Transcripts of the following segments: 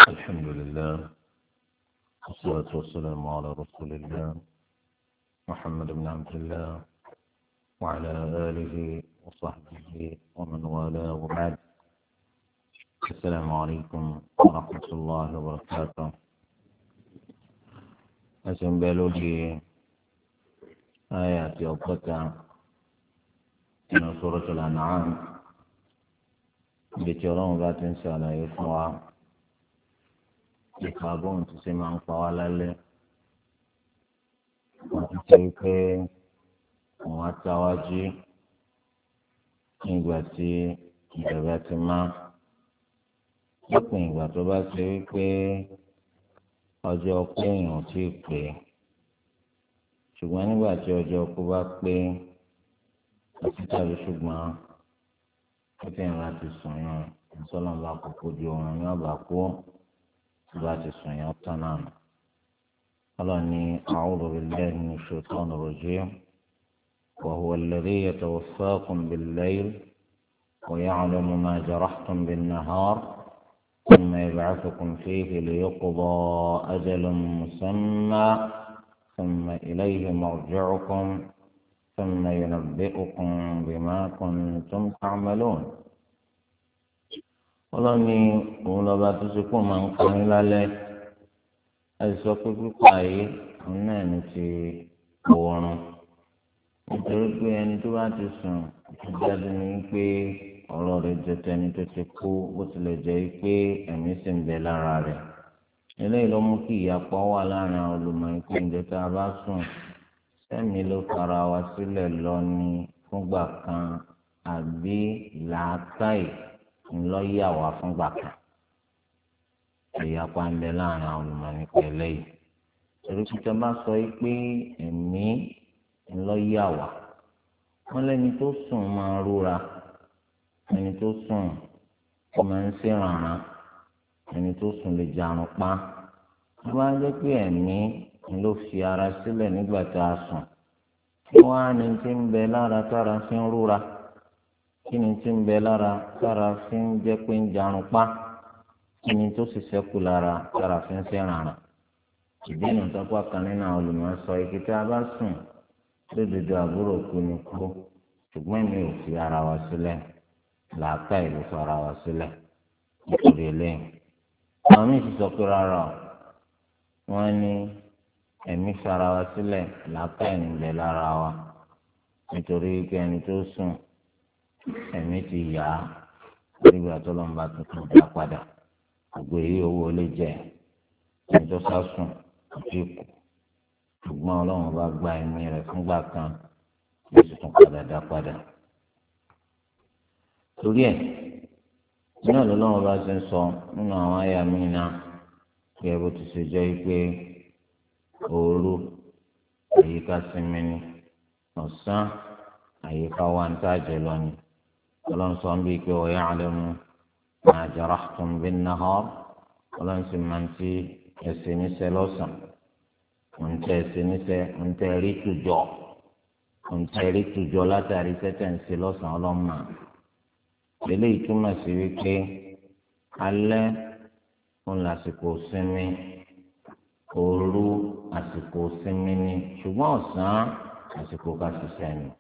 الحمد لله والصلاة والسلام على رسول الله محمد بن عبد الله وعلى آله وصحبه ومن والاه وبعد. السلام عليكم ورحمة الله وبركاته. أسنبلوا لي آيات يوقتا من سورة الأنعام بتيرون ذات إنسان يسمع ìkàbọ̀n tó ṣe máa ń pa wá lálẹ́ wọ́n ti ṣe pé àwọn atáwájú nígbà tí ìjọba ti máa lópin ìgbà tó bá ṣe wípé ọjọ́ pé èèyàn ti pè é ṣùgbọ́n nígbà tí ọjọ́ kú bá pé ọtí tàbí ṣùgbọ́n ó ti ń láti sùn yàn ìṣọ́lọ́mọba kókó di oorun ní ọ̀bà kú. بعد الصيام تمام. قال إني أعوذ بالله من الشيطان الرجيم وهو الذي يتوفاكم بالليل ويعلم ما جرحتم بالنهار ثم يبعثكم فيه ليقضى أجل مسمى ثم إليه مرجعكم ثم ينبئكم بما كنتم تعملون. Ọlọ́run ní òun lọ́ba tó ṣe kó máa ń kọrin lálẹ́ àìsọ pé pípa yìí òun náà ní ti oorun nítorí pé ẹni tó bá ti sùn ìjáde ní pé ọ̀rọ̀ rẹ̀ jẹ́ tẹni tó ti kú bó tilẹ̀ jẹ́ pé ẹ̀mí sì ń bẹ lára rẹ̀ eléyìí ló mú kí ìyapọ̀ wà láàrin àwọn olùmọ̀ ìpè ǹjẹ́ tá a bá sùn sẹ́mi ló fara wa sílẹ̀ lọ ní fúngbà kan àbí làákàyè ńlọ́yà wá fúngbà kan ìyapa ń bẹ láàrin àwọn olùmọ̀ọ́nì pẹ̀lẹ́ yìí torí pípẹ́ bá sọ pé ẹ̀mí ńlọ́yà wá wọ́n lẹ́ni tó sùn máa rúra ẹni tó sùn máa ń ṣèrànràn ẹni tó sùn lè jarun pa wọ́n bá jẹ́ pé ẹ̀mí ló fi ara sílẹ̀ nígbà tá a sùn kí wọ́n á ní tí ń bẹ lára tára fi ń rúra. Kí ni tí ń bẹ lára tára fi ń jẹ́ pé ń jarun pa kí ni tó sì ṣẹ́kù lára tára fi ń ṣèrànràn ìdínà tọ́pọ̀ kan nínú àwọn olùmọ̀ sọ ike tí a bá sùn lódodo àbúrò kú ni kú ṣùgbọ́n mi ò fi ara wa sílẹ̀ làákà ìlú fi ara wa sílẹ̀ nítorí eléyìí àwọn míì ti sọ pé rárá o wọ́n ní ẹ̀mí fi ara wa sílẹ̀ làákà ìlú ń bẹ lára wa nítorí pé ẹni tó sùn ẹ̀mí ti yá nígbà tó lọ́n bá tuntun dá padà gbogbo èyí owó lè jẹ ẹjọ́ sásùn àti ikú ṣùgbọ́n ọlọ́run bá gba ẹ̀mí rẹ̀ fúngbà kan ló sì tún padà dá padà. torí ẹ̀ náà lọ́lọ́run bá ṣe ń sọ nínú àwọn àyà míì náà kí ẹ bó ti ṣe jẹ́ pé òru àyíká sinmi ni ọ̀sán àyíká wa ń tàjẹ́ lọ́ni. ọlọ́run sọ ń bí pé wa ya'lamu ma jarahtum bin-nahar ọlọ́run sì máa ń ti ẹ̀sìn níṣẹ́ lọ́sàn-án ń tẹ ẹ̀sìn níṣẹ́ ń tẹ rí tùjọ látàrí tẹ́tẹ̀ ń ṣe lọ́sàn-án ọlọ́mọ. eléyìí túmọ̀ sí wípé alẹ́ ń lásìkò sinmi òru àsìkò sinmi ni ṣùgbọ́n ọ̀sán àsìkò ká ṣiṣẹ́ ni.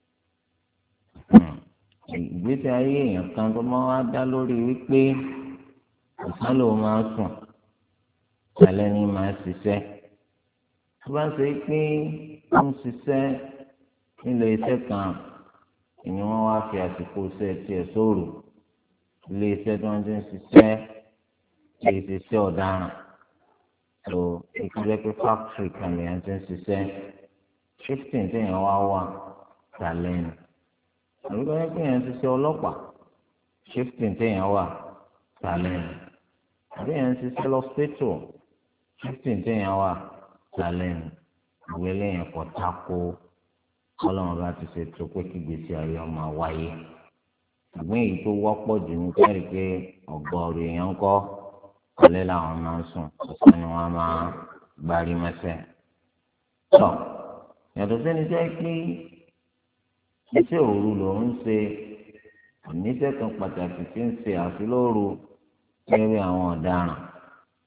ìgbésí ayé èèyàn kan tó máa wá dá lórí wípé ọ̀sán ló máa sùn alẹ́ ni máa ṣiṣẹ́ tó bá ṣe pé ó ń ṣiṣẹ́ nílé iṣẹ́ kan ìní wọ́n wá fi àsìkò iṣẹ́ tiẹ̀ sóòrò ilé iṣẹ́ tí wọ́n ti ń ṣiṣẹ́ kì í ṣiṣẹ́ ọ̀daràn tó ìpínlẹ̀ pé fáktírì kan lèèyàn ti ń ṣiṣẹ́ shifting téèyàn wá wà tàlẹ́nu àbíkọ́ yẹn pé yẹn ti ṣe ọlọ́pàá shifting téèyàn wà tàlẹ́nu àbí yẹn ti ṣe lọ́spẹ́tò shifting téèyàn wà tàlẹ́nu ìwé lẹ́yìn kọ́ tako ọlọ́run bá ti ṣe tó pé kí gbèsè ayé ọmọ wáyé ṣùgbọ́n èyí tó wọ́pọ̀ jù ní kẹ́rì pé ọ̀gọ́rùn èèyàn kọ́ alẹ́ làwọn máa ń sùn ọ̀sán ni wọ́n máa gbárí mẹ́sẹ̀. tọ́ yàtọ̀ sẹ́ni jẹ́ pé iṣẹ́ òru ló ń ṣe oníṣẹ́ kan pàtàkì tí ń ṣe àfilóoru gẹ́gẹ́ bí àwọn ọ̀daràn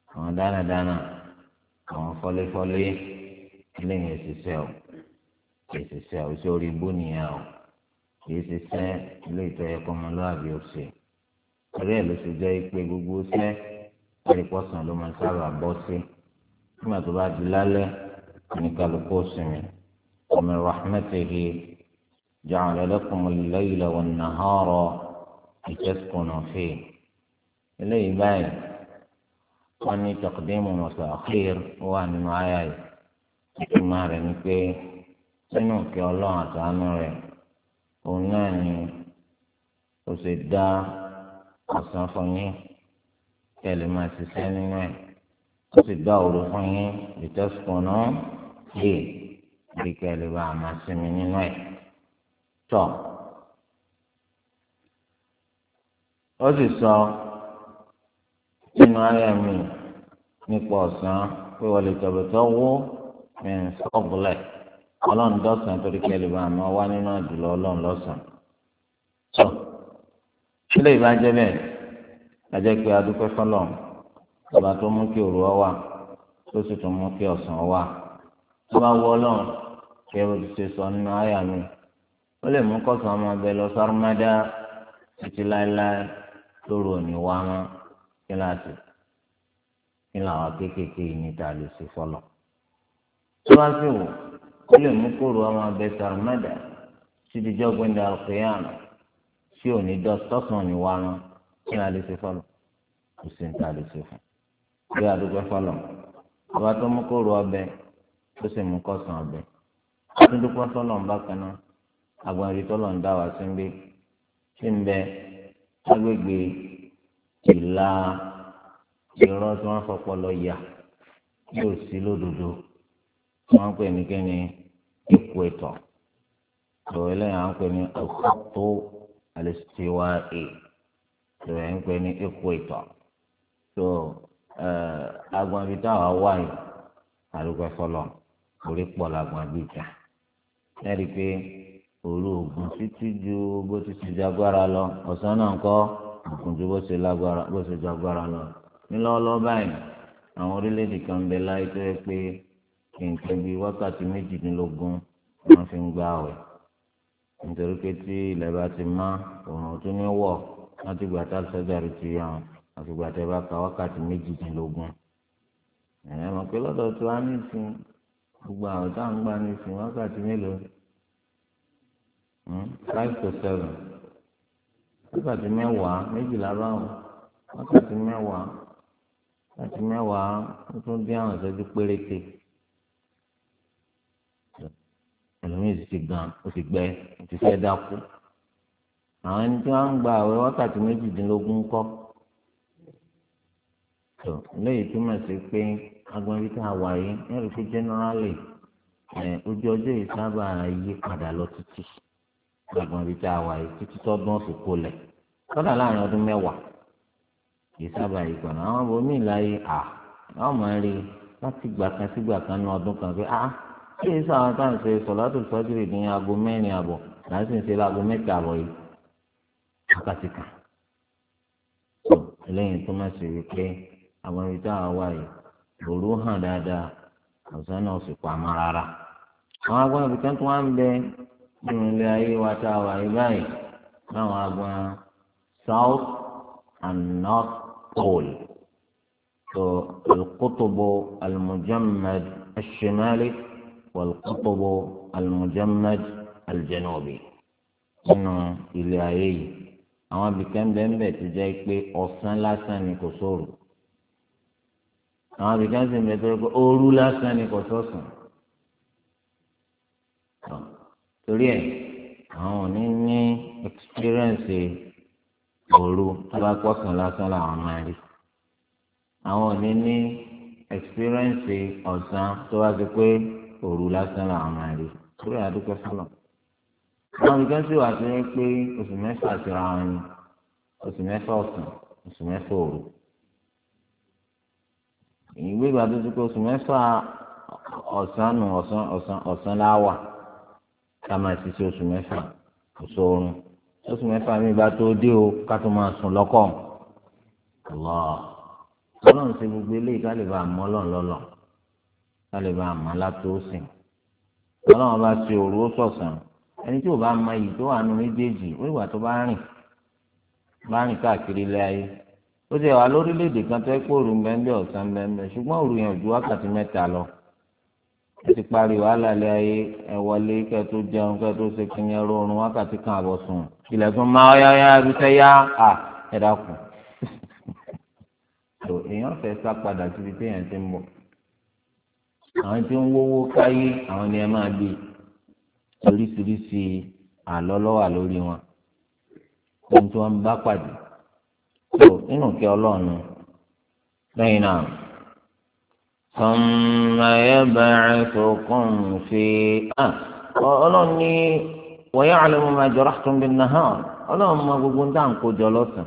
àwọn dánadáná àwọn fọ́léfọ́lé eléyìí ìṣiṣẹ́ o ìṣiṣẹ́ o sórí ibú nìyẹn o kìí ṣiṣẹ́ ilé ìtọ́jú ẹ̀kọ́ ọmọlúwàbí ọ̀sẹ̀ orí ẹ̀ ló ṣe jẹ́ pé gbogbo ṣẹ́ ẹ̀rìpọ̀sán ló máa sábà bọ́ sí nígbà tó bá di lálẹ́ oníkálukú sinmi ومن رحمته جعل لكم الليل والنهار لتسكنوا فيه إليه باين وأني تقديم وتأخير وأن معايا ثم رنكي سنوك الله تعالى وناني وسدا وصنفني كلمات سنين وسدا ورفني لتسكنوا فيه بكلمة مع سنين tọ ó sì sọ nínú ayé mi nípa ọ̀sán pé wọ́n lè tọ̀bẹ̀tọ̀ wó mẹ́rin sọ́ọ̀bùlẹ̀ ọlọ́run dọ́sàn torí kẹ́lẹ́ bá àmọ́ wá nínú àdúrà ọlọ́run lọ́sàn. tọ sílẹ̀ ìbàjẹ́ bẹ́ẹ̀ ajẹ́ pé adúpẹ́ fọlọ́ ọba tó mú kí òru ọ wà tó sì tún mú kí ọ̀sán ọ wà tó bá wọ ọlọ́run kí ẹ bó ti ṣe sọ nínú ayé mi. ó lè mú kọ́sàn ọmọ ọbẹ̀ lọ sármádá títí láéláé lóru òní wá mọ́ kíláàsì kí làwọn kéékèèké yìí níta lè ṣe fọlọ́. tó bá sì wò ó lè mú kóru ọmọ ọbẹ̀ sármádá títí jọ́gbẹ́ndà ọ̀kẹ́yàmù tí òní tọ́sán òní wá mọ́ kí làwọn lè ṣe fọlọ́ kò sí níta lè ṣe fún bí àdúgbò fọlọ́ ọba tó mú kóru ọbẹ̀ tó sì mú kọ́sàn ọbẹ̀ tó dúpọ́ sọ́lọ́ ń bá kan náà agbọ̀nrín tó lọ́n dá wa sí ń gbé sí ń bẹ lágbègbè ìlà ìrọ́ tí wọ́n fọpọ́ lọ yà yóò sí lódodo wọ́n ń pè ní kíni ipò ìtọ̀ tó eléyà ń pè ní ọ̀kọ́tò àlẹ́sìtìwá tó ẹ̀ ń pè ní ipò ìtọ̀ tó agbọ̀nrín táwa wà yìí àdúgbò fọlọ́ orí pọ̀ làgbọ̀nrín ìjà lẹ́rìí pé òru ògùn títí ju bó ti ṣe jagbára lọ ọ̀sán náà kọ́ ògùn ju bó ṣe jagbára lọ nílọ́ọ́lọ́ báyìí àwọn orílẹ̀-èdè kan ń bẹ láyé tó yẹ pé nǹkan bíi wákàtí méjìdínlógún wọ́n fi ń gbà àwẹ̀ nítorí pé tí ilẹ̀ bá ti mọ́ òòrùn tó ní wọ̀ láti gbà tá sọ́jàrí ti yàn àfìgbà tẹ́ bá ka wákàtí méjìdínlógún ẹ̀yẹ́ mọ̀ pé lọ́dọ̀ tó wá ní ìsìn gbogbo àwọn táwọn ń gbà ní ìsìn wákàtí mélòó 5 to 7 wákàtí mẹ́wàá méjìlá báwọn wákàtí mẹ́wàá ó tún dín àwọn ìṣẹ́jú péréte ẹlòmíì ti gan ó ti gbẹ ó ti fẹ́ dákú àwọn ẹni tí wọ́n ń gba àwẹ̀ wákàtí méjìdínlógún kọ́ tó léyìí túmọ̀ sí pé agbọ̀nrí tá a wà yìí ẹ̀rí pé generally ojú ọjọ́ yìí sábà yí padà lọ títí agbọ̀nrí tá a wà yìí títí tọ́dún ọ̀sùn kó lẹ̀ kọ́dà láàrin ọdún mẹ́wàá kì í sábà yí padà àwọn bòmíì láyé àwọn máa rí láti gbà kan sí gbà kan ní ọdún kan pé kí ni sáwọn táwọn ṣe sọ̀látù fájìrì ní aago 4 àbọ̀ láti ṣe láago 3 àbọ̀ yìí wákàtí kan tó eléyìí tó máa ṣe wípé àwọn ibi tá a wà yìí òru hàn dáadáa ọ̀sán náà sì pa àmọ́ rárá àwọn agbọn ibi kan tó wá ń bẹ nínú ilé ayé wa tá a wà yìí báyìí láwọn agbọn south and north pole tó al-qutbu al-mujammad al-shimali wal-qutbu al-mujammad al-janubi nínú ilé ayé yìí àwọn abìkan bẹ́ẹ̀ ti jẹ́ pé ọ̀sán lásán ni kò sóòrù àwọn abìkan sì ń bẹ tó yẹ pé òru lásán ni kò sọ̀sán torí ẹ̀ àwọn ò ní ní experience òru tó bá pọ̀sán lásán làwọn máa rí àwọn ò ní ní experience ọ̀sán tó bá ti pé òru lásán làwọn máa rí torí àdúgbò fọlọ́ àwọn nǹkan sì wà tó yẹ pé oṣù mẹ́fà síra wọn ni oṣù mẹ́fà ọ̀sán oṣù mẹ́fà òru ìwé ìgbà tó ti pé oṣù mẹ́fà ọ̀sán nù ọ̀sán láwà ká máa ṣiṣẹ́ oṣù mẹ́fà oṣù oorun oṣù mẹ́fà mi bá tó dé o ká tó máa sùn lọ́kọ̀ Allah ọlọ́run ṣe gbogbo eléyìí ká lè bá àmọ́ ọlọ́run lọ́lọ́ ká lè bá àmọ́ látòsìn ọlọ́run bá ṣe òru ó sọ̀sán ẹni tí ò bá mọ iyì tó wà nù méjèèjì ó ìgbà tó bá rìn káàkiri ilé ayé ó ti wà lórílẹ̀‐èdè kan tó ẹ́ pé òru mbẹ́mbẹ́ ọ̀sán mbẹ́mbẹ́ ṣùgbọ́n òru yẹn ò ju wákàtí mẹ́ta lọ ẹ ti parí wàhálà ilé ayé ẹ wọlé kẹ́ tó jẹun kẹ́ tó ṣe kí n yẹn rọrùn wákàtí kan àbọ̀ sùn ilẹ̀kùn máa yá irúṣẹ́ yá ẹ dákun tó èèyàn fẹ́ sá padà síbi téèyàn ti ń bọ̀ àwọn tí ń wówó káyé àwọn ni ẹ máa gbé oríṣiríṣi àlọ́ lọ́wà lórí wọn ohun tí wọ́n bá pàdé tó nínú kí ọlọ́run lẹ́yìn náà ثم يبعثكم في ọlọ́run ní ويعلم ما جرحتم بالنهار ọlọ́run mọ gbogbo ń dáhùn kójọ lọ́sàn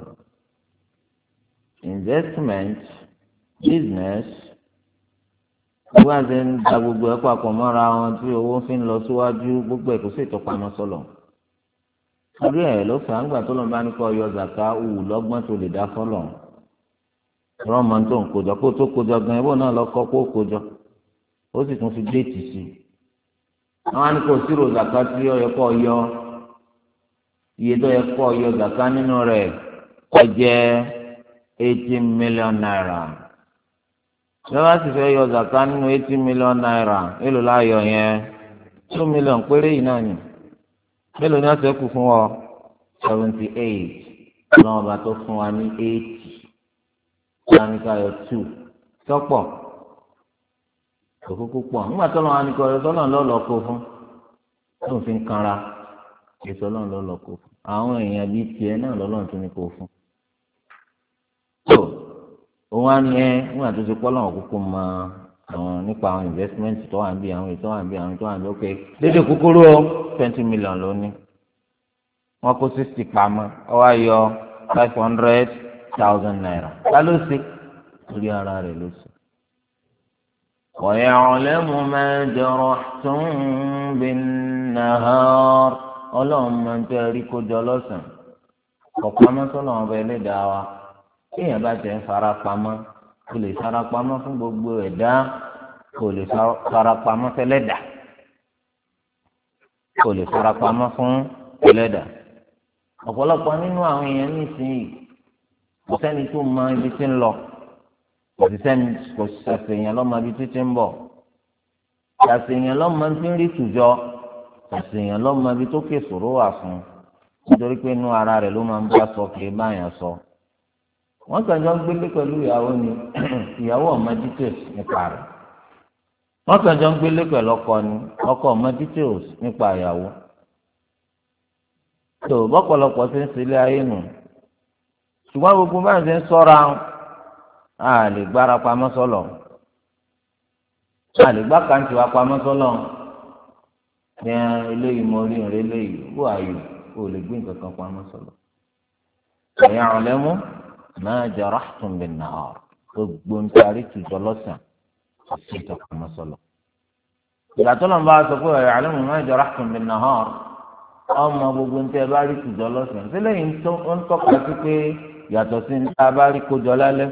investment business gbogbo àti ń da gbogbo ẹ̀ papọ̀ mọ́ra wọn tí owó fi ń lọ síwájú gbogbo ẹ̀ kò sí ìtọ́pamọ́ sọ́lọ̀ orí ẹ̀ ló fà á ń gbà tó lọ́n bá ní kọ́ yọ zàká òwú lọ́gbọ́n tó lè dá fọ́lọ̀ rọ́ọ̀mọ́ tó ń kójọ kó tó kójọ gan ibò náà lọ kọ́ kó kójọ ó sì tún fi déètì sí i àwọn àni kò sírò zàká tí ó yẹ kó yọ iye tó yẹ kó yọ zàká nínú rẹ̀ ó jẹ́ 80 million naira lọ́wọ́ sì fẹ́ yọ zàká nínú 80 million naira èlò láyọ̀ yẹn 2 million péré yìí náà ni mélòó ni wọ́n ṣe kù fún ọ 78 lọ́wọ́ bá tó fún wa ní 80 láníkàyọ̀ 2 tọ́pọ̀ òkúkú pọ̀ nígbà tó lọ́wọ́ àníkọ̀ ọ̀rẹ́ tọ́lọ́ lọ́lọ́ kó fún tó ń fi kanra èso ọlọ́run lọ́lọ́ kó fún àwọn èèyàn bíi tiẹ̀ náà lọ́lọ́run tó ní kó fún. tó òun á ní ẹ nígbà tó ti pọ́ lọ́wọ́ kúkú mọ àwọn nípa àwọn investment tó wà níbi àwọn ètò wà níbi àwọn ètò wà níbi ókè lédè kúkúrú o 20 million lónìí wọ́n kó 60 pamọ́ ọ wá yọ 500,000 naira ta ló ṣe orí ara rẹ̀ ló ṣe. ويعلم ما جرحتم بالنهار ọlọ́run máa ń tẹ́ rí kójọ lọ́sàn-án ọ̀pamọ́ sọ́lọ́run ọba ẹlẹ́dàá wa kéèyàn bá tẹ̀ ń fara pamọ́ kò lè fara pamọ́ fún gbogbo ẹ̀dá kò lè fara pamọ́ fẹ́lẹ́dà kò lè fara pamọ́ fún ẹlẹ́dà ọ̀pọ̀lọpọ̀ nínú àwọn èèyàn nísìnyí kò sẹ́ni tó mọ ibi tí ń lọ kò sàṣèyàn lọ́mọ ibi títí ń bọ̀ sàṣèyàn lọ́mọ tí ń rí tùjọ sàṣèyàn lọ́mọ ibi tó ké sòrò wà fún nítorí pé inú ara rẹ̀ ló máa ń bá sọ kì í báyàn sọ. wọ́n kàn jọ ń gbélé pẹ̀lú ìyàwó ni ìyàwó ọmọ details nípa rẹ̀ wọ́n kàn jọ ń gbélé pẹ̀lú ọkọ ni ọkọ ọmọ details nípa ìyàwó. tó bọ́pọ̀lọpọ̀ ti ń sílé ayé nù ṣùgbọ́n gbogbo bá ń ṣe ń sọ́ra a lè gbára pamọ́ sọ́lọ̀ a lè gbá kàǹtì wa pamọ́ sọ́lọ̀ ní eléyìí mo rí ìrìn eléyìí bó ayò o lè gbé nǹkan kan pamọ́ sọ́lọ̀ ẹ̀yà ọ̀lẹ́mú máa jarahtum bin nahar gbogbo ń tarí tùjọ lọ́sàn àti ìtọ́pamọ́ sọ́lọ̀ ìgbà tó lọ́n bá sọ pé ẹ̀yà ọ̀lẹ́mú máa jarahtum bin nahar ọmọ gbogbo ń tẹ́ bá rí tùjọ lọ́sàn sílẹ̀ yìí ń tọ́ka sí pé yàtọ̀ sí ní tá a bá rí kójọ lálẹ́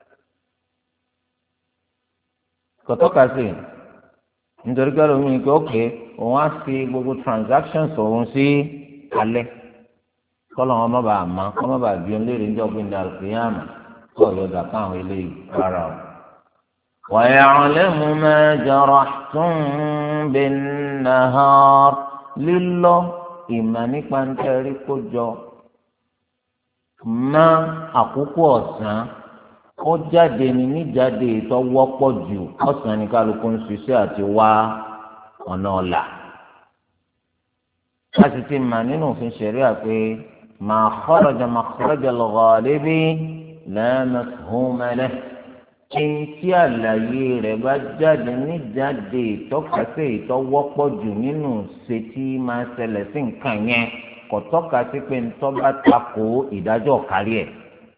kọtọ́ka sí nítorí pé lómi ní pé ókè òun á fi gbogbo transactions òun sí alẹ́ kọ́lọ̀ wọn má bàa má kọ́ má bàa bí wọn léèrè níjọ́ pé ní alùpùpù kọ́ ọ̀yọ́ dàpọ̀ àwọn eléyìí rárá o. ويعلم ما جرحتم بالنهار lílọ ìmọ̀ nípa ń tẹ́rí kó jọ má àkókò ọ̀sán ó jáde ní níjáde tó wọ́pọ̀ jù ọ̀sán ní kálukú ń ṣiṣẹ́ àti wá ọ̀nà ọ̀la. a sì ti mà nínú òfin ṣẹ̀ríà pé ma kharaja makhraja al-ghalibi la mafhuma lahu tí àlàyé rẹ̀ bá jáde níjáde ìtọ́kasí ìtọ́wọ́pọ̀ jù nínú ṣe tí máa ṣẹlẹ̀ sí nǹkan yẹn kò tọ́ka sí pé ntọ́ bá takò ìdájọ́ kárí ẹ̀.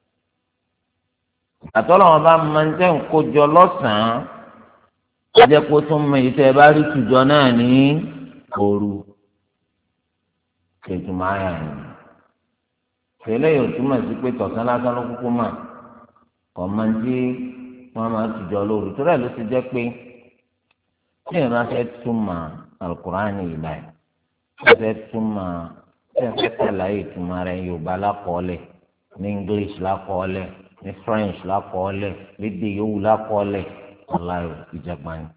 àtọ́lọ́ wọn bá máa ń tẹ́ ń kójọ lọ́sàn-án ọjọ́ kó tún mọ èyí tẹ́ ẹ bá rí tùjọ náà ní òru kejìmọ́ àyà ni. tẹ́lẹ̀ yóò túmọ̀ sí pé tọ̀sán lásán ló kúkú mà kọ̀mọ́ndé wọn máa tùjọ lóru tó rẹ̀ ló ti jẹ́ pé tí èèyàn bá fẹ́ túmọ̀ alukur'ani yìí báyìí wọ́n fẹ́ túmọ̀ tí wọ́n fẹ́ tẹ̀láyé ìtumọ̀ rẹ̀ Yorùbá lákọọ́lẹ̀ ní English lákọọ́lẹ̀ ní French lákọọ́lẹ̀ lédè yòówù lákọọ́lẹ̀ ọláyò ìjàgbá ni.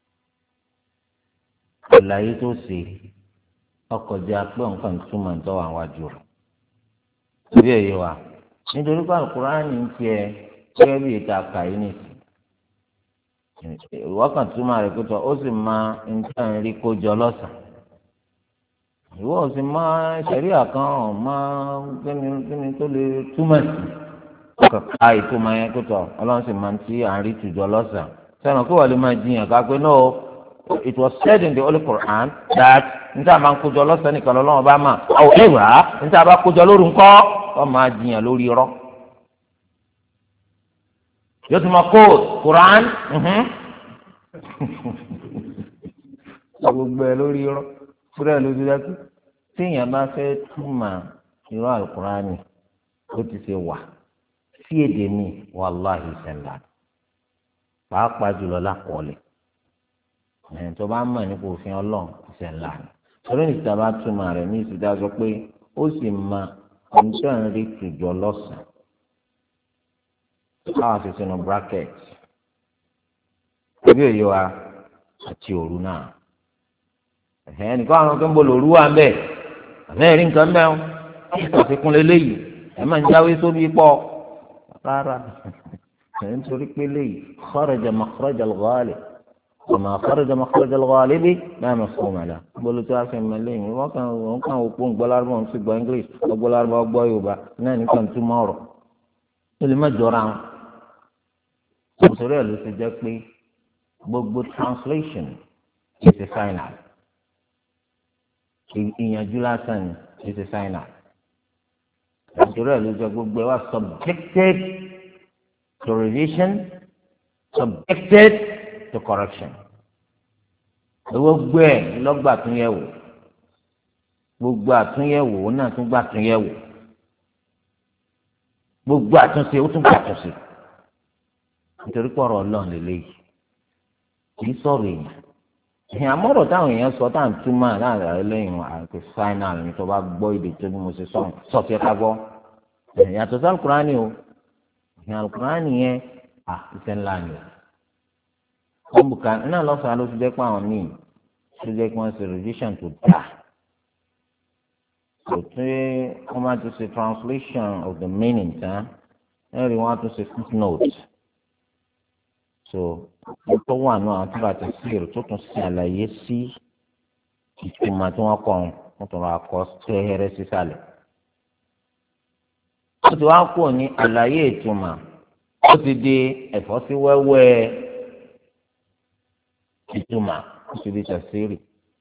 àlàyé tó ṣe ọkọjá pé nǹkan túmọ̀ ń tọ́wọ́ àwọn àjò rẹ̀ torí ẹ̀yẹ wa nítorí pé alukur'ani ń tiẹ̀ gẹ́gẹ́ bí ètò àkàyé nìsí ìwọ́kàn túmọ̀ rẹ̀ pé tọ́ ó sì máa ń tàn rí kójọ lọ́sàn-án ìwọ ò sì máa ṣẹ̀rí àkàn ọ̀ máa kíni tó lè túmọ̀ sí kàkà ìtumọ̀ yẹn pé tọ́ ọlọ́run sì máa ń tí à ń rí tùjọ lọ́sàn-án sẹ́wọ̀n kí wọ́n lè máa jiyàn ká pé no it was said in the Holy Quran that níta máa ń kójọ lọ́sàn-án nìkan lọ́wọ́ bá mà however níta bá kójọ lóru ńkọ́ wọ́n máa jiyàn lórí irọ́ yóò tún máa kó Quran gbogbo ẹ lórí irọ́ fúrẹ́ ló ti dákú téèyàn bá fẹ́ túmọ̀ irọ́ Al-Qur'ani ó ti ṣe wà sí èdè mi wàláhì sẹ́ńdà pàápàá jùlọ lákọọ́lẹ̀ tó bá mọ̀ nípa òfin ọlọ́run sẹ́ńdà torí níta bá túmọ̀ rẹ̀ ní ìsìdájọ́ pé ó sì máa ọ̀nṣẹ́ ń rí tùjọ lọ́sàn-án káwọn ti sínú bracket ẹbí òye wa àti òru náà nìkan àwọn kan ń bọ̀ lòru wa ń bẹ̀ àbẹ́rẹ́ nǹkan bẹ́ẹ̀ o àfikún lélẹ́yìí ẹ máa ń jáwé sórí pọ̀ rárá nítorí pé léyìí kharaja makhraja al-ghalib wa ma kharaja makhraja al-ghalibi la mafhuma lahu bolo tí wàá fi mọ lẹ́yìn wọ́n kàn ó pọ́n gbọ́lárúbọ̀ ń sì gbọ́ English gbọ́lárúbọ̀ gbọ́ Yorùbá náà nìkan túmọ̀ ọ̀rọ̀ ó lè má jọra wọn nítorí ẹ̀ ló ti jẹ́ pé gbogbo translation is a final ìyànjú lásán ni is a final nítorí ẹ̀ ló jẹ́ gbogbo ẹ̀ wá subjected to revision subjected to correction gbogbo ẹ̀ lọ́gbà àtúnyẹ̀wò gbogbo àtúnyẹ̀wò náà tún gbà àtúnyẹ̀wò gbogbo àtúnṣe ó tún gbà àtúnṣe nítorí pé ọ̀rọ̀ Ọlọ́run lélẹ́yìí kì í sọ̀rọ̀ èèyàn àmọ́rọ̀ táwọn èèyàn sọ táà ń túmọ̀ láàrin ààrẹ lẹ́yìn àti final ní tó bá gbọ́ èdè tó ní mo ṣe sọ fi ká gbọ́ yàtọ̀ sí alukurani o ìyẹn alukurani yẹn iṣẹ́ ńlá ni o wọ́n bùkà náà lọ́sàn-án ló fi jẹ́ pé àwọn míì tó jẹ́ pé wọ́n ṣe revision tó dáa kò tí wọ́n máa ti ṣe translation of the meaning tán ẹ̀rí wọ́n á tún ṣe footnote so tó wà náà àwọn tó bá ti sí èrò tó tún ṣe àlàyé sí ìtumọ̀ tí wọ́n kọ́ wọn tó máa kọ́ tẹ́hẹ́rẹ́ sísàlẹ̀. ó ti wá kúrò ní àlàyé ìtumọ̀ ó ti di ẹ̀fọ́ sí wẹ́wẹ́ ìtumọ̀ ó ti di tafsiri.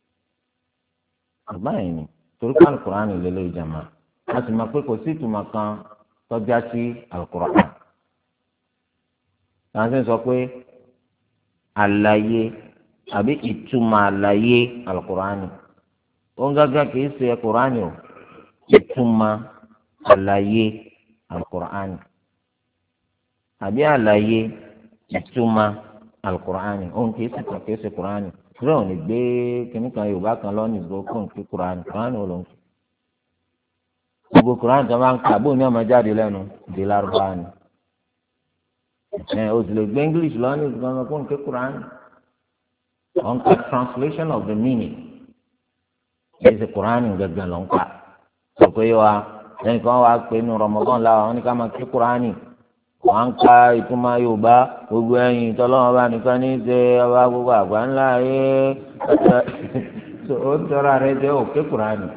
àgbà yìí ni torí pé Al-Qur'ani lélẹ̀ ìjàmà a sì máa pé kò sí ìtumọ̀ kan tọ́já sí Al-Qur'ani. láti sọ pé àlàyé àbí ìtumọ̀ àlàyé Al-Qur'ani òun gángan kìí ṣe Qur'ani o ìtumọ̀ àlàyé Al-Qur'ani àbí àlàyé ìtumọ̀ Al-Qur'ani òun kìí ṣe Qur'ani ìṣúra òun ní gbé kìnnìkan Yorùbá kan lọ́nà ìgbó kó n kí Qur'ani Qur'ani ò ló ń kí gbogbo Qur'ani tó máa ń kà bóun ní ọmọ jáde lẹ́nu di Lárúbáwá ni o sì lè gbé English lọ́nà ìgbó kó n kí Qur'ani on ka translation of the meaning ẹsẹ Qur'ani gẹ́gẹ́ ló ń kà sọ pé wa lẹ́yìn kan wàá pé inú Ramadan la wọn ní ká máa kí Qur'ani wọn ń ka ìtumọ̀ Yorùbá gbogbo ẹ̀yìn tọ́lọ́wọ́n bá nìkan ní ṣe ọba gbogbo àgbà ńlá yé ó tọ́ra rẹ jẹ́ òkè Qur'ani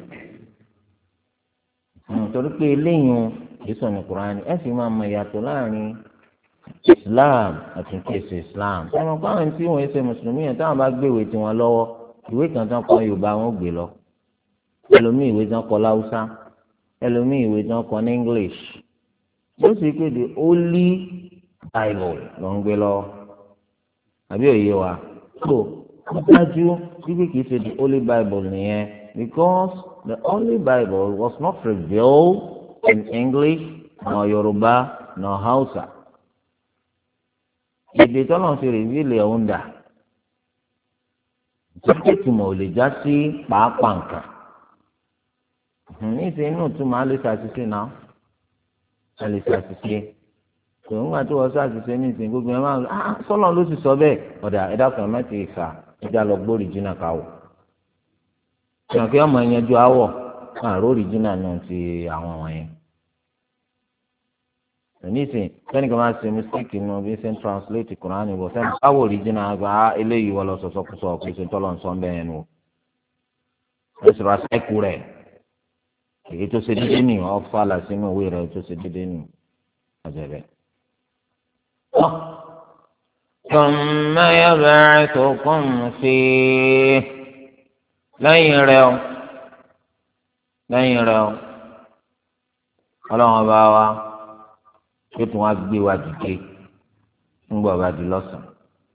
torí pé eléyìí èso ní Qur'ani ẹ sì máa mọ ìyàtọ̀ láàrin Islam àti kéésì Islam ẹnu báwọn tí wọn ṣe mùsùlùmí yẹn táwọn bá gbé ìwé tiwọn lọ́wọ́ ìwé kan tán kọ Yorùbá wọn gbé lọ ẹlòmíì ìwé tán kọ láwùsá ẹlòmíì ìwé tán kọ ní English ó sì pé the Holy Bible ló ń gbé lọ àbí òye wa so ó dájú bíbí kìí ṣe the Holy Bible nìyẹn because the Holy Bible was not revealed in English nor Yorùbá nor Hausa èdè tọ́lọ̀ ti rìvíìlì ọ̀hún dà tíkẹ́ẹ̀tì mọ̀ ò lè já sí pàápàá nǹkan níṣẹ́ inú túmọ̀ á lè ṣàṣìṣe náà á lè ṣàṣìṣe tòun gbà tí wọ́n ṣàṣìṣe níṣẹ́ gbogbo ẹ̀ máa ń sọ́lọ́ ló sì sọ bẹ́ẹ̀ ọ̀dà ẹ̀dá kan má ti fà ẹ̀dá lọ gbó rìjìnà káwọ̀ ìyàn kí ọmọ yẹn ju àwọ̀ àrò rìjìnà náà ti àwọn wọ̀nyẹn nísìnyí sẹ́ni kan máa ṣe mistake nínú bí ṣe ń translate Quran bọ̀ sẹ́ni báwo original àgbà eléyìí wọ́n lọ sọ̀sọ́kùsọ̀ pé ṣe tọ́lọ̀ ń sọ bẹ́ẹ̀ nù ẹ sì ra sẹ́kù rẹ̀ èyí tó ṣe dédé nì ọ́ fàlà sínú ìwé rẹ̀ tó ṣe dédé nì ọ̀jẹ̀ bẹ́ẹ̀. ثم يبعثكم فيه lẹ́yìn rẹ̀ ọlọ́run bá wa yóò tún wá gbé wa dìde ńgbà bá di lọ́sàn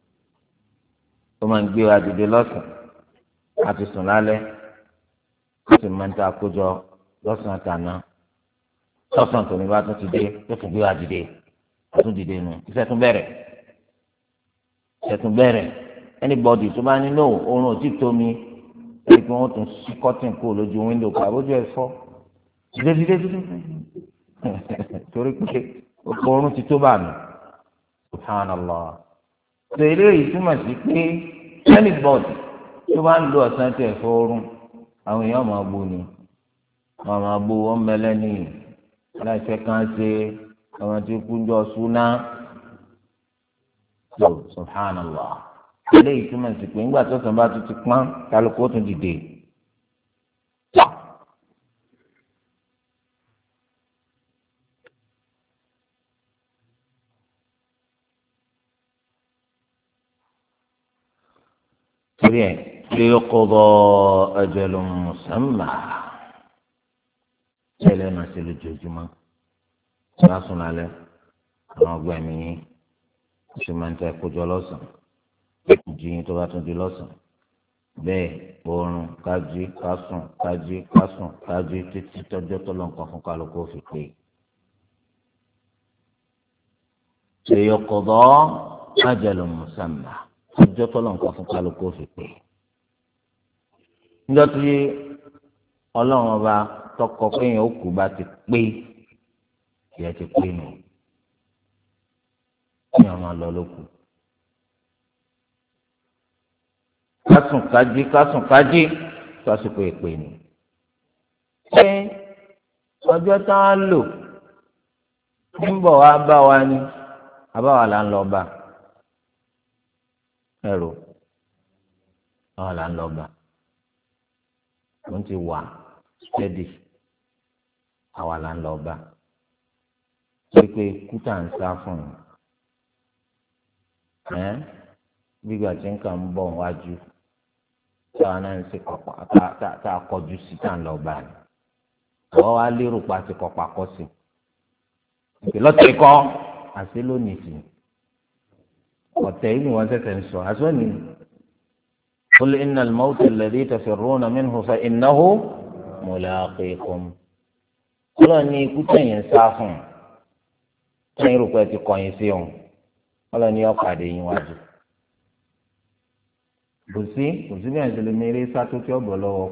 ó máa ń gbé wa dìde lọ́sàn àti sùn lálẹ́ ó sì máa ń ta àkójọ lọ́sàn àtàná lọ́sàn tòun bá tún ti dé yóò tún gbé wa dìde ó tún dìde nù iṣẹ́ tún bẹ̀rẹ̀ anybody tó bá nílò oorun ò tí tó mi ẹni pé wọ́n tún sí kọ́tìn kúrò lójú wíńdò kó àbójú ẹ̀ fọ́ dídé torí pé oorun ti tó bá mi subhanallah ṣe eléyìí túmọ̀ sí pé anybody tó bá ń lo ọ̀sán tẹ̀ fọ́ oorun àwọn èèyàn máa bú ni wọ́n máa bú wọn mẹ́lẹ́ ní aláìsẹ́ kan ṣe àwọn tí kú jọ súná subhanallah eléyìí túmọ̀ sí pé ńgbà tó sàn bá tún ti pọ́n kálukú ó tún dìde. torí ẹ̀ liyuqda ajalun musamma tẹ́lẹ̀ máa ṣe lójoojúmọ́ tí wọ́n á sùn lálẹ́ àwọn ọgbà ẹ̀mí yín ṣe máa ń tẹ kójọ lọ́sàn-án jíyìn tó bá tún di lọ́sàn-án bẹ́ẹ̀ oorun kájí kásùn kájí kásùn kájí títí tọ́jọ́ tó lọ nǹkan fún kálukú fi pé. liyuqda ajalun musamma tọ́jọ́ tó lọ nǹkan fún kálukú fi pé. níjọ́ tí ọlọ́run ọba tọkọ pé èèyàn ó kú bá ti pé ìyẹn ti pé nù èèyàn máa lọ lókù. kásùn kájí sásìkò ìpè ní. ṣé ọjọ́ tá a lò ń bọ̀ wá bá wa ní àbáwá là ń lọ bá ẹrù àwa là ń lọ bá wọ́n ti wà steady àwa là ń lọ bá pé kúta ń sá fún un gbígbà tí nǹkan ń bọ̀ wájú táwọn náà ń ṣe kọ̀pá tá a kọjú sí tá à ń lọ bá ní àwọn wa lérò pa ti kọ̀pá kọ́ sí i lọ́tẹ̀ kọ́ àti lónìí sí ọ̀tẹ̀ yìí ni wọ́n ṣẹ̀ṣẹ̀ ń sọ àti lónìí qul innal mawta alladhi tafirruna minhu fa innahu mulaqikum ọlọ́run ní ikú tẹ̀yìn sá fún un tẹ̀yìn rò pé ti kọ̀yìn sí òun ọlọ́run ní ọ̀pàdé yín wájú kò sí bí ẹ̀sìn lè mèrè sátó tí ó bọ̀ lọ́wọ́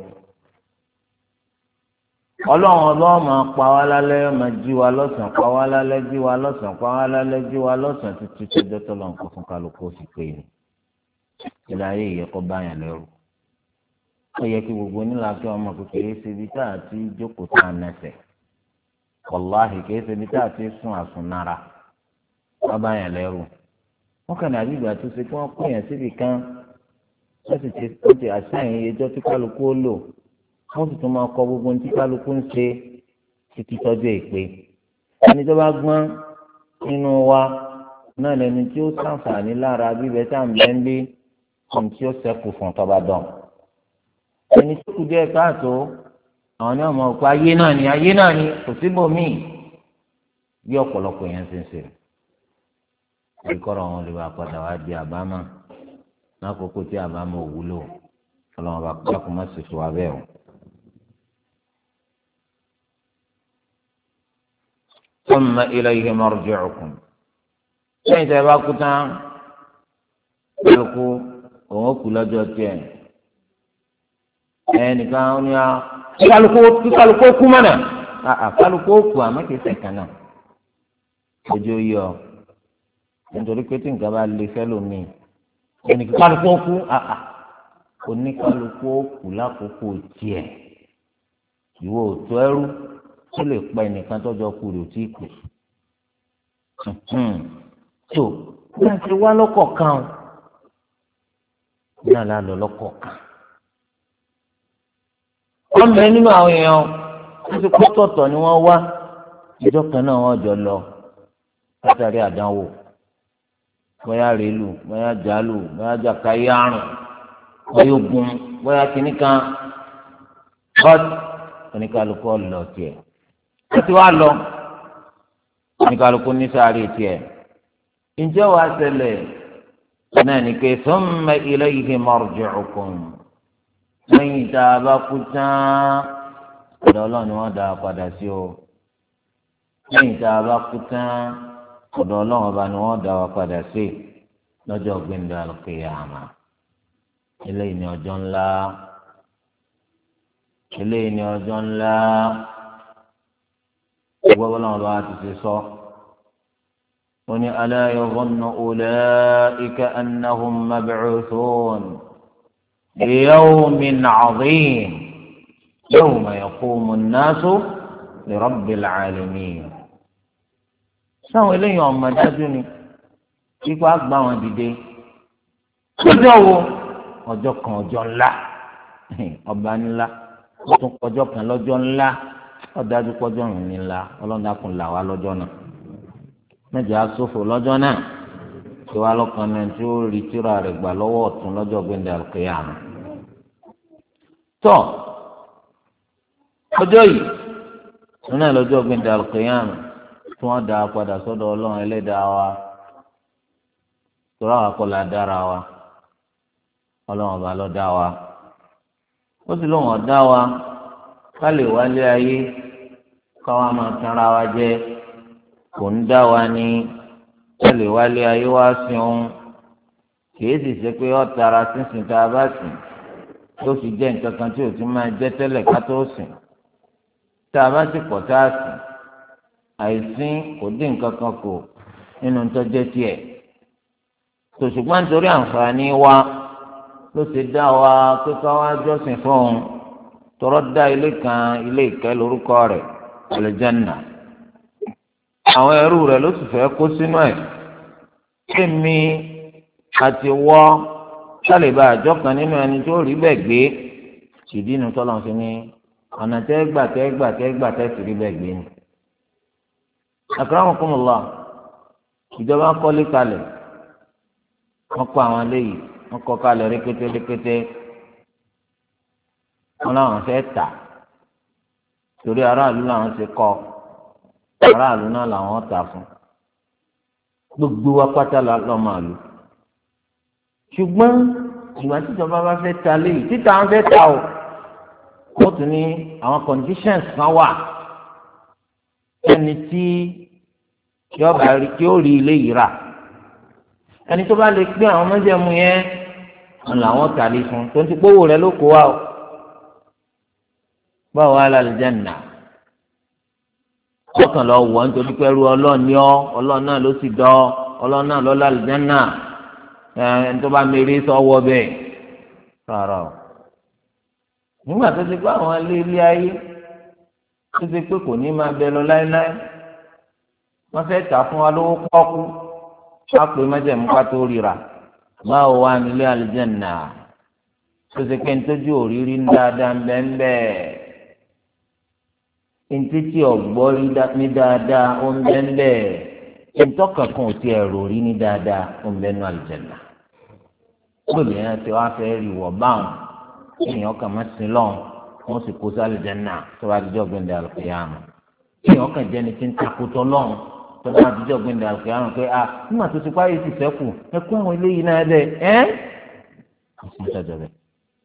ọlọ́run ọlọ́run máa pa wá lálẹ́ máa jí wa lọ́sàn-án pa wá lálẹ́ jí wa lọ́sàn-án pa wá lálẹ́ jí wa lọ́sàn-án títí tọ́jọ́ tó lọ́n kó fún kálukú ó sì pé ni ìlà ayé ìyẹ́kọ́ báyàn lẹ́rù ó yẹ kí gbogbo onílà kí ọmọ kékeré ṣe ibi tá a ti jókòó tá a nẹsẹ̀ wàláhì kìí ṣe ibi tá a ti sùn àsùnnára wọ́n báyàn lẹ́rù wọ́n kàn ní àbígbà tó ṣe kí wọ́n pè yàn síbi kan wọ́n ti àṣàyàn ẹjọ́ tí kálukú ó lò wọ́n sì tún máa kọ gbogbo ohun tí kálukú ń ṣe títí tọ́jú ìpè ẹni tó bá gbọ́n nínú wa náà lẹni tí ó ṣàǹfààní lára bíbẹ tá à ń bẹ́ ń bí ohun tí ó ṣẹ́kù fún tọ́ba dán ẹni tó kù díẹ̀ káàtó àwọn ní ọmọ òkú ayé náà ni kò síbòmíì bí ọ̀pọ̀lọpọ̀ yẹn ṣe ń ṣe ìkọ́rọ̀ wọn lè wà padà wá di àbámọ̀ lákòókò tí àbámọ̀ òwúlò ọlọ́run bá kọ́ má sì fi wá bẹ́ẹ̀ o. ثم إليه مرجعكم lẹ́yìn tẹ́ ẹ bá kú tán kálukú òun ó kú lọ́jọ́ tiẹ̀ ẹnìkan ó ní a kálukú kú mọ́nà kálukú ó kú àmọ́ kìí ṣẹ̀kan náà ojú yọ nítorí pé tí nǹkan bá lè fẹ́ lómi ẹnìkan kálukú ó kú oníkálukú ó kú lákòókò tiẹ̀ ìwọ òtó ẹrú tó lè pa ẹnìkan tọ́jọ́ kú rè ó tí kù tó náà ti wá lọ́kọ̀ọ̀kan o náà la lọ lọ́kọ̀ọ̀kan wọ́n bẹ nínú àwọn èèyàn wọ́n ti kó tọ̀tọ̀ ni wọ́n wá ìjọ kan náà wọ́n jọ lọ látàrí àdánwò bóyá rèlù bóyá jálù bóyá jàkáyé àrùn bóyá ogun bóyá kìnnìkan bọ́ọ̀tù oníkálukú ọ̀lọ́ tiẹ̀ wọ́n ti wá lọ oníkálukú ní sáré tiẹ̀ ǹjẹ́ wàá ṣẹlẹ̀ náà ní pé thumma ilayhi marji'ukum lẹ́yìn tá a bá kú tán ọ̀dọ̀ Ọlọ́run ni wọ́n dá a padà sí o lẹ́yìn tá a bá kú tán ọ̀dọ̀ Ọlọ́run ọba ni wọ́n dá a padà sí lọ́jọ́ gbẹ̀ndẹ̀ al-qiyamah eléyìí ni ọjọ́ ńlá eléyìí ni ọjọ́ ńlá gbogbo Ọlọ́run ọba ti ṣe sọ wọ́n ní ala yazunnu ulaika annahum mab'uthun ليوم عظيم يوم يقوم الناس لرب العالمين sáwọn eléyìí ọmọ dájú ni kíkọ́ àgbà wọn dìde ọjọ́ wo ọjọ́ kan ọjọ́ ńlá ọba ńlá ó tún ọjọ́ kan lọ́jọ́ ńlá ọ̀dájú pọ́jọ́ ọ̀run ní ńlá ọlọ́dàkùn là wá lọ́jọ́ náà mẹ́jọ asófò lọ́jọ́ náà tí wàá lọ́kàn náà tí ó rí tírà rẹ̀ gbà lọ́wọ́ ọ̀tún lọ́jọ́ gbẹ̀ndẹ̀ àlùkìyámà. tọ́ ọjọ́ yìí wọn náà lọ́jọ́ gbẹ̀ndẹ̀ àlùkìyámà tí wọ́n dá a padà sọ́dọ̀ ọlọ́run ẹlẹ́dàá wa tọ́ra wa kọ́ la dára wa ọlọ́run ọba ló dá wa ó sì lóun ọ̀dá wa ká lè wálé ayé káwa máa tanra wa jẹ kò ń dá wa ní tẹ́lẹ̀ wálé ayé wá sí òun kìí sì ṣe pé ọ̀tara sínsìn tá a bá sìn tó fi jẹ́ nǹkan kan tí ò ti máa jẹ́ tẹ́lẹ̀ ká tó sìn tá a bá sì pọ̀ tá a sìn àìsín kò dín nǹkan kan kù nínú tó jẹ́ tiẹ̀ tó ṣùgbọ́n nítorí àǹfààní wa ló ṣe dá wa pé ká wá jọ́sìn fún òun tọrọ dá ilé kan ilé ìkẹ́ lórúkọ rẹ̀ àlùjánnà àwọn ẹrú rẹ̀ ló sì fẹ́ kó sínú ẹ̀ kémi àti wọ́ sálẹ̀bà àjọ kan nínú ẹni tó rí bẹ́ẹ̀ gbé ṣìdínú tọ́lọ̀ fi ní ọ̀nà tẹ́gbà tẹ́sì rí bẹ́ẹ̀ gbé ni. akramakumullah ìjọba kọ́lé kalẹ̀ wọ́n kọ́ àwọn eléyìí wọ́n kọ́ kalẹ̀ rékété wọn làwọn fẹ́ tà torí aráàlú làwọn ti kọ́ aráàlú náà làwọn tà fún gbogbo wa pátá lọ máa lò ṣùgbọ́n ìgbà tíjọba bá fẹ́ ta léyìí títà wọn fẹ́ ta o wọ́n tún ní àwọn conditions kan wà ẹni tí yọba rí tí ó rí ilé yìí rà ẹni tó bá lè gbé àwọn mọ́jẹ̀mú yẹn wọn làwọn tà lé fún tó ń ti gbówó rẹ ló kó wa o báwo wà lálẹ́ jẹ́ nà ọkàn lọ wọ nítorí pé ẹrú ọlọ́run ní ọ ọlọ́run náà ló sì dọ́ ọlọ́run náà ló lálùjánnà ẹni tó bá mérí sọ́wọ́ bẹ́ẹ̀ rárá o. nígbà tó ti pé àwọn ilé ayé tó ti pé kò ní máa bẹ lọ láéláé wọ́n fẹ́ tà fún wa lówó pọ́kú wá pé májẹ̀mú ká tó ríra báwo wá nílé àlùjánnà tó ti pé nítorí òrírí ń dáadáa ń bẹ́ẹ̀ ń bẹ́ẹ̀ ntítí ọgbọ́ ní dáadáa ó ń bẹ́ ń bẹ́ẹ̀ ntọ́kànkàn ò ti ẹ̀rọ rí ní dáadáa ó ń bẹ́ nú àlùjánnà lóòlù yẹn ti wá fẹ́ rí wọ̀ báwọn èèyàn kàn má sin lọ́n wọ́n sì kó sí àlùjánnà tó bá dijọ́ gbẹ̀ndẹ̀ àlùkìyámà èèyàn kàn jẹ́ni tí ń takùtọ̀ lọ́n tó bá dijọ́ gbẹ̀ndẹ̀ àlùkìyámà pé a nígbà tó ti páyé ti sẹ́kù ẹ kó àwọn eléyìí náà dẹ ẹ́ kò sí ìtajà bẹ́ẹ̀.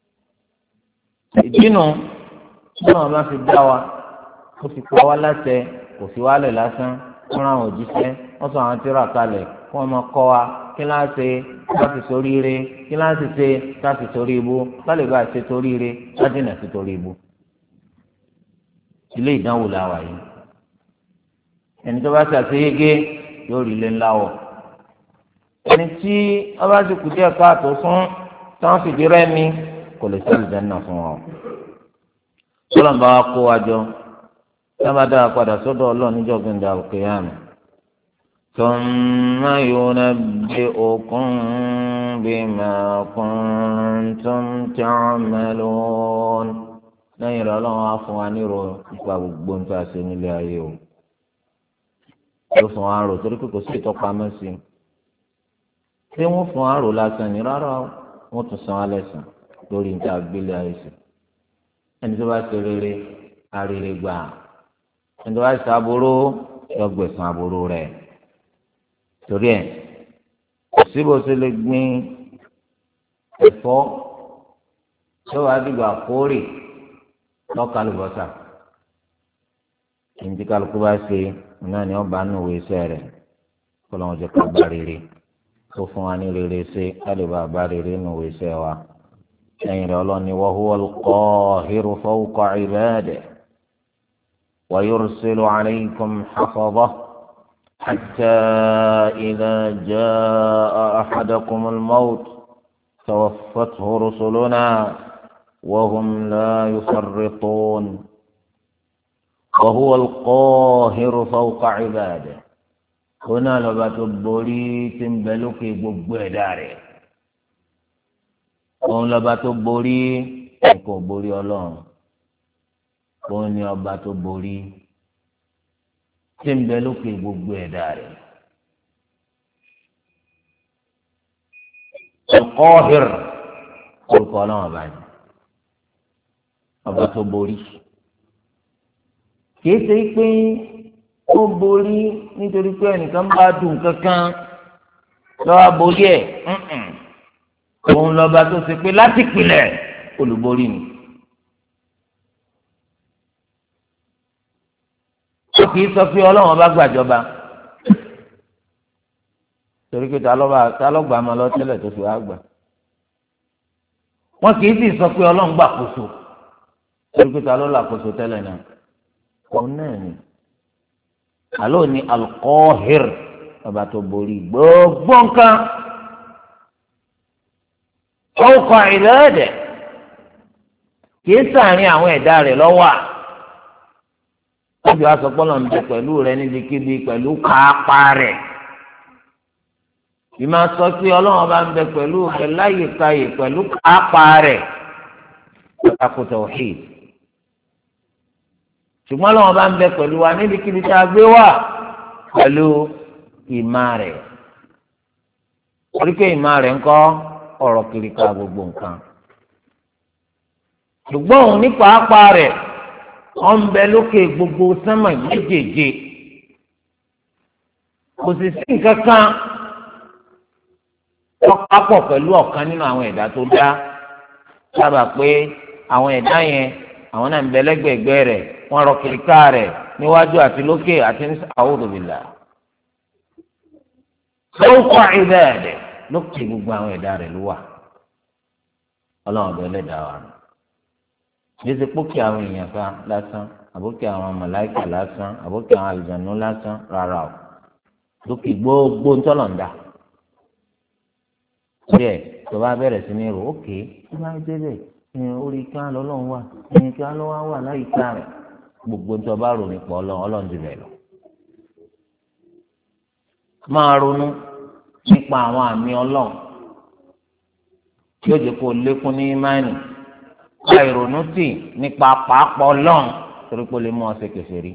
ìdínú tí wọn bá fi dá wa ó fi pa wá láṣẹ kò sí wálẹ̀ lásán wọ́n ra àwọn òjíṣẹ́ wọ́n sọ àwọn tírà kalẹ̀ kí wọ́n máa kọ́ wa kí kí láti láti ṣoríire kí láti ṣe láti ṣorí ibú kálí bá ṣe ṣoríire láti nà sí ṣorí ibú. ilé ìdánwò la wà yìí ẹni tó bá ṣàṣeyege yóò rí ilé ńlá wọ̀ ẹni tí ọba ti kù díẹ̀ káàtó fún tí wọ́n fìdí rẹ́mi kò lè sí àlùjánnà fún wọn. sọlọ́n bá wa kó wa jọ sábà dára padà sọ́dọ̀ ọlọ́run níjọ́ gbẹ̀ndà al-qiyāmah. ثم ينبئكم بما كنتم تعملون. lẹ́yìn rẹ̀ ọlọ́run á fún wa nírò nípa gbogbo nǹkan àṣẹ nílé ayé o. yóò fún wa rò torí pé kò sí ìtọ́pamọ́ sí i. ṣé wọ́n fún wa rò lásán ni rárá wọ́n tún san wa lẹ́san lórí níta gbélé ayé sí. ẹni tó bá ṣe rere arére gbà ẹni tó bá ṣe aburú yọ gbẹ̀san aburú rẹ̀. torí ẹ̀ síbò tó lè gbin ẹ̀fọ́ tó wàá dìgbà kórè lọ́kàlùbọ́sà kìntì kálukú bá ṣe náà ni wọ́n bá nù wé iṣẹ́ rẹ̀ kó lọ́wọ́ jẹ́ ká bá rere tó fún wa ní rere ṣe ká lè bá rere nù wé iṣẹ́ wa. ẹ̀yìn rẹ̀ ọlọ́ni wa huwal qahiru fawqa ibadihi wa yursilu alaykum hafazahu hatta idha jaa ahadakumul mawt tawaffathu rusuluna wa hum la yufarritun. وهو القاهر فوق عباده. هنا لبا تبوري تنبلوكي بوبو داري òun lọba tó borí kò borí Ọlọ́run òun ni ọba tó borí tí ń bẹ lókè gbogbo ẹ̀dá rẹ̀. Al-Qahir orúkọ Ọlọ́run ọba ni ọba tó borí kìí ṣe pé ó borí nítorí pé ẹnìkan bá dùn kankan lọ́wọ́ borí ẹ̀ òun lọ́ba tó ṣe pé láti pilẹ̀ olùborí ni. ó kìí sọ pé Ọlọ́run bá gbàjọba torí pé ta ló gbà máa lọ tẹ́lẹ̀ tó fi wá gbà. wọ́n kìí sì sọ pé Ọlọ́run gbàkóso torí pé ta ló làkóso tẹ́lẹ̀ náà. òun náà ni àlọ́ ni Al-Qahir ọba tó borí gbogbo nǹkan. fawqa ibadihi kìí sàárín àwọn ẹ̀dá rẹ̀ lọ́wọ́ àbí wàá sọ pọ́nlọ́ ń bẹ pẹ̀lú rẹ̀ níbikíbi pẹ̀lú kápá rẹ̀ ìmọ̀ sọ pé Ọlọ́run bá ń bẹ pẹ̀lú rẹ̀ láyèkáyè pẹ̀lú kápá rẹ̀ tako tawhid ṣùgbọ́n Ọlọ́run bá ń bẹ pẹ̀lú wa níbikíbi tá a gbé wà pẹ̀lú ìmọ̀ rẹ̀ orí pé ìmọ̀ rẹ̀ ńkọ́ ọ̀rọ̀ kiri ká gbogbo nǹkan ṣùgbọ́n òun ní pàápàá rẹ̀ wọ́n ń bẹ lókè gbogbo sánmà méjèèje kò sì sí nǹkan kan pápọ̀ pẹ̀lú ọ̀kan nínú àwọn ẹ̀dá tó dá sábà pé àwọn ẹ̀dá yẹn àwọn náà ń bẹ lẹ́gbẹ̀ẹ́gbẹ́ rẹ̀ wọ́n rọ kiri ká rẹ̀ níwájú àti lókè àti ní a'udhu billah fawqa ibadihi lókè gbogbo àwọn ẹ̀dá rẹ̀ ló wà Ọlọ́run ọ̀bẹ ẹlẹ́dàá wa ní ti pókè àwọn èèyàn kan lásán àbókè àwọn màláíkà lásán àbókè àwọn àlùjànnú lásán rárá o lókè gbogbo ńtọ́lọ̀ ń dà bẹ́ẹ̀ tó bá bẹ̀rẹ̀ sí ní rò ókè tó bá débẹ̀ orí ká lọ́lọ́run wà ẹ̀yìn ká lọ́wọ́ wà láyìíká rẹ̀ gbogbo ńtọ́ bá rò nípa Ọlọ́run ti bẹ̀ lọ. máa ronú nípa àwọn àmì Ọlọ́run tí ó jẹ́ kó lékún ní ìmánì àìrònú tì nípa pàápàá Ọlọ́run torí pé ó lè mú ọ ṣe kèfèrí.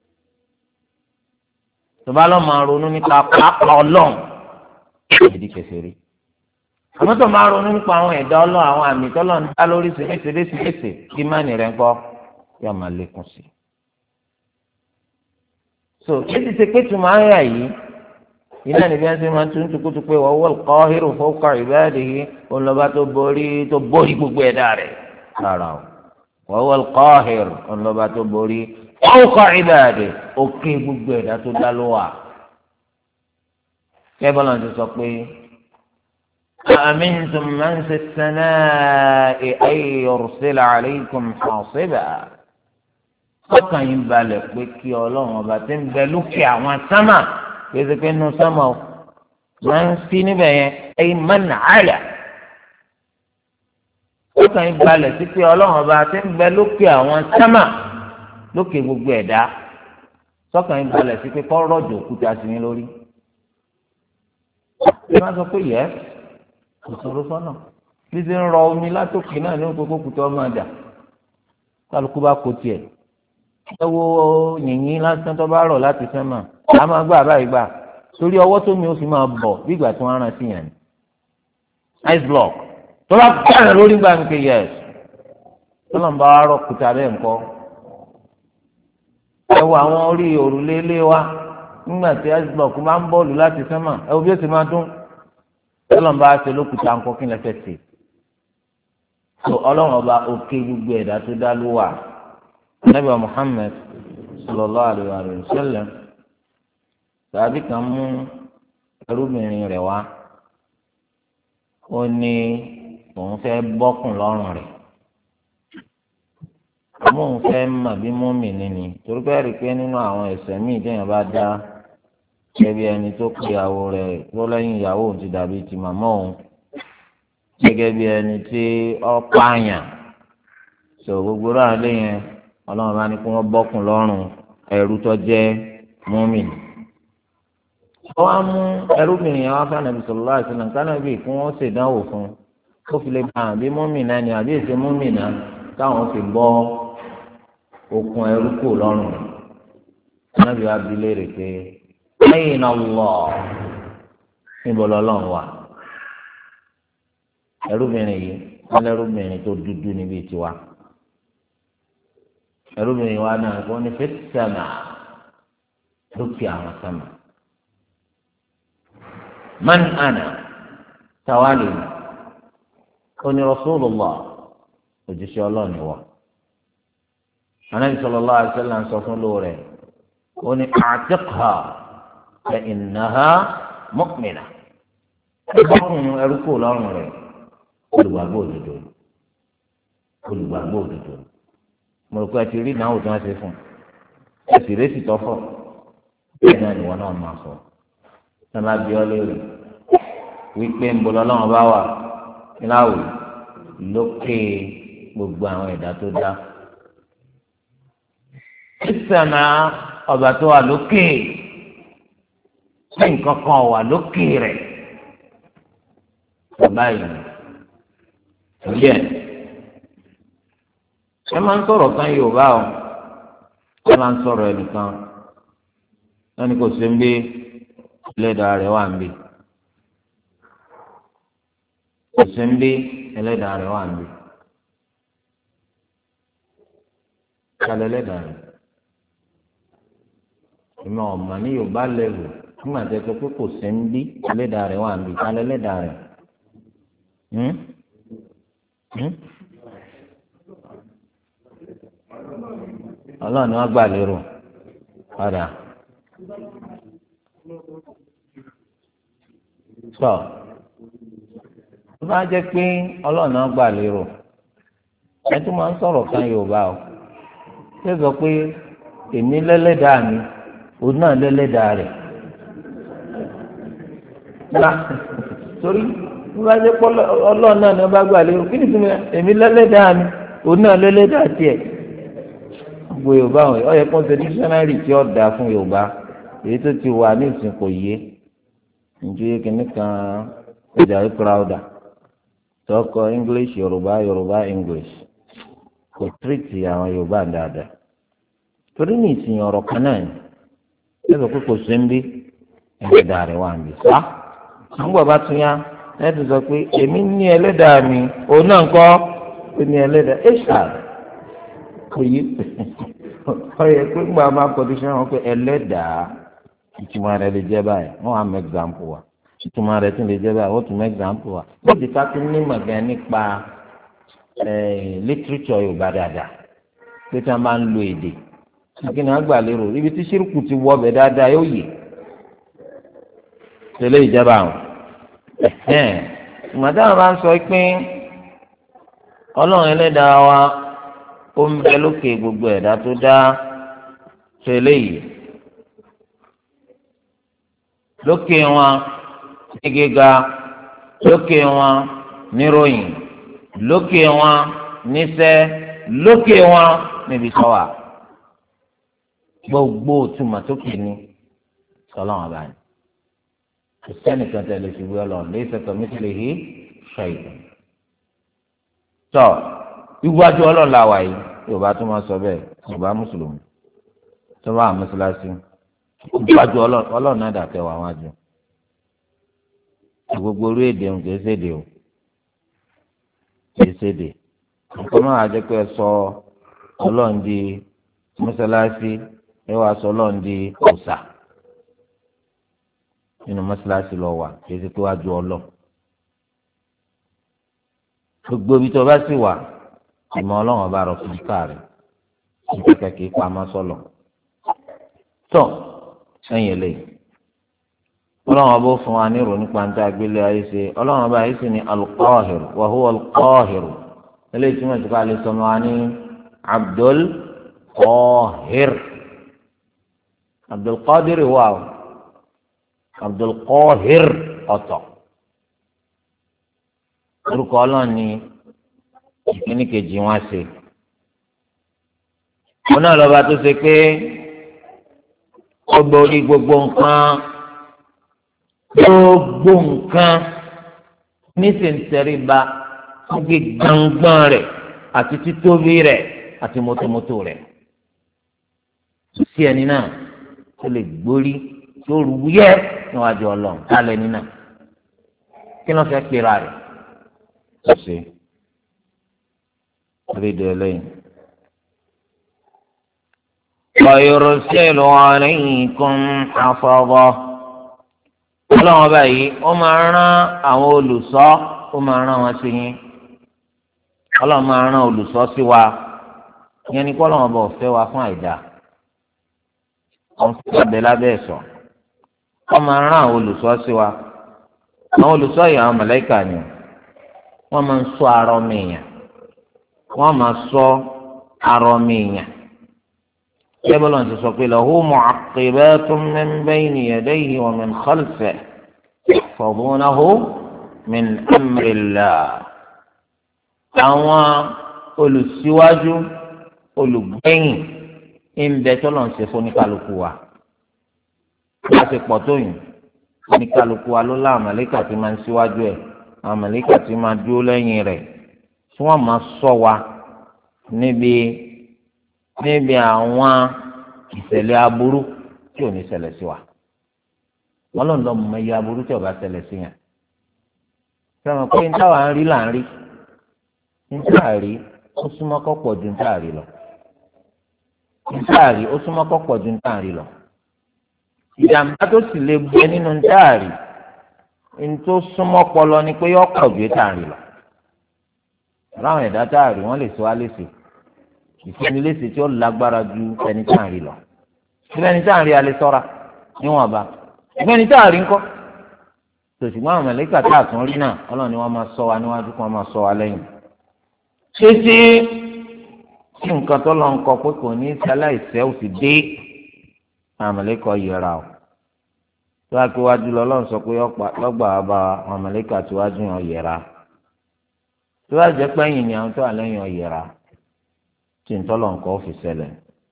tó bá lọ máa ronú nípa pàápàá Ọlọ́run ó lè di kèfèrí. àmọ́ tó máa ronú nípa àwọn ẹ̀dá Ọlọ́run àwọn àmì tọ́lọ́run dá lórí ṣeréṣeréṣe ìmánì rẹ̀ ńkọ́ yóò máa lékún sí i. so èsì ṣe pé tùmọ̀ ayà yìí iná níbi ẹni tí wọn tún tukutu pé wa huwa al-qahiru fawqa ibadihi ọlọ́ba tó borí gbogbo ẹ̀dá rẹ̀ rárá o wa huwa al-qahir ọlọ́ba tó borí fawqa ibadihi òkè gbogbo ẹ̀dá tó dá ló wà. kẹ́bọ́lá ti sọ pé أأمنتم من في السماء أن يرسل عليكم حاصبا ọkàn yín balẹ̀ pé kí ọlọ́run ọba tí ń bẹ lókè àwọn sámà kéde pé nínú sámà o máa ń fi níbẹ̀ yẹn ẹ̀yin mọ́nà àlà ọkàn yín balẹ̀ sí pé ọlọ́run ọba tí ń bẹ lókè àwọn sámà lókè gbogbo ẹ̀dá sọ́kàn yín balẹ̀ sí pé kọ́ rọ̀jò òkúta sí yín lórí. ẹ máa sọ pé yẹ kò sọ̀rọ̀ sọ́nà bí ti ń rọ omi látòkè náà ní gbogbo òkúta ọmọ àjà kálukú bá kó tiẹ̀ ẹ wo yìnyín lásán tó bá rọ̀ láti sẹ́mà a máa gbà báyìí gbà torí ọwọ́ tó mi ó fi máa bọ̀ bí ìgbà tí wọ́n rán sí yẹn ice block tó bá kẹ́rẹ̀ lórí gbà ń ké yẹs tọ́lọ́mùbá wa rọ̀ kúta bẹ́ẹ̀ ńkọ́ ẹ wo àwọn orí òrùlé ilé wa nígbà tí ice block máa ń bọ́ọ̀lù láti sẹ́mà ẹ wo bí ó ti máa dún tọ́lọ́mùbá wa ṣe lókùtà ńkọ́ kí n lè fẹ́ tè so ọlọ́run ọba òkè gbogbo ẹ̀dá tó dá ló wà Nabi Muhammad sallallahu alaihi wa sallam tàbí kan mú ẹrúbìnrin rẹ̀ wá ó ní òun fẹ́ bọ́kùn lọ́rùn rẹ̀ àmọ́ òun fẹ́ mà bí mùmínì ni torí pé rí i pé nínú àwọn ẹ̀ṣẹ̀ míì téèyàn bá dá gẹ́gẹ́ ẹni tó pé ìyàwó rẹ̀ tó lẹ́yìn ìyàwó òun ti dàbí ti màmá òun gẹ́gẹ́ bí ẹni tí ó pààyàn sọ gbogbo rà lẹ́yìn ọlọ́run bá ní kí wọ́n bọ́kùn lọ́rùn ẹrú tó jẹ́ mùmínì. wọ́n á mú ẹrúbìnrin yẹn wá fún Ànábì sallallahu alaihi wasallam kánàbì kí wọ́n ṣèdánwò fún kó fi lè bá àbí mùmínà ni àbí èsè mùmínà táwọn fi bọ́ okùn ẹrú kù lọ́rùn rẹ̀. Ànábì wa bi léèrè pé ayna Allah níbo lọ́lọ́run wà. ẹrúbìnrin yìí wọ́n lẹ́rúbìnrin tó dúdú níbi tiwa. ẹrúbìnrin wa náà kò ní fi sàmà lókè àwọn sàmà. man ana tawali oní Rasulullah òjíṣẹ́ Ọlọ́run wọ. Ànábì sallallahu alaihi wasallam sọ fún lóore oní a'tiqha fa innaha mu'mina. ẹgbọ́n ẹrú kò lọ́rùn rẹ̀ olùgbàgbọ́ òdodo olùgbàgbọ́ òdodo. mo rò pé ẹ ti rí ìdáhùn tí wọ́n ṣe fún ẹ sì rẹ́sì tọ́fọ̀ bẹ́ẹ̀ náà ni wọ́n náà máa sọ sábà bí ọ léèrè wípé ń bọ̀ lọ́wọ́ bá wà níláwò lókè gbogbo àwọn ẹ̀dá tó dá sísèmà ọba tó wà lókè sí nǹkan kan wà lókè rẹ̀ bàbá yìí torí ẹ̀ ẹ máa ń sọ̀rọ̀ kan Yorùbá o ẹ máa ń sọ̀rọ̀ ẹnìkan ẹnì kò sí ń gbé ẹlẹ́dàá rẹ̀ wà ń gbé kò sí ń gbé ẹlẹ́dàá rẹ̀ wà ń gbé kálẹ̀ ẹlẹ́dàá rẹ̀ ìmọ̀ ọ̀mà ní Yorùbá lẹ́wọ̀ nígbà tí ẹ sọ pé kò sí ń gbé ẹlẹ́dàá rẹ̀ wà ń gbé kálẹ̀ ẹlẹ́dàá rẹ̀ Ọlọ́run ni wọ́n gbà lérò padà sọ tó bá jẹ́ pé Ọlọ́run náà gbà lérò ẹ tún máa ń sọ̀rọ̀ kan Yorùbá o ṣé sọ pé èmi lẹ́lẹ́dàá mi òun náà lẹ́lẹ́dàá rẹ̀ torí tó bá jẹ́ pé Ọlọ́run náà ni wọ́n bá gbà lérò kí ni tí èmi lẹ́lẹ́dàá mi òun náà lẹ́lẹ́dàá tiẹ̀ gbogbo Yorùbá wọn ọ yẹ kó ṣe dictionary tí ó dáa fún Yorùbá èyí tó ti wà ní ìsìn kò yé njẹ́ kìnnì kan ọjà ìkúráùdà tọkọ English Yorùbá Yorùbá English kò tírìtì àwọn Yorùbá dáadáa torí ní ìsìn ọ̀rọ̀ kan náà ẹ sọ pé kò sí ń bí ẹlẹ́dàá rẹ̀ wà ń bí sá nígbà bá tún yá ẹ ti sọ pé èmi ní ẹlẹ́dàá mi òun náà kọ́ ó ní ẹlẹ́dàá ẹ ṣáà kò yí ọyẹ pé gbà máa kọdíṣẹ́ wọn pé ẹlẹ́dàá ìtumọ̀ rẹ̀ lè jẹ́ báyìí wọ́n á mọ ẹgbàmpù wa ìtumọ̀ rẹ̀ tún lè jẹ́ báyìí wọ́n tún mọ ẹgbàmpù wa wọ́n ti ká tún ní mọ̀gán nípa lítírítọ̀ Yorùbá dáadáa pé tí wọ́n bá ń lo èdè kí ni wọ́n gbà lérò ibi tí ṣírùkù ti wọ́ ọbẹ̀ dáadáa yóò yè tẹ́lẹ̀ ìjẹba àwọn ìmọ̀tá bá ń sọ pé ọlọ́run ẹlẹ́dàá wa ó ń bẹ lókè gbogbo ẹ̀dá tó dá ṣe léyìí lókè wọn ní gíga lókè wọn níròyìn lókè wọn níṣẹ́ lókè wọn níbi sọ́wà gbogbo òtúmọ̀ tó kì ní sọlọ́wọ́n bá ní kò sẹ́nìkan tẹ̀lé fi wí ọlọ́run lè sẹ́kọ̀ọ́ mithlihi shay'un tọ́ iwájú ọlọ́run làwà yìí yorùbá tó máa sọ bẹ́ẹ̀ yorùbá mùsùlùmí tó bá wà mọ́sálásí iwájú ọlọ́run náà dàtẹ́ wà wájú gbogbo orí èdè ń kìí ṣèdè o kìí ṣèdè nǹkan máa jẹ́ pé ẹ sọ ọlọ́run di mọ́sálásí ẹ wàá sọ ọlọ́run di òòṣà nínú mọ́sálásí lọ wà kìí ṣe pé wájú ọlọ́run gbogbo ibi tó bá sì wà ìmọ̀ ọlọ́run ọba rọ̀ fún káàrí ìkẹ́kẹ́ kìí pamọ́ sọ́lọ̀ tó ẹ̀yìn eléyìí ọlọ́run ọba ó fún wa ní ìròyìn pàǹtà gbélé ayé ṣe ọlọ́run ọba ayé sì ní al-Qahir wa huwa al-Qahir eléyìí tí wọ́n ti ká lè sọmọ wa ní Abdul Qahir Abdul Qadir wà o Abdul Qahir ọ̀tọ̀ orúkọ ọlọ́run ní ìpínlẹ̀ kejì wọn ṣe wọn náà lọ́ba tó ṣe pé ó borí gbogbo nǹkan nísìnyìntẹ́rìbá fún gbígbàngbàn rẹ̀ àti títóbi rẹ̀ àti mọ́tòmọ́tò rẹ̀ sí ẹni náà tó lè gbórí tó rú yẹ níwájú ọlọ́run tálẹ̀ ní náà kí ló fẹ́ pera rẹ̀ tó ṣe rédíò ẹlẹ́yìn. ويرسل عليكم حفظة ọlọ́run ọba yìí ó máa rán àwọn olùṣọ́ ó máa rán wọn sí yín ọlọ́run máa rán olùṣọ́ sí wa ìyẹn ni kí ọlọ́run ọba ò fẹ́ wa fún àìdá ọ̀n fún abẹ́ lábẹ́ ẹ̀sọ́ ó máa rán àwọn olùṣọ́ sí wa àwọn olùṣọ́ yìí àwọn màláíkà ni wọ́n máa ń ṣọ́ ara ọmọ èèyàn wọ́n máa ṣọ́ ara ọmọ èèyàn. يقول أن تسوقي له معقبات من بين يديه ومن خلفه يحفظونه من أمر الله àwọn olùṣíwájú olùgbẹ̀yìn ìbẹ tó lọ ń ṣe fún oníkálukú wa láti pọ̀ tó yìn oníkálukú wa ló láwọn màlàíkà tí máa ń ṣíwájú ẹ̀ àwọn màlàíkà tí máa dúró lẹ́yìn rẹ̀ tí wọ́n máa ṣọ́ wa níbi àwọn ìṣẹ̀lẹ̀ aburú tí ò ní ṣẹlẹ̀ sí wa wọn lọ lọ mọ iye aburú tí ò bá ṣẹlẹ̀ sí yẹn sọ̀rọ̀ pé ní táwa ń rí là ń rí ní táàrí ó súnmọ́ kọ́ pọ̀ ju ní táàrí lọ ní táàrí ó súnmọ́ kọ́ pọ̀ ju ní táàrí lọ ìjàmbá tó sì lè gbé nínú ní táàrí ní tó súnmọ́ pọlọ ni pé yọ pọ̀ ju táàrí lọ láwọn ẹ̀dá táàrí wọ́n lè sọ wá léṣe ìfúnnilẹ́sẹ̀ tí ó lágbára ju ẹni tá à ń rí lọ síbẹ̀ ẹni tá à ń rí alẹ́ sọ́ra níwọ̀nba ìgbẹ́ ẹni tá à rí ńkọ́ tòṣùgbọ́n àwọn mẹ̀lẹ́kà tá à tún rí náà ọlọ́run ni wọ́n máa sọ wa níwájú kí wọ́n máa sọ wa lẹ́yìn. ṣé tí nǹkan tó lọ ń kọ pé kò ní sáláìsẹ́ ò sì dé àwọn mẹ̀lẹ́kà yẹra o tó wá pé wájú lọ ọlọ́run sọ pé lọ́gbà bá àwọn mẹ̀lẹ́kà tí wájú yàn yẹra tó wá jẹ́ pẹ́yìn ni àwọn tó wà lẹ́yìn yẹra tí ń tọ́lọ̀ nǹkan fi ṣẹlẹ̀.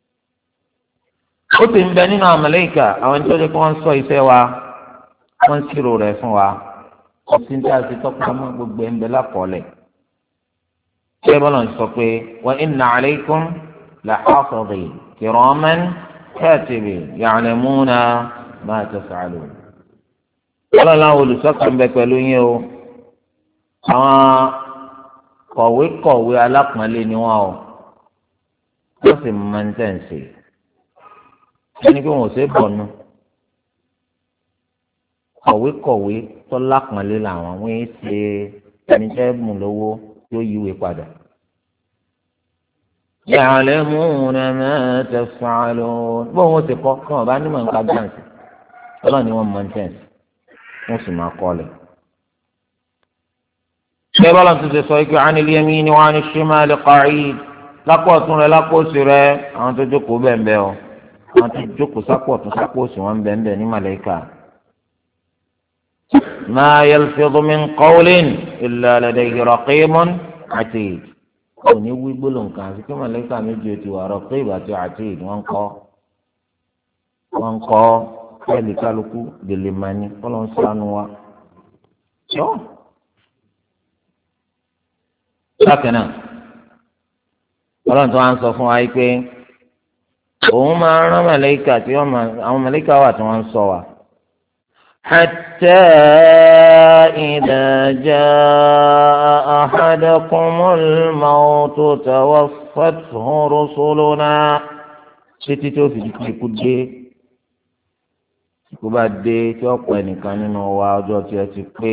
ó ti ń bẹ nínú àwọn màláíkà àwọn tó ṣe kí wọ́n sọ iṣẹ́ wa wọ́n ń ṣírò rẹ̀ fún wa ọtí ń tà sí tọ́pọ̀ mọ́ gbogbo ẹ̀ ń bẹ lápọ̀ọ́lẹ̀. ṣé bọ́lá ń sọ pé wa inna alaykum lahafidhin kiraman katibin ya'lamuna ma taf'alun. bọ́lá láwọn olùsọ́kà ń bẹ pẹ̀lú yín o àwọn kọ̀wé alápọ̀nlé ni wọ́n o wọ́n sì máa ń tẹ̀sí ẹni pé wọn ò ṣe bọ̀nu kọ̀wé tó lápọ̀nlé làwọn wọ́n ń ṣe ẹni tẹ́ mú lówó yóò yíwèé padà. ya'lamuna ma taf'alun bóun ó ti kọ́ kí wọ́n bá nímọ̀ nǹkan gbàǹsì ọlọ́run ni wọ́n máa ń tẹ̀sí wọ́n sì máa kọ́ lẹ̀. ṣé bọ́lá tó ṣe sọ pé anil yamini wa anil shimali qa'id lápò ọ̀tún rẹ̀ lápò òsì rẹ̀ àwọn tó jókòó bẹ́ẹ̀ bẹ́ẹ̀ o àwọn tó jókòó sápò ọ̀tún sápò òsì wọn bẹ́ẹ̀ bẹ́ẹ̀ ní màláíkà. ma yalfidhu min qawlin illa ladayhi raqibun atid òní wí gbólóhùn kan àti pé màláíkà méjì ti wà raqib àti atid wọ́n kọ́ ẹ̀lì kálukú délé mani kọ́lọ́ ń sànù wa. bákan náà ọlọ́run tó wá ń sọ fún wa yìí pé òun máa rán màláíkà tí àwọn màláíkà wà tí wọ́n ń ṣọ́ wa. حتى إذا جاء أحدكم الموت توفته رسلنا títí tó fi kíkú dé kó bá dé tí ọ̀pọ̀ ẹnìkan nínú wa ọjọ́ tí ẹ ti pé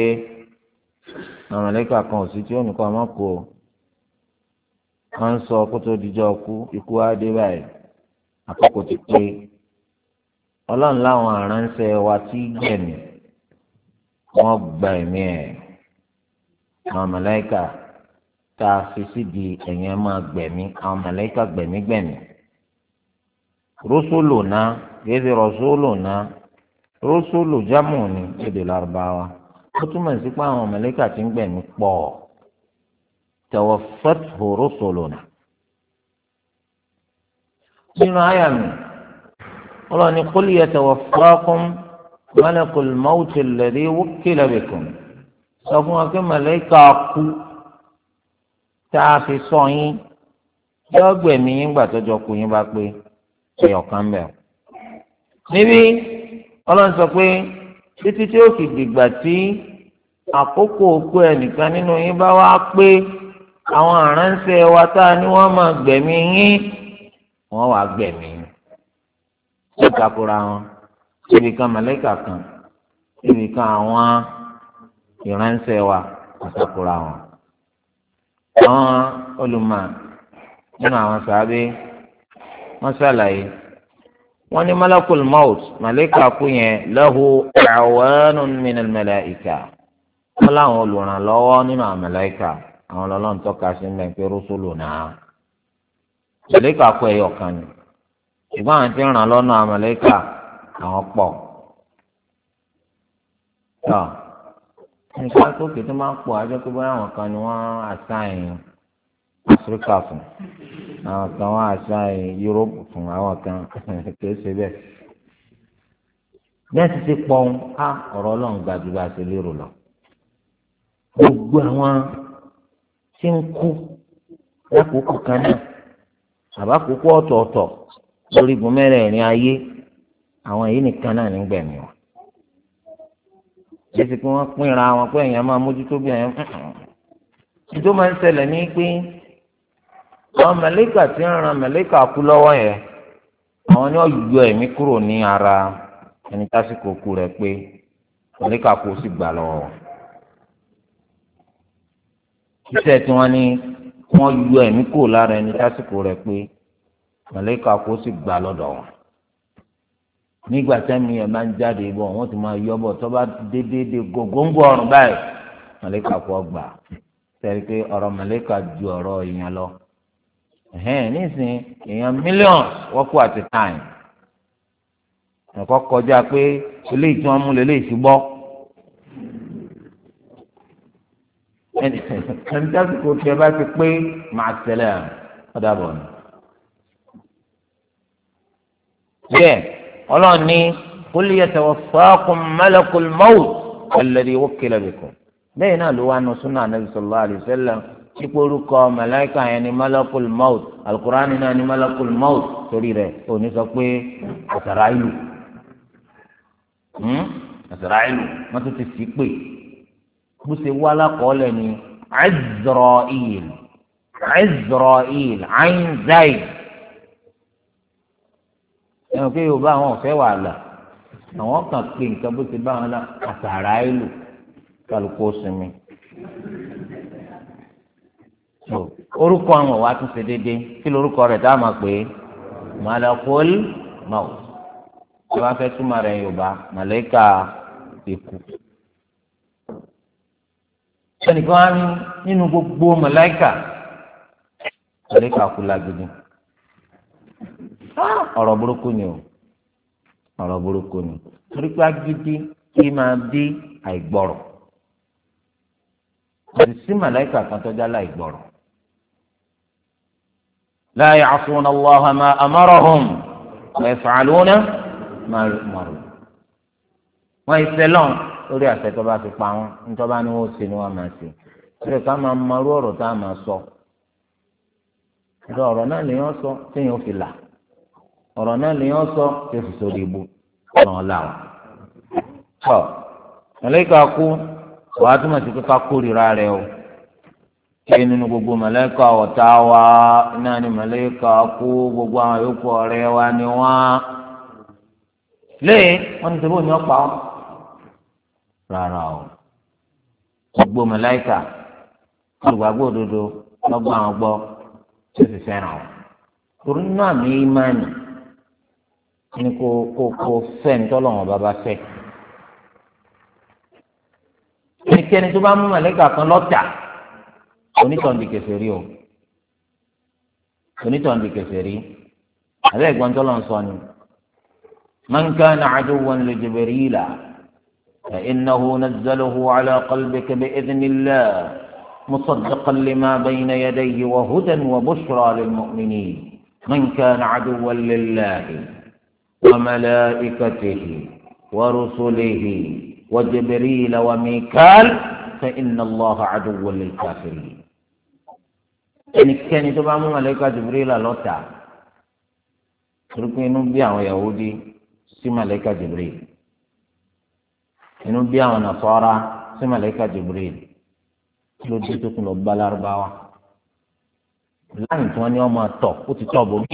àwọn màláíkà kan ò sí tí ó nìkan ọmọ kò wọ́n ń sọ kó tó dijọ́ ikú á dé báyìí àkókò ti pé ọlọ́run láwọn aránṣẹ́ wa tí gbẹ̀mí wọ́n gba ẹ̀mí ẹ̀ àwọn màláíkà tá a fi síbi ẹ̀yìn máa gbẹ̀mí àwọn màláíkà gbẹ̀mí. rusuluna gẹ́gẹ́ rasuluna rusulu jámù ní èdè Lárúbáwá ó túmọ̀ sí pé àwọn màláíkà tí ń gbẹ̀mí pọ̀ tawaffathu rusuluna. nínú àyà mi ọlọ́run ní qul yatawaffakum malakul mawti alladhi wukkila bikum sọ fún wa pé màláíkà kú tá a fi sọ yín yọ gbẹ̀mí yín gbà tọ́jọ́ kú yín bá pé ọ̀kan bẹ̀. níbí ọlọ́run sọ pé títí tí ó fi dìgbà tí àkókò òkú ẹnìkan nínú yín bá wá pé àwọn aránṣẹ́ wa tá a ní wọ́n máa gbẹ̀mí yín wọ́n wàá gbẹ̀mí yín. ó takora wọn síbi kan màláíkà kan síbi kan àwọn ìránṣẹ́ wa ó takora wọn. àwọn olùmọ̀ nínú àwọn sàábé wọ́n ṣàlàyé wọ́n ní malakul maut màláíkà kú yẹn lahu a'wanun minal malaika wọ́n láwọn olùrànlọ́wọ́ nínú àwọn màláíkà àwọn ọlọ́run tọ́ka sí ń bẹ̀ pé rusuluna màláíkà kú ẹyọ kan ni ṣùgbọ́n àwọn tí ń ràn lọ́nà àwọn màláíkà àwọn pọ̀ tọ́ nǹkan tó kì í tó máa ń pọ̀ ajọ́ pé bóyá àwọn kan ni wọ́n àṣàyàn áfíríkà fún àwọn kan wọ́n àṣàyàn yúróòpù fún àwọn kan kìí ṣe bẹ́ẹ̀. bẹ́ẹ̀ ti ti pọ̀ á ọ̀rọ̀ ọlọ́run gbàdúrà ṣe lérò lọ. gbogbo àwọn tí ń kú lákòókò kan náà àbákòókò ọ̀tọ̀ọ̀tọ̀ lórí igun mẹ́rẹ̀ẹ̀rin ayé àwọn èyí nìkan náà ní gbẹ̀mí wọn. jẹ́sí pé wọ́n pínra wọn pé èèyàn máa mójútó bí èèyàn tó máa ń ṣẹlẹ̀ ní pé àwọn màláíkà tí ń ran màláíkà kú lọ́wọ́ yẹn àwọn ni wọ́n yọ ẹ̀mí kúrò ní ara ẹni tásìkò kú rẹ̀ pé màláíkà kú sì gbà lọ́wọ́ iṣẹ́ tí wọ́n ní wọ́n yọ ẹ̀mí kúrò lára ẹni tásìkò rẹ̀ pé màláíkà kú sì gbà lọ́dọ̀ wọn nígbà tẹ́mi ẹ̀ máa ń jáde bọ̀ wọ́n ti máa yọ bọ̀ tó bá dédédé gógóńgó ọ̀run báyìí màláíkà kú ọgbà sẹ́rí pé ọ̀rọ̀ màláíkà ju ọ̀rọ̀ èèyàn lọ nísìnyí èèyàn millions wọ́n kú at a time ẹ̀kọ́ kọjá pé eléyìí tí wọ́n mú lélẹ́yìí sí bọ́ ẹni tásìkò tí ẹ bá ti pé màá tẹ̀lé ọ̀dà bọ̀ ni. bẹ́ẹ̀ ọlọ́run ní qul yatawaffakum malakul mawt alladhi wukkila bikum bẹ́ẹ̀ náà ló wá nu sunnah Nabi sallallahu alayhi wa sallam ipò orúkọ màláíkà yẹn ni malakul maut alukur'ani náà ni malakul maut torí rẹ̀ òní sọ pé Asrailu Asrailu wọ́n tún ti fi pè bó ṣe wá lákọọ́lẹ̀ ni Azrail ayin zai ẹ̀wọ̀n pé yorùbá àwọn ọ̀fẹ́ wàhálà àwọn kan pé nǹkan bó ṣe bá wọn náà Asrailu kálukú sinmi orúkọ àwọn wa tún ṣe déédéé kí lorúkọ rẹ̀ tá a máa pè é malakul maut tí wọ́n fẹ́ túmọ̀ rẹ̀ yorùbá màláíkà ikú ẹnìkan á ní nínú gbogbo màláíkà màláíkà kú lágídí ọ̀rọ̀ burúkú ni o ọ̀rọ̀ burúkú ni torí pé agídí kí máa bí àìgbọràn kò sí màláíkà kan tó dá láìgbọràn la ya'suna Allaha ma amarahum wa yaf'aluna ma yu'marun wọn ìṣẹlọ lórí àṣẹ tó bá fi pa wọn nítorí bá ní wọn ó ṣe ni wọn máa ṣe lórí ká máa marú ọ̀rọ̀ tá a máa sọ ọ̀rọ̀ náà lèyàn sọ téèyàn fi là ọ̀rọ̀ náà lèyàn sọ tí ó fi sórí ibu ọ̀rọ̀ làwọn. tọ́ màláíkà kú wàá túmọ̀ sí pé ká kórìíra rẹ o kí nínú gbogbo màláíkà ọ̀tá wa iná ni màláíkà kú gbogbo àwọn yòókù ọ̀rẹ́ wa ni wọ́n lé wọ́n ní tẹ́lẹ̀ òní ọ̀pá ọ́ rárá o gbogbo màláíkà olùgbàgbọ́ òdodo lọ́gbọ́n àwọn gbọ́ tó sì fẹ́ràn o torí náà mi ìmánì ní kó fẹ́ ní tọ́lọ́wọ́n bàbá fẹ́ ẹnikẹ́ni tó bá mú màláíkà kan lọ́tà onítàn di kèfèrí o onítàn di kèfèrí àbẹ́ ẹ̀gbọ́n tọ́lọ́ ń sọ ni man kana aduwwan li Jibrila fa innahu nazzalahu ala qalbika bi idhnillah musaddiqan lima bayna yadayhi wa hudan wa bushra lil mu'minin man kana aduwwan lillahi wa malaikatihi wa rusulihi wa Jibrila wa Mikal fa inna Allaha aduwwan lil kafirin ẹnikẹ́ni tó bá mú màláíkà Jibrila lọ́tà torípé inú bí àwọn Yahudi sí màláíkà Jibril inú bí àwọn Nasara sí màláíkà Jibril kí ló dé tó kún lọ bá Lárúbáwá láyìn tí wọ́n ní ọmọ tọ̀ ó ti tọ̀ bòmí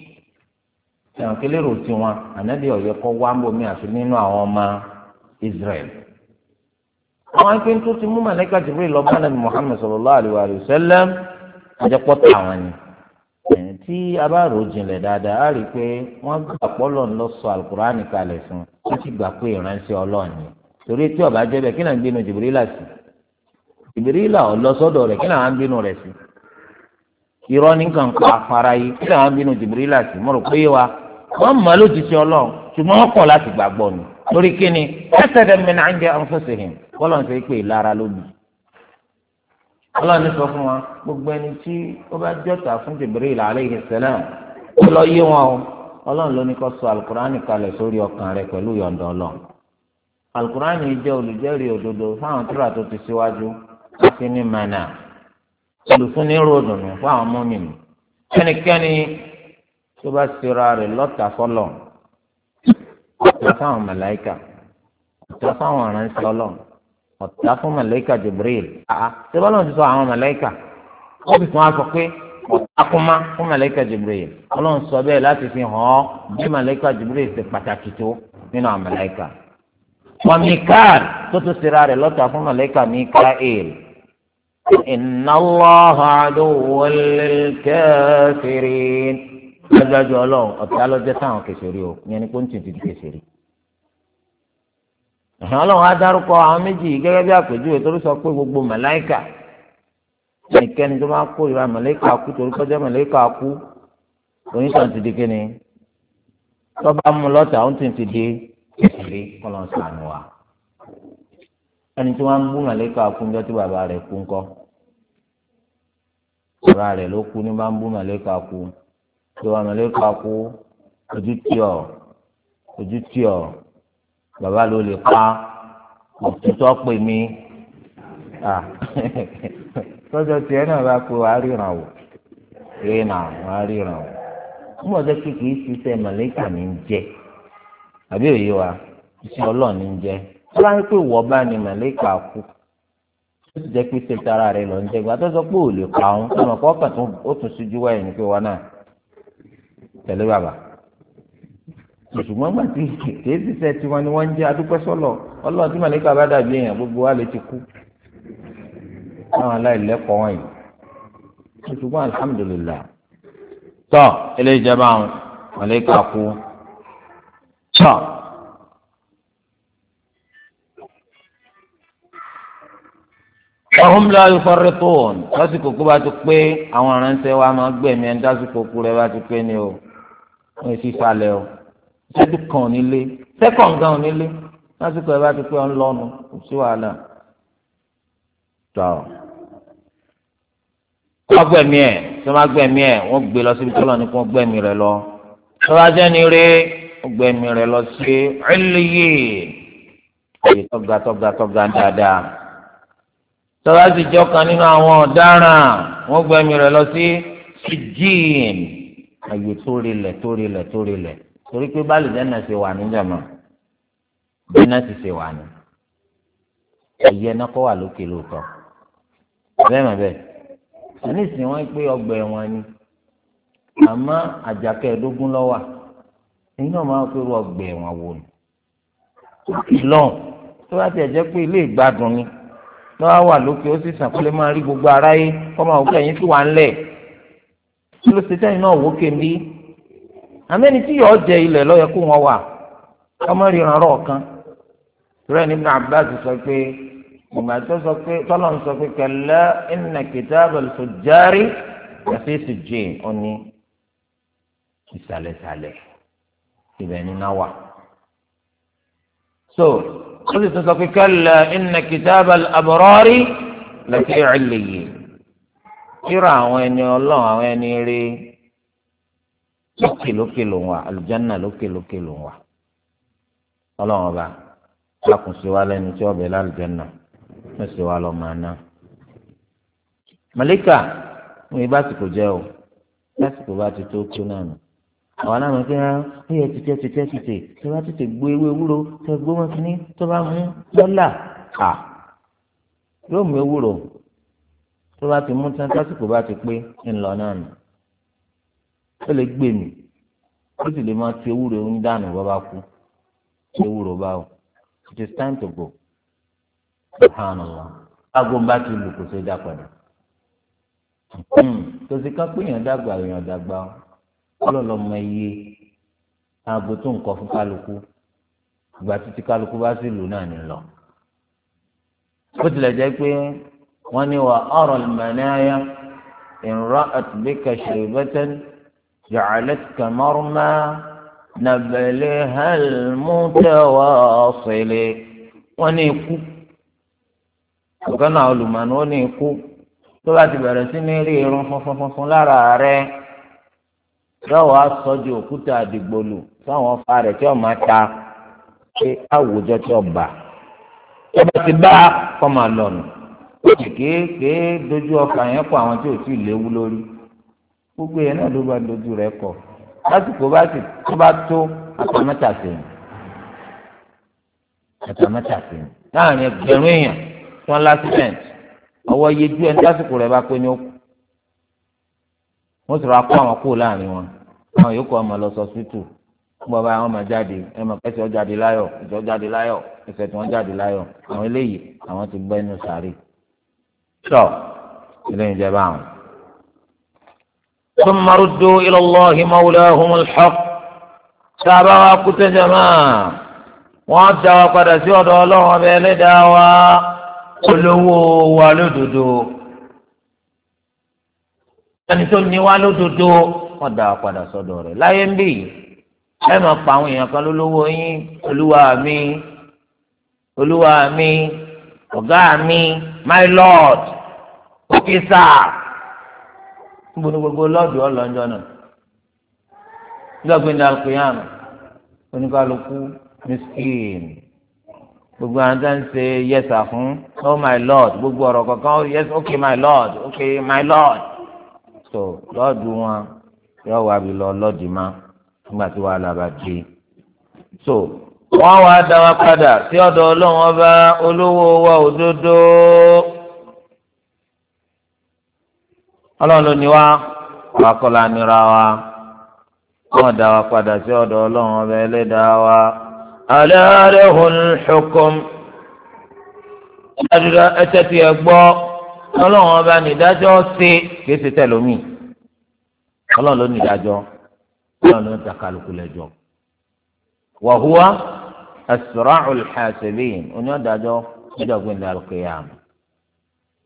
ẹ̀wọ̀n kélérò tiwọn ànábì ọ̀yẹ́ kọ́ wá ń bòmí àti nínú àwọn ọmọ Israel àwọn ẹgbẹ́ tó ti mú màláíkà Jibril lọ bá Nàbí Muhammad sallallahu alaihi wa sallam ajẹ́pọ̀tà àwọn ni tí a bá rò jinlẹ̀ dáadáa á rí i pé wọ́n gbà pọ́lọ̀ ń lọ sọ alukur'ani kalẹ̀ fún wọ́n sì gbà pé ìránṣẹ́ Ọlọ́run ni torí tí ọba jẹ́ bẹ́ẹ̀ kí náà ń bínú Jibrila sí Jibrila ò lọ sọ́dọ̀ rẹ̀ kí náà ń bínú rẹ̀ sí irọ́ nìkan pa afárá yìí kí náà ń bínú Jibrila sí mo rò pé yé wa wọ́n mọ̀ ló ti ṣe Ọlọ́run ṣùgbọ́n wọ́n kọ̀ láti gbàgbọ́ ni torí kí ni hasadan min 'indi anfusihim bọ́lọ̀ ń sọ pé ìlara ló bì Allah ní sọ fún wa gbogbo ẹni tí ó bá jọ́ta fún Jibril alayhi salam ó lọ yé wọn o Ọlọ́run ló ní kó sọ alukur'ani kalẹ̀ sórí ọkàn rẹ̀ pẹ̀lú yọ̀ǹda Ọlọ́run alukur'ani jẹ́ olùjẹ́rìí òdodo fáwọn tírà tó ti síwájú láti ní mẹ́nà olùfúnni ròdùnú fún àwọn mọ́mìnì kẹ́nikẹ́ni tó bá ṣera rẹ̀ lọ́tà fọlọ́ ọ̀tá fáwọn màláíkà ọ̀tá fáwọn aránṣẹ́ Ọlọ́run ọ̀tá fún màláíkà Jibril ṣé bọ́lá ti sọ àwọn màláíkà wọ́n fi fún wa sọ pé ọ̀tá kúmá fún màláíkà Jibril Ọlọ́run sọ bẹ́ẹ̀ láti fi hàn ọ́ bí màláíkà Jibril ṣe pàtàkì tó nínú àwọn màláíkà. wọ́n Mikal tó tún ṣera rẹ̀ lọ́tà fún màláíkà Mikael inna Allaha aduwwun lil kafirin lọ́jọ́jọ́ Ọlọ́run ọ̀tá lọ́jọ́ táwọn kèsìrì o ìyẹn ni kó ń tì kèsìrì. Ọlọ́run á dárúkọ àwọn méjì gẹ́gẹ́ bí àpèjúwe torí sọ pé gbogbo màláíkà ẹnikẹ́ni tó máa kórìíra màláíkà kú torí kọjá màláíkà kú onítàn ti di kíni tó bá mú lọ́tà ó ti di kékeré kọ́lọ́ sànù wa ẹni tí wọ́n ń bú màláíkà kú ńjọ́ tí bàbá rẹ̀ kú ńkọ́ bàbá rẹ̀ ló kú ní bá ń bú màláíkà kú tí wọ́n màláíkà kú ojú tí ọ̀ bàbá ló lè pa òtítọ́ pè mí tọ́jọ́ tiẹ̀ náà bá pé wàá ríran wò wàá ríran wò ń bọ̀ jẹ́ kí kìí ṣiṣẹ́ màláíkà ní í jẹ́ àbí òye wa iṣẹ́ Ọlọ́run ní í jẹ́ tó bá ń pè wọ́ bá ní màláíkà kú ó sì jẹ́ pé ṣe tara rẹ̀ lọ ń jẹ́ gba tó sọ pé ò lè pa òun tó mọ̀ kọ́kàn tó ó tún ṣíjú wáyé ní pé wọn náà tẹ̀lé bàbá ṣùgbọ́n gbà tí kìí ṣiṣẹ́ tiwọn ni wọ́n ń jẹ́ adúpẹ́ sọ́lọ̀ Ọlọ́run tí màláíkà bá dàbí èèyàn gbogbo wa lè ti kú àwọn aláìlẹ́kọ̀ọ́ wọ̀nyí ṣùgbọ́n alhamdulillah tọ́ ilé ìjọba àwọn màláíkà kú tọ́ ọ̀hún lọ yufarritun lásìkò kó bá ti pé àwọn aránṣẹ́ wa máa gbẹ̀mí ẹni lásìkò kú rẹ̀ bá ti pé ni o wọ́n ti falẹ̀ o ṣẹ́jú kan ò nílé sẹ́kọ̀n gan ò nílé lásìkò ẹ̀ bá ti pé ọ̀ ń lọ́nu kò sí wàhálà tọ́ wọ́n gbẹ̀mí ẹ̀ tí wọ́n bá gbẹ̀mí ẹ̀ wọ́n gbé lọ síbi tọ́lọ́ ni kí wọ́n gbẹ̀mí rẹ̀ lọ tí wọ́n bá jẹ́ ni rí wọ́n gbẹ̀mí rẹ̀ lọ sí ẹ̀lẹ́yẹ èyí tọ́ga dáadáa tí wọ́n bá sì jẹ́ ọ̀kan nínú àwọn ọ̀daràn wọ́n gbẹ̀mí rẹ̀ lọ sí síjìn àyè tó rilẹ̀ torí pé báàlì jẹ́nà ṣe wà níjàmá jẹ́nà sì ṣe wà ní ẹ̀yẹ náà kọ́ wà lókè lóòótọ́ bẹ́ẹ̀ mọ̀ bẹ́ẹ̀ àní ìsìn wọn pé ọgbà ẹ̀wọ̀n ni àmọ́ àjàkẹ́ ẹ̀dógún lọ́wà èyí náà máa ń pẹ́rù ọgbà ẹ̀wọ̀n wò ni lọ́n tó bá tiẹ̀ jẹ́ pé ilé ìgbádùn ni lọ́wọ́ wà lókè ó sì sàn kó lè máa rí gbogbo aráyé kọ́ máa wò kẹ́yìn sí wà ńlẹ̀ kí ló ṣe tẹ́yìn náà wò kébi àmẹ́ni tí yọ̀ọ́ jẹ ilẹ̀ lọ́yẹ kó wọn wà ọmọ ríran rọ̀ kan rẹ̀ ní Ibn Abbas sọ pé ìgbà tó sọ pé tọ́lọ̀ ń sọ pé kalla inna kitabal fujjari lafi sijjin ó ní ìsàlẹ̀sàlẹ̀ ibẹ̀ ní náà wà. so ó sì tún sọ pé kalla inna kitabal abrari lafi illiyin kíra àwọn ẹni ọlọ́run àwọn ẹni rí lókè ló ń wà àlùjánnà lókè ló ń wà ọlọ́run ọba lákùnṣe wa lẹ́nu tí ọbẹ̀ lálùjánnà mẹ́sẹ̀ wa lọ́ máa ná. màlíkà wọn yìí básìkò jẹ́ o lásìkò bá ti tó kú náà nù àwọn aláwọ̀ kí wọ́n yẹ tètè tí wọ́n tètè gbé ewé ewúro tí wọ́n gbé wọn kí ní tó bá mú dọ́là à yóò mú ewúro tó bá ti mú tán lásìkò bá ti pé ńlọ náà nù ó lè gbé mi ó sì lè máa ti ewúro ń dànù bọ́ bá kú ewúro báwo it is time to go subhanallah aago bá ti lù kó ṣe dá padà tòsí ká pé èèyàn dàgbà ọlọ́lọ́mọ iye aago tó ń kọ fún kálukú ìgbà títí kálukú bá sì lù náà ní lọ bó tilẹ̀ jẹ́ pé wọ́n ní wa ọ̀rọ̀ ìmọ̀lẹ́yà ìrọ̀ bika shaybatan ja'alatka marma nabaliha al-mutawasil wọ́n ní ikú ọ̀gá náà olùmọ̀ọ́nù ó ní ikú tó bá ti bẹ̀rẹ̀ sí ní rí irun funfun lára rẹ̀ yọ̀wọ́ aṣọ́jú òkúta àdìgbòlù táwọn ọ̀fà rẹ̀ tí wọ́n máa ta pé àwùjọ tí wọ́n bá tó bá ti bá kọ́ máa lọ́nu kéèké dojú ọkà yẹn kọ àwọn tí ò tí ì léwu lórí gbogbo yẹn náà ló bá dojú rẹ̀ kọ lásìkò bá ti tó bá tó àtàmẹ́tàsí láàrin ẹgbẹ̀rún èèyàn tí wọ́n lásìmẹ̀ntì ọwọ́ yejú ẹni lásìkò rẹ̀ bá pé ní ó kù wọ́n sì rà kó àwọn kúrò láàrin wọn àwọn yòókù ọmọ lọ sọ síìtù gbọ́ bá àwọn ọmọ jáde ẹ mọ̀ kẹ́sì ọ jáde láyọ̀ ìjọ jáde láyọ̀ ẹsẹ̀ tí wọ́n jáde láyọ̀ àwọn eléyìí àwọn ti gbẹ́ inú sàárè tọ́ eléyìí jẹ́ báwọn. ثم ردوا إلى الله مولاهم الحق sábà wa kú tẹ́jọ́ máa wọ́n dá wa padà sí ọ̀dọ̀ ọlọ́run ọbẹ̀ ẹlẹ́dàá wa olówó wa lódodo ẹni tó ní wa lódodo wọ́n dá wa padà sọ́dọ̀ rẹ̀ láyé ń bì ẹ máa pa àwọn èèyàn kan lólówó yín olúwa mi ọ̀gá mi my lord òkìsà níbo ni gbogbo lọ́ọ̀dù ọlọ́njọ́ náà gbàgbé ní alukóyàmù oníkàlùkù miskin gbogbo àwọn tó ń ṣe yẹsà fún oh my lord gbogbo ọ̀rọ̀ kankan yes okay my lord okay my lord so lọ́ọ̀dù wọn yóò wá bí lọ lọ́ọ̀dì má nígbà tí wàhálà bá dé so wọ́n wá dá wa padà sí ọ̀dọ̀ ọlọ́run ọba olówó wa òdodo ọlọ́run ló ní wa wàkọ́lá nira wa wọ́n dá wa padà sí ọ̀dọ̀ ọlọ́run ọba ẹlẹ́dàá wa ala lahul hukm ẹ̀dùdà ẹ̀tẹ̀ tí ẹ gbọ́ ọlọ́run ọba nìdájọ́ ṣe kìí ṣe tẹ̀lómi ọlọ́run ló nìdájọ́ ọlọ́run ló ń ta kálukú lẹ́jọ́ wa huwa asra'ul hasibin oní ọ̀dájọ́ ìjọba ìlú al-qiyam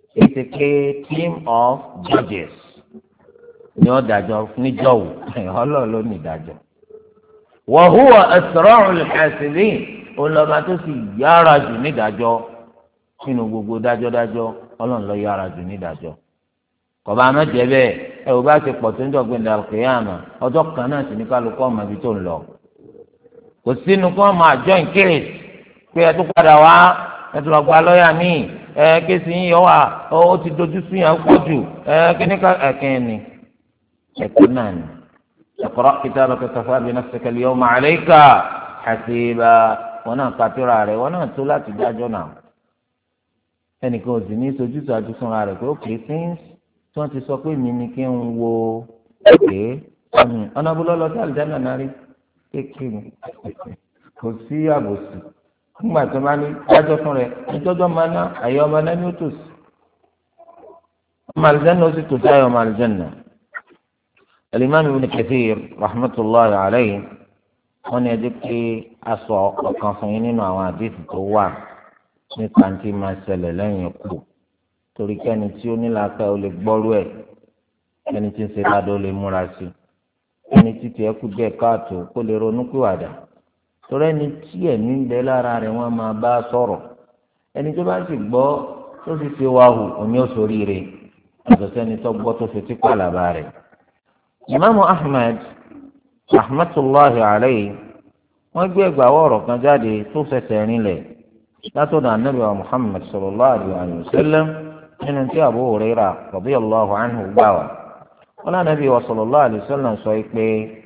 it's a team of judges ní ọ̀dàjọ́ níjọ́wò ọlọ́run ló ní ìdájọ́. wa huwa asra'ul hasibin ọlọ́ba tó sì yára jù nídàjọ́ nínú gbogbo dájọ́dájọ́ ọlọ́run ló yára jù nídàjọ́. kọ̀ọ̀bá amájẹ́ bẹ́ẹ̀ ẹ ò bá ti pọ̀ tó ń jọ gbẹ̀dẹ̀ al-qiyama ọjọ́ kan náà sì ní kálukú ọmọ ibi tó ń lọ. kò sínú kí wọ́n máa join case pé ẹ tún padà wá ẹ tún lọ gba lọ́ọ̀yà míì kéésì yín yọ wá ó ti dojú sí yẹn pọ̀ jù kíníkà ẹ̀kẹ́ni ẹ̀kọ́ náà ni. اقرأ كتابك كفى بنفسك اليوم عليك حسيبا wọn náà kàtúrà rẹ̀ wọn náà tó láti dájọ́ náà ẹnìkan ò sì ní sojú sàájú fúnra rẹ̀ pé ókè since tí wọ́n ti sọ pé mi ni kí n wo ókè ọ̀nà abúlọ́ lọ sí àlùjáde náà rí kékeré kò sí àbòsí nígbà tó bá ní dájọ́ fún rẹ̀ nítọ́jọ́ máa ná àyè ọmọ náà ní ó tòsí ọmọ àlùjáde ó sì tòsí àyè ọmọ àlùjáde náà. الإمام ابن كثير رحمة الله عليه wọ́n ní ẹjẹ́ pé aṣọ ọ̀kan fún yín nínú àwọn àdéhùn tó wà nípa tí máa ṣẹlẹ̀ lẹ́yìn ikú torí kẹ́ni tí ó nílàáfẹ́ ó lè gbọ́rú ẹ̀ kẹ́ni tí ń ṣe dáadọ́ lè múra sí ẹni tí tiẹ̀ kú díẹ̀ káàtó kó lè ronú pìwàdà torí ẹni tí ẹ̀mí ń bẹ lára rẹ̀ wọ́n máa bá sọ̀rọ̀ ẹni tó bá sì gbọ́ tó fi ṣe wàhù òní òṣòríire àtọ̀sẹ́ni tó gbọ́ tó fi tipa làbá rẹ̀. Imaamu Ahmad rahmatulahi alayhi wọ́n gbé ẹgbàáwọ̀ ọ̀rọ̀ kan jáde tó fẹsẹ̀ rinlẹ̀ látọ̀dọ̀ anabi wa Muhammad sallallahu alayhi wa sallam nínú tí Abu Huraira radiyallahu anhu gbà wá wọn anabi wa sallallahu alayhi wa sallam sọ pé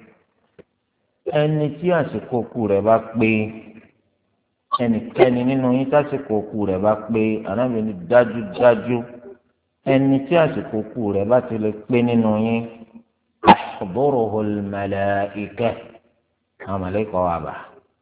ẹni tí àsìkò kú rẹ̀ bá pé ẹnikẹ́ni nínú yín tásìkò kú rẹ̀ bá pé anabi ní dájúdájú ẹni tí àsìkò kú rẹ̀ bá ti lè pé nínú yín تحضره الملائكة الملائكة وابا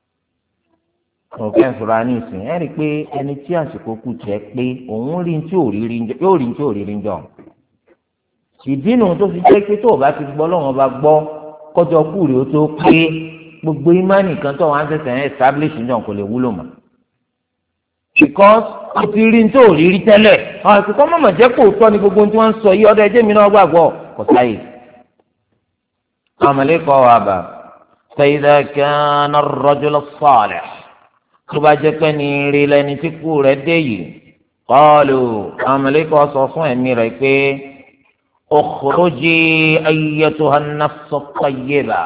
òkè ìfúrání ìsìn ẹ rí i pé ẹni tí àsìkò kù tiẹ̀ pé òun rí tí ò rí yóò rí tí ò rí jọ ìdí nu tó fi jẹ́ pé tó o bá ti gbọ́ lọ́wọ́n bá gbọ́ kọjọ kù rí o tó pé gbogbo ìmánì kan tó wọn á ṣẹ̀ṣẹ̀ establish jọ kò lè wúlò mọ́ because o ti rí tí ò rí tẹ́lẹ̀ àsìkò mọ̀mọ́ jẹ́ kó tọ́ ni gbogbo tí wọ́n ń sọ yí ọdọ ẹjẹ́ mi náà gbàgbọ́ kò sáyè. عملك وابا فإذا كان الرجل الصالح تبجكني لين تقول دي قالوا عملك وصفوا أميرك اخرجي أيتها النفس الطيبة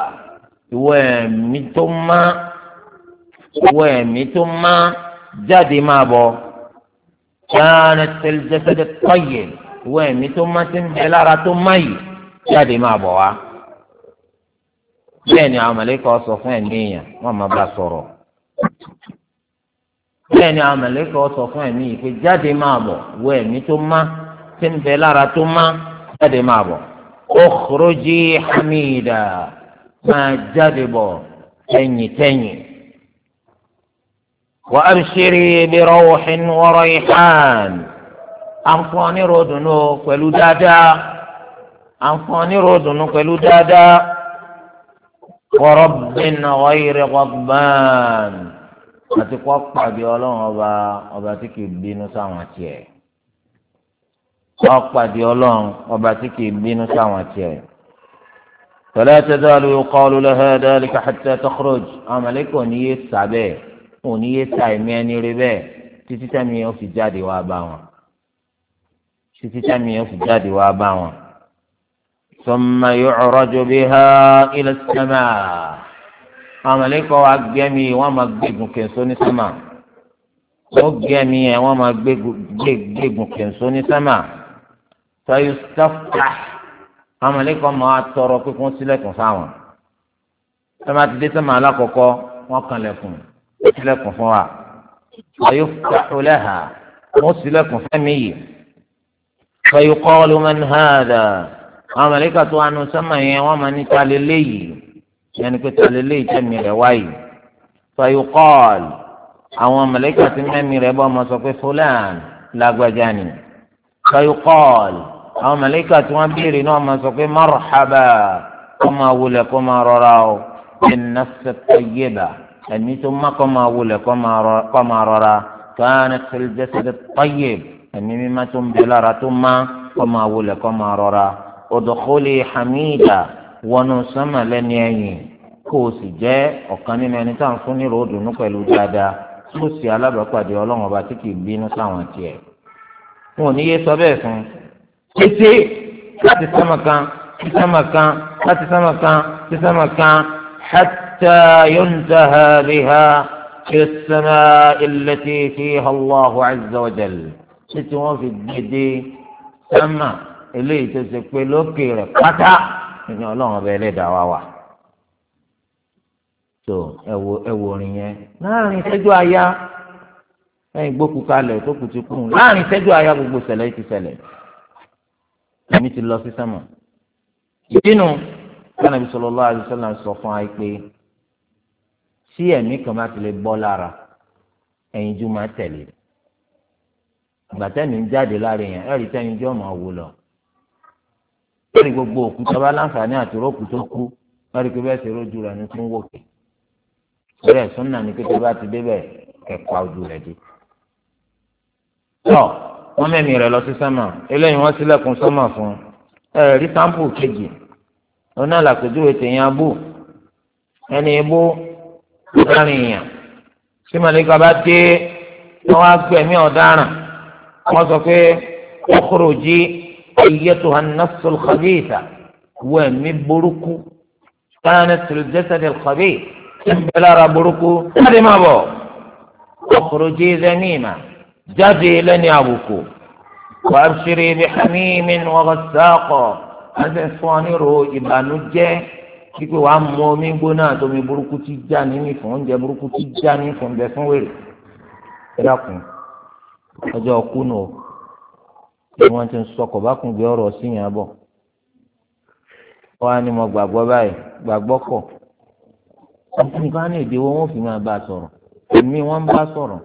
ومتم جدي ما بو كانت في الجسد الطيب ومتم تنبلارة مي جدي ما بو bẹ́ẹ̀ ni àwọn mọ̀lẹ́kọ̀ sọ fún ẹ̀mí èèyàn wọ́n máa bá sọ̀rọ̀ bẹ́ẹ̀ ni àwọn mọ̀lẹ́kọ̀ sọ fún ẹ̀mí yìí pé jáde máa bọ̀ wọ ẹ̀mí tó má tí ń bẹ lára tó má jáde máa bọ̀ ukhruji hamida máa jáde bọ̀ tẹ̀yìn wa abshiri bi rawhin wa rayhan àǹfọ̀ọ́nì ròdùnú pẹ̀lú dáadáa ورب غير غضبان àti kọ́ pàdé ọlọ́run ọba tí kìí bínú sáwọn tiẹ̀ kọ́ pàdé ọlọ́run ọba tí kìí bínú sáwọn tiẹ̀. فلا تزال يقال لها ذلك حتى تخرج àmàlẹ́kọ̀ ní yé sábẹ́ òun ní yé sá ẹ̀mí ẹni rí bẹ́ẹ̀ títí tẹ́mi yẹn ó fi jáde wá bá wọn. ثم يعرج بها إلى السماء عملك وأجمي وما جيبن كنسوني سما وأجمي وما جيبن كنسوني سما فيستفتح عملك ما أترك كون سلكون سما سما تدي سما لا كوكو وكان لكم سلكون فوا فيفتح لها مسلكون فمي فيقال من هذا àwọn mẹlẹka tó wà nù sánmà yẹn wọn máa ní talẹlẹ yìí yẹn ni pé talẹlẹ yìí tẹmí rẹ wáyé fayuqal àwọn mẹlẹka tí mẹmí rẹ bọ ọmọ sọ pé fúlàn lágbájá ni fayuqal àwọn mẹlẹka tí wọn béèrè náà máa sọ pé marhaba kó máa wulẹ̀ kó máa rọra o bin-nafs at-tayyiba ẹ̀mí tó má kó máa wulẹ̀ kó máa rọra kanat fil jasad at-tayyib ẹ̀mí mímá tó ń bẹ lára tó má kọ́ máa wọlé kọ́ máa rọra udkhuli hamida wọnú sánmà lẹ́ni ẹ̀yìn kó o sì jẹ́ ọ̀kan nínú ẹni tá à ń fún ní ròódùnú pẹ̀lú dáadáa tó sì alábàápàdé ọlọ́run ọba tí kì í bínú sáwọn tiẹ̀. wọn ò ní yé sọ bẹ́ẹ̀ fún títí láti sánmà kan sí sánmà kan láti sánmà kan sí sánmà kan hatta yuntaha biha fi as-sama'i allati fiha Allahu azza wa jalla títí wọ́n fi gbèdé sánmà eléyìí tó ṣe pé lókè rẹ̀ pátá nínú ọlọ́run ọba ẹlẹ́dàá wa wà. tó ẹ wo orin yẹn láàrin ìṣẹ́jú àyá lẹ́yìn gbókù kalẹ̀ tó kù ti kù láàrin ìṣẹ́jú àyá gbogbo ṣẹlẹ̀ ti ṣẹlẹ̀ èmi ti lọ sí sánmà. ìdínú Ànábì sallallahu alaihi wasallam sọ fún wa pé tí ẹ̀mí kan bá ti lè bọ́ lára ẹ̀yin jú máa tẹ̀lé ìgbà tẹ́mi ń jáde lára yẹn ẹ̀rí tẹ́yin jọ́ máa wò lọ. ẹ̀rí gbogbo òkú tó bá láǹfààní àti rókù tó kú ẹ̀rí pé bẹ́ẹ̀ ṣe rójú rẹ̀ ní fún wòkè. bẹ́ẹ̀ súnà ní kété bá ti débẹ̀ ẹ̀kọ́ ojú rẹ̀ dé. tọ́ wọ́n mẹ́mí rẹ̀ lọ sí sánmà eléyìí wọ́n sílẹ̀kùn sánmà fún ẹ̀rí sáǹpù kejì oná làpèjúwe tèèyàn abú ẹni ibú láàrin èèyàn tí màlíkà bá dé wọ́n wá gbẹ̀mí ọ̀daràn wọ́n sọ pé ukhruji ayyatuha an-nafsu al-khabitha wọ ẹ̀mí burúkú kanat fil jasad al-khabith ẹ̀mbẹ̀lára burúkú jáde máa bọ̀ ukhruji dhamima jáde lẹ́ni àbùkù wa abshiri bi hamimin wa ghassaqa àti fún ọ nírò ìbànújẹ́ kíkẹ́ wàá mú omi gbóná àtomi burúkú tí já ní fún oúnjẹ burúkú tí já ní fún bẹ fún wèrè ẹ dákun ọjọ́ ọkú nù ni wọ́n ti ń sọkọ̀ bá kún gbé ọ̀rọ̀ sí yẹn bọ̀ wọ́n á ní mo gbàgbọ́ báyìí gbàgbọ́ kọ̀ nǹkan ní èdè wọn fi máa bá a sọ̀rọ̀ ẹ̀mí wọn bá sọ̀rọ̀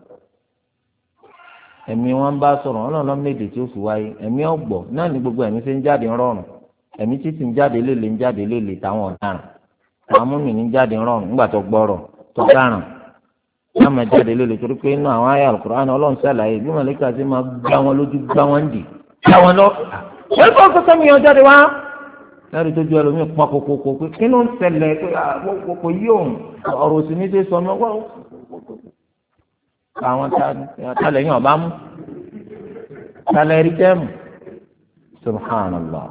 ẹ̀mí wọn bá sọ̀rọ̀ wọn lọ́nà méje tí ó fi wáyé ẹ̀mí ọ̀gbọ̀ náà ní gbogbo ẹ̀mí ṣe ń jáde rọrùn ẹ̀mí títí ń jáde lélẹ̀ ń jáde lélẹ̀ táwọn ọ̀daràn àwọn múmi ní jáde rọrùn nígbà tó gbọ́rọ̀ tó dáràn wọ́n máa jáde lélẹ̀ torí pé inú àwọn àyá Al-Qur'an Ọlọ́run ṣàlàyé bí màlíkà ti máa gbá wọn lójú gbá wọn dì gbá wọn lọ. wọ́n kọ́ kọ́kọ́ mi yàn jáde wá. lẹ́rìí tó ju ẹlòmíì pọ́n kókókó pé kí ló ń ṣẹlẹ̀ pé kò yí òun ọ̀rọ̀ òsì ní ṣe sọ ọmọ wọ́n àwọn talẹ̀ yàn bá mú talẹ̀ rí tẹ́mù subhanallah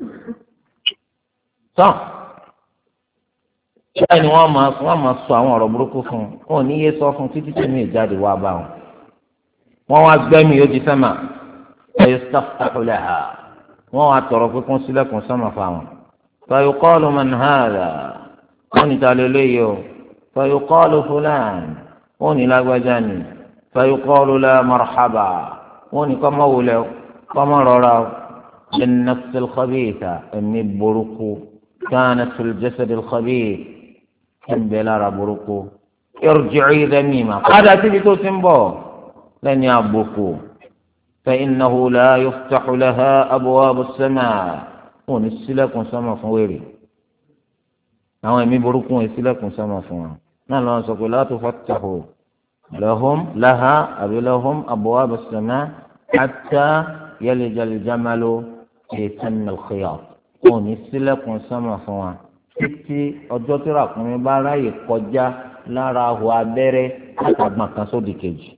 tán báyìí ni wọ́n máa sọ àwọn ọ̀rọ̀ burúkú fún un wọn ò ní yé sọ fún títí tẹ̀mí ìjáde wá bá wọn wọ́n wá gbẹ́mí yóò di sẹ́mà ẹ̀yọ́ sàfàlẹ̀ ha wọ́n wá tọrọ pé kún sílẹ̀kùn sẹ́mà fáwọn fayuqalu man hadha wọ́n ní ta lélẹ́yìí o fayuqalu fulan wọ́n ní lágbájá ni fayuqalu la marhaba wọ́n ní kọ́ mọ́ wulẹ̀ kọ́ mọ́ rọra o. بالنفس الخبيثة أمي بروكو كانت في الجسد الخبيث كم بلا بروكو ارجعي ذميمة قد أتيتو تنبو لن يعبكو فإنه لا يفتح لها أبواب السماء ونسلكم سما فويري أو أمي بروكو ونسلكم سما فويري نحن نقول لا تفتحوا لها أو لهم أبواب السماء حتى يلج الجمل في سن الخياط wọn ò ní sílẹ̀kùn sánmà fún wa títí ọjọ́ tí ràkúnmí bá ráyè kọjá lára ahò abẹ́rẹ́ àtàgbọ̀n kan sódì kejì.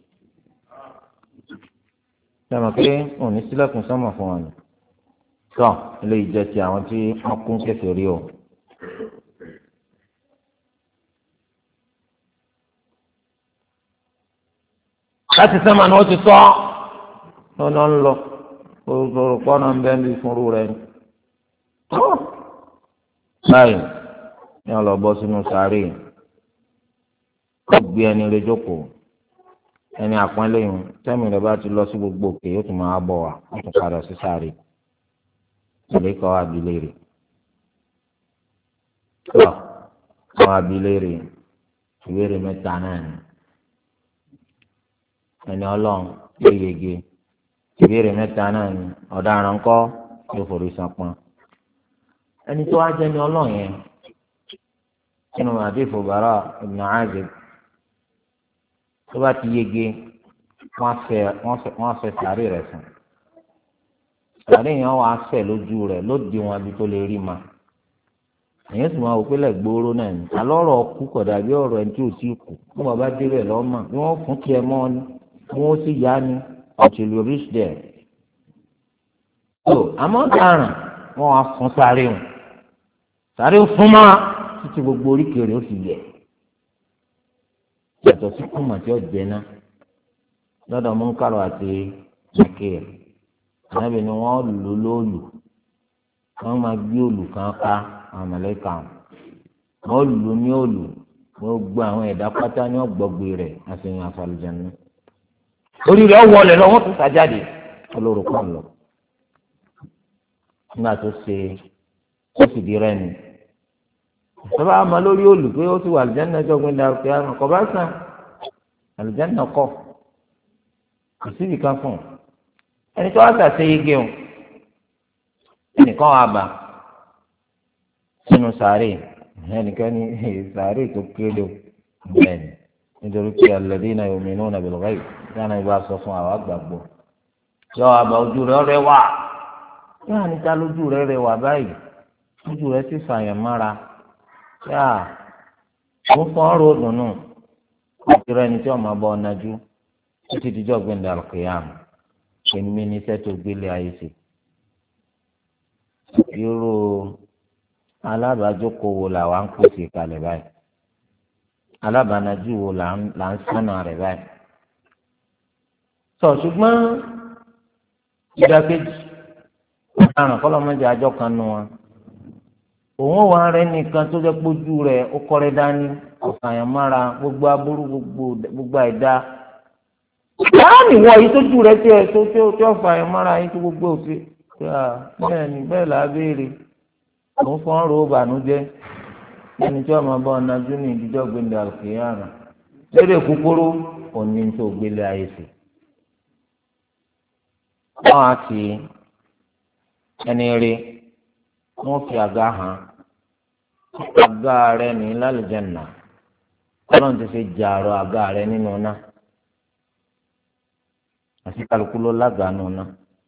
sẹ́mi pé wọn ò ní sílẹ̀kùn sánmà fún wa ni. tọ́ ilé ìjẹ́ ti àwọn tí wọ́n kún kẹfẹ́ rí o. láti sánmà ni wọ́n ti sọ ọ́ lọ́nà ń lọ olùkọ́ náà ń bẹ́ẹ̀ ní ìfúnrú rẹ̀ ni. báyìí ní ọlọ́bọ sínú sàárè ó gbé ẹni rẹ̀ jókòó ẹni àpọ́nlé yìí tẹ́mi rẹ̀ bá ti lọ sí gbogbo òkè yóò tún máa bọ̀ wá ó tún padà sí sàárè ìlékọ́ abilé rẹ̀ àwọn abilé rẹ̀ ìbéèrè mẹ́ta náà ni ẹni ọlọ́run yóò yege ìbéèrè mẹ́ta náà ni ọ̀daràn kọ́ yóò forí sanpọ́n ẹni tó wá jẹ́ ní ọlọ́run yẹn nínú àdéhùn Bara ibn Azib tó bá ti yege wọ́n fẹ́ sàárè rẹ̀ sùn sàárè yẹn wà á fẹ̀ lójú rẹ̀ ló di wọn ibi tó lè rí ma èyàn sì máa wò pé lẹ́gbòóró náà ni alọ́rọ̀ ọkú kọ̀dà bí ọ̀rọ̀ ẹni tí ò tí ì kú bí wọ́n bá débẹ̀ lọ́mọ bí wọ́n fún tiẹ̀ mọ́ ni bí wọ́n sì yá ni until you reach there. so àmọ́ dáràn wọ́n wá fún sáré fún ma títí gbogbo oríkèé ó fi yẹ yàtọ̀ sí kùmà tí ó jẹ náà lọ́dọ̀ Munkar àti Nakir ànábì ni wọ́n lò lóòlù wọ́n máa gbé òlù kan ká àwọn mọ̀lẹ́kà wọ́n lù ní òlù wọ́n gbọ́ àwọn ẹ̀dá pátá ní ọ̀gbọ́gbé rẹ̀ àfihàn àfàlùjẹ̀nu orí rẹ̀ wọlé lọ wọ́n tún sàjáde olórúkọ lọ nígbà tó ṣe ó sì di rẹ́ni sábà máa lórí òlù pé ó ti wà àlùjánnà ẹjọ́ gbé dàrú pé àrùn kọ́ bá sàn àlùjánnà kọ́ kò síbi kan fún un ẹni tó wá sàṣe yege o ẹnìkan wà bá sínú sàárè ẹnìkan ní sàárè tó kéde bẹ́ẹ̀ni nítorí pé alladhina yu'minuna bil ghaib dáná ibà sọ fún àwọn àgbàgbọ́ yọ àbá ojú rẹ rẹwà yóò níta lójú rẹ rẹwà báyìí ojú rẹ sì fàyàn mára yá mo fọ́n ọ́rọ́ dùnú ìtura ẹni tí wọ́n máa bọ́ ọ nájú ó ti dijọ́ gbẹ̀ndà al-qiyamah èmi ní iṣẹ́ tó gbélé ayé ṣe irú alábàájókòó wo làwa ń pèsè kalẹ̀ báyìí alábàánájú wo là ń sánà rẹ̀ báyìí sọ ṣùgbọ́n ìdákejì ọ̀daràn kọ́lọ́mọdé àjọ kan nù wọn òun wà rẹ nìkan tó jẹ́ pójú rẹ̀ ó kọ́rẹ́ dání ọ̀fàyàn mára gbogbo aburú gbogbo àìdá láàmì wọ yìí tójú rẹ̀ tiẹ̀ tó ọ̀fàyàn mára yìí tó gbogbo òfin bẹ́ẹ̀ ni bẹ́ẹ̀ là á béèrè òun fọ́n ro bànújẹ́ ẹni tí wọ́n máa bá ọ̀nà jú ní ìdíjọ́ gbẹ̀ndẹ̀ àlùkìyàrá lédè kúkúrú òní tó gbélé ayé sí. wọ́n á fi ẹni rí wọ́n fi àga hàn àga rẹ̀ ní lálùjánnà ọlọ́run ti fi jàrọ̀ àga rẹ̀ nínú náà àti kálukú ló lága nínú náà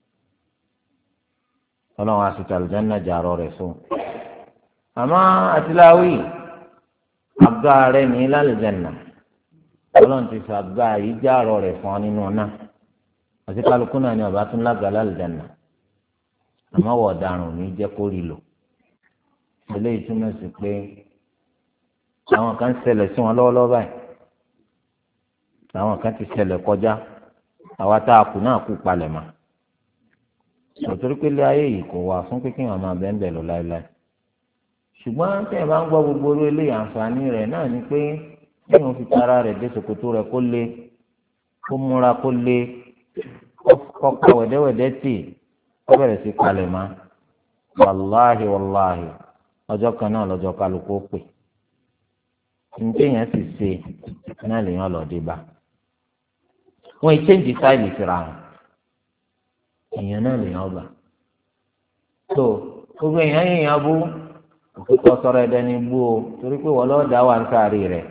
ọlọ́run àti àlùjánnà jàrọ̀ rẹ̀ fún àmọ́ àtìláwì àga rẹ̀ ní lálùjánnà ọlọ́run ti fi àga yìí jàrọ̀ rẹ̀ fún ọ nínú náà àti kálukú náà ni ọba tún lága lálùjánnà àmọ́ wọ̀ ọ̀daràn ò ní jẹ́ kó rí lò eléyìí túmọ̀ sí pé àwọn kan ṣẹlẹ̀ sí wọn lọ́wọ́lọ́wọ́ báyìí àwọn kan ti ṣẹlẹ̀ kọjá àwa tá a kù náà kú palẹ̀ mọ́ nítorí pé ilé ayé yìí kò wà fún pínpín àwọn máa bẹ́ẹ̀ bẹ́ẹ̀ lọ láéláé ṣùgbọ́n tí ẹ bá ń gbọ́ gbogbo orí eléyìí àǹfààní rẹ̀ náà ni pé kí wọ́n fi tara rẹ̀ dé ṣòkòtò rẹ̀ kó lé kó múra kó lé kó pa wẹ̀dẹ́wẹ̀dẹ́ tì ó bẹ̀rẹ̀ sí palẹ̀ mọ́ wàláhì wàláhì ọjọ́ kan náà lọ́jọ́ kálukú ó pè nígbà yẹn sì ṣe náà lèèyàn lọ́ọ́ dé bá wọ́n ì change style síra wọn èèyàn náà lèèyàn gbà tó gbogbo èèyàn bú òkúta sọ̀rọ̀ ẹ̀dẹ́ ní bú o torí pé wọ́n lọ́ọ́ dá wà ń sáré rẹ̀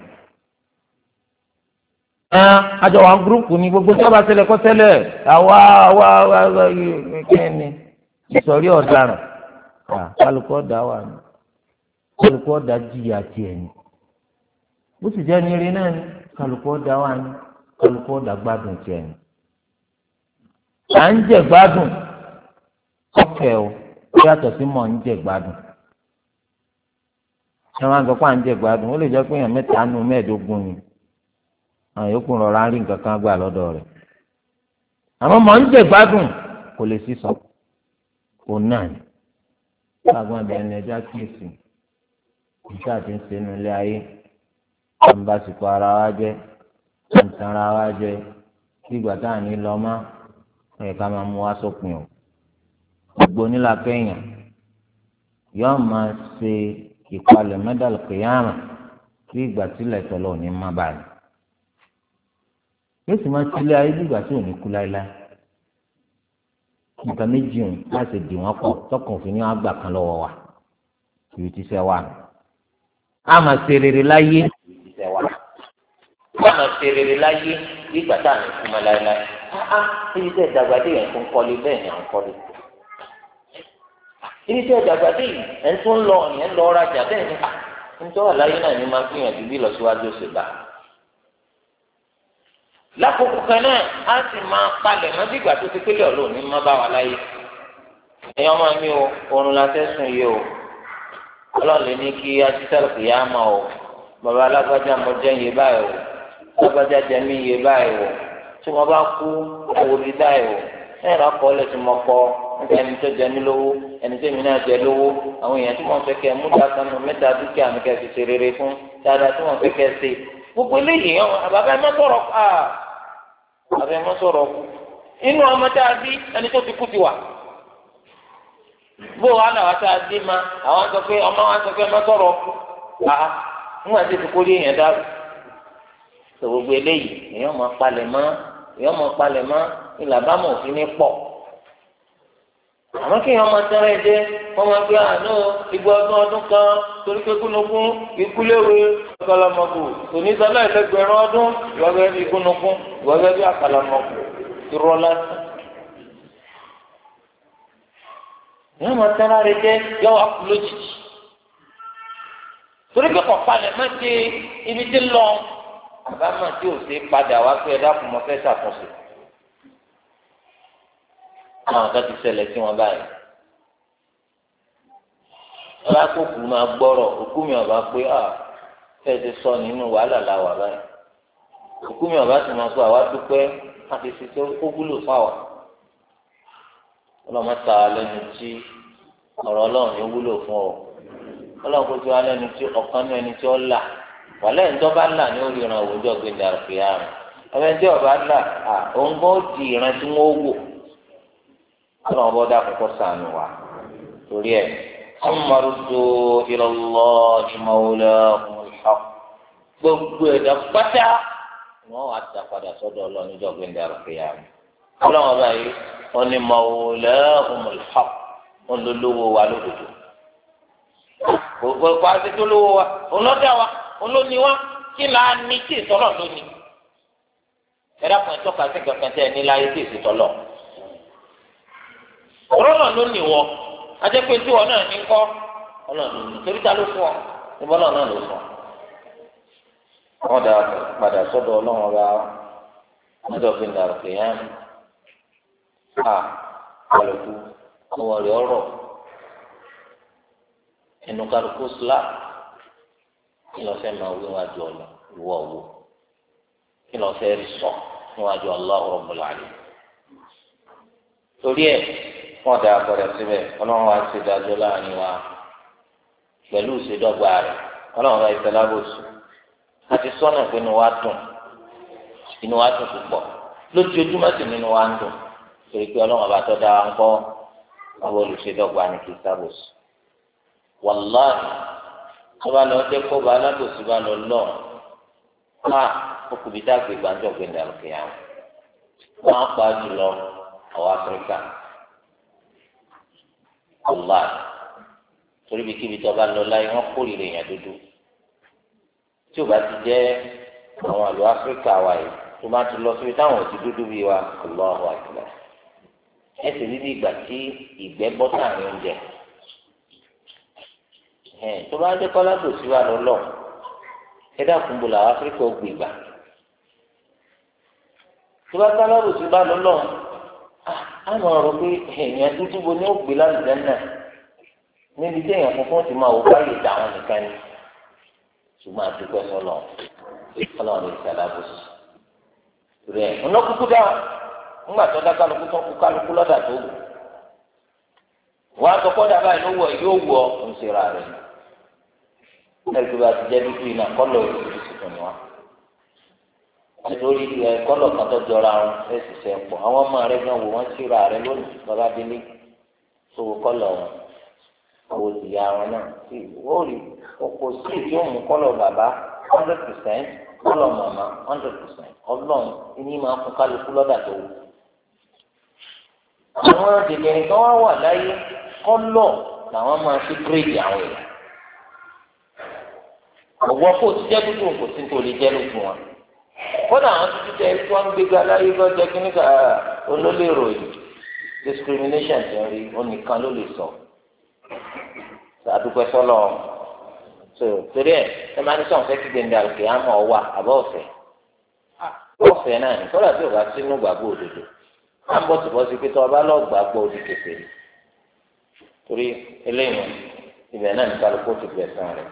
àjọ wa gúrúùpù ní gbogbo tí wọ́n bá ṣẹlẹ̀ kọ́ ṣẹlẹ̀ àwa kẹ́ni ìsọ̀rí ọ̀daràn kálukú ọ̀dà wà ní kálukú ọ̀dà jìyà tiẹ̀ ní bó sì jẹ́ nírí náà ní kálukú ọ̀dà wà ní kálukú ọ̀dà gbádùn tiẹ̀ ní. à ń jẹ gbádùn ọ̀fẹ́ o yàtọ̀ sí mọ̀ ń jẹ gbádùn ṣé wọ́n á sọ pé à ń jẹ gbádùn ó lè jẹ́ pé èèyàn mẹ́ta nù mẹ́ẹ̀ẹ́dógún ni àwọn yòókù rọra ń rí nǹkan kan gbà lọ́dọ̀ rẹ̀ àmọ́ mọ̀ ń jẹ gbádùn kò lè sísọ kò náà ní láàgbọ́n abẹ́rẹ́ ní ẹja kíyèsí ìṣe àti ń ṣe inú ilé ayé wọn bá sìkò ara wa jẹ wọn tan ara wa jẹ kí ìgbà tá à ní lọ mọ́ ẹ̀ka máa mú wá sópin o gbogbo onílàkẹ́yìn yóò máa ṣe ìpalẹ̀ mẹ́dàlù kìyàmà kí ìgbà tílẹ̀ tọ́lọ̀ ò ní má báyìí yóò sì máa tilẹ̀ ayé bí ìgbà tí ò ní kú láéláé nǹkan méjì ń láti dì wọ́n pọ̀ tọkàn òfin ní wọ́n gbà kan lọ́wọ́ wa ibi tí sẹ́ wà. a máa ṣe rere láyé ibi tí sẹ́ wà. a máa ṣe rere láyé nígbà tá à ń kú mọ́ láéláé. ibi tẹ́ ìdàgbà dé yẹn tó ń kọ́lé bẹ́ẹ̀ ni à ń kọ́lé. ibi tí ọjà gbàdé yìí ẹni tó ń lọ ọ̀nìyàn lọ rajà bẹ́ẹ̀ ni nítorí àlàyé náà ni máa gbìyànjú bí ìlọsíwájú ṣe bá. lákòókò kan náà á sì máa palẹ̀ mọ́ bí ìgbà tó ti pélé ọ̀lọ́ ní má bá wa láyé. ẹ̀yọ́ máa mi o oorun la fẹ́ sùn yìí o ọlọ́ọ̀lẹ́ ní kí ajísàlù kì í á máa o bàbá alágbájá mo jẹ́ iye báyìí o alágbájá jẹ́ mí iye báyìí o tí wọ́n bá kú owó bí báyìí o ẹ̀rọ akọọ́lẹ̀ tí mo kọ́ nípa ẹni tó jẹ mí lówó ẹni tó mi náà jẹ lówó àwọn èèyàn tí wọ́n fẹ́ kẹ́ mú dákanu mẹ́ta dúkìá mi kẹ́ fi ṣe rere fún dáadáa tí wọ́n fẹ́ kẹ́ ṣe gbogbo eléyìí àbábá ẹ má sọ̀rọ̀ àbẹ má sọ̀rọ̀ inú ọmọ tá a bí ẹni tó ti kú ti wà bó wàá làwọn tá a dé ma àwọn sọ pé ọmọ wa sọ pé ẹ má sọ̀rọ̀ nígbà tí ti kó lé yẹn dárò tó gbogbo eléyìí èèyàn máa palẹ̀ mọ́ ìlàbámọ̀ òfin ní pọ̀ àmọ́ kí èèyàn máa tẹ́rẹ̀ dé wọ́n máa gbé àánú ìgbà ọdún kan torí pé kúnnukún ìkúléwé àkàlàmọ̀kù onísọ́lá ẹ̀lẹ́gbẹ̀rún ọdún ìwọ́gẹ́ bí kúnnukún ìwọ́gẹ́ bí àkàlàmọ̀kù irọ́ lásán. èèyàn máa tẹ́rẹ̀ dé yọ wá kú lójijì torí pé kọ̀ọ̀pálẹ̀ má ti ibi tí ń lọ àbámọ̀ tí ò sí padà wá pé ẹ̀dá kùn mọ́ fẹ́ ṣàtúnṣe. àwọn kan ti ṣẹlẹ̀ sí wọn báyìí. alákòókò máa gbọ́rọ̀ òkú mi ọ̀bá pé fẹ́ẹ́ ti sọ nínú wàhálà làwà báyìí. òkú mi ọ̀bá sì máa sọ àwa dúpẹ́ àti ṣiṣẹ́ ó wúlò fáwà. ọlọ́mọ ta lẹ́nu tí ọ̀rọ̀ ọlọ́run yóò wúlò fún ọ. ọlọ́run kò tí wá lẹ́nu tí ọ̀kan ní ẹni tí ó là wàlẹ́ ń dọ́bà là ní orí ìran òwòjọ́ gbẹ̀dẹ̀ àrùkìyà rẹ̀ ẹni tí ọba là òun kò di ìran tí wọ́n wò ọlọ́run bọ́ dá kókó sànù wa torí ẹ̀ ọmọdé ìrọ̀lọ́ ìmọ̀wòlẹ́ ọ̀hún gbogbo ẹ̀dá pátá wọ́n wá ta padà sọ́dọ̀ ọlọ́run níjọ́ gbẹ̀dẹ̀ àrùkìyà rẹ̀ ọlọ́run ọba yìí wọ́n ní mọ̀wòlẹ́ ọ̀hún wọ́n ló lówó wa lódodo gbogbo àti tó lówó wa ọlọ́dà wa olóni wa kí la ní tí ìsọlọ lónìí ẹ̀dá kan tọ́ka sí kankan tẹ́ ẹ ní láyé tí ìsìtọ́lọ̀ ọlọ́nà lónìí wọ adẹ́pẹ́ tí wọn náà ní kọ́ ọlọ́nà lónìí torí ta ló fún ọ níbo náà ló fún ọ. wọ́n dà padà sọ́dọ̀ ọlọ́run ọba wọ́n dọ̀ fi nàrọ̀ pé yẹn kálukú ọwọ́ rẹ̀ ọ̀rọ̀ ẹnu kálukú slap kí lọ fẹ́ máa wí wájú ọlọ ìwọ wo kí lọ fẹ́ rí sọ níwájú Allahu Rabbul Alamin torí ẹ̀ wọ́n dà àpẹẹrẹ síbẹ̀ ọlọ́run wa ṣe dájọ́ láàrin wa pẹ̀lú ìṣèdọ́gba rẹ̀ ọlọ́run wa ìfẹ́ lábòsù àti sọ́nà pé inú wa dùn púpọ̀ lójoojúmọ́ sì nínú wa ń dùn torí pé ọlọ́run ọba tó dáa ń kọ́ àwọn olùṣèdọ́gba ní kí sábòsù wàláhì tó bá lọ dé kó bá alábòsí bá lọ lọ okùnrin dàgbé gbàjọ gbẹndẹ àlùkìyà wọn á pa jùlọ àwọn áfíríkà ọlá torí bí kíbi tó bá lọ láyé wọn kórìíra èèyàn dúdú tí ò bá ti jẹ àwọn àlọ áfíríkà wa yìí tó bá ti lọ síbi táwọn ò ti dúdú bí wa Allahu Akbar ẹsẹ níbi ìgbà tí ìgbẹ́ bọ́ sáàrin oúnjẹ tó bá dé kọ́lá tó sí wa lọ́lọ́ ẹ dákun bò làwọn áfíríkà ó gbé gbà tó bá kọ́lá tó sí wa lọ́lọ́ àmọ́ ọ̀rọ̀ pé èèyàn dúdú bo ní ó gbé lálùjẹ́ náà níbi tí èèyàn funfun ti máa wò báyìí dà wọn nìkan ni ṣùgbọ́n àdúgbò sọlọ ọlọ́run lè ṣàlàbòsí rẹ̀ ọ̀nà kúkú dá ńgbà tó dá kálukú tó kú kálukú lọ́dà tó wù wọ́n á sọ kọ́dà báyìí ló wọ̀ yóò wọ̀ ń ṣe ra rẹ̀ ẹgbẹ́ bá ti jẹ́ dúdú iná kọ́lọ̀ oríṣiríṣi tó ní wa nítorí kọ́lọ̀ kan tó jọra wọn ẹ̀ sì ṣe pọ̀ àwọn ọmọ rẹ̀ gan wò wọ́n sí ra rẹ̀ lónìí bàbá délé sówó kọ́lọ̀ wọn owó ìyá wọn náà sí ó rí oko sí tí ó mú kọ́lọ̀ bàbá 100% kọ́lọ̀ màmá 100% ọlọ́run ìní máa fún kálukú lọ́dà tó wù. àwọn dèbèrè kan wá wà láyé kọ́lọ̀ làwọn máa fi gírèdì àwọn èèyàn. ọ̀wọ́ kò ti jẹ́ dúdú kò sí tó lè jẹ́ lójú wọn. kódà àwọn tó ti jẹ́ tí wọ́n ń gbéga láyé lọ́jọ́ kí nígbà olólèrò yìí discrimination ti ń rí onìkan ló lè sọ àdúpẹ́ sọ́lọ́ so torí ẹ máa ní sọ̀n fẹ́ kí gbẹ̀ndẹ̀ àlùkè àmọ́ wà àbọ̀ ọ̀fẹ́ náà ní kọ́lá tí o bá sínú gbàgbọ́ òdodo á ń bọ̀ tìbọ̀ sí pé tí ọba lọ́ọ̀ gbàgbọ́ òdì kékeré torí eléyìí ibẹ̀ náà ní kálukú ti gbẹ̀sán rẹ̀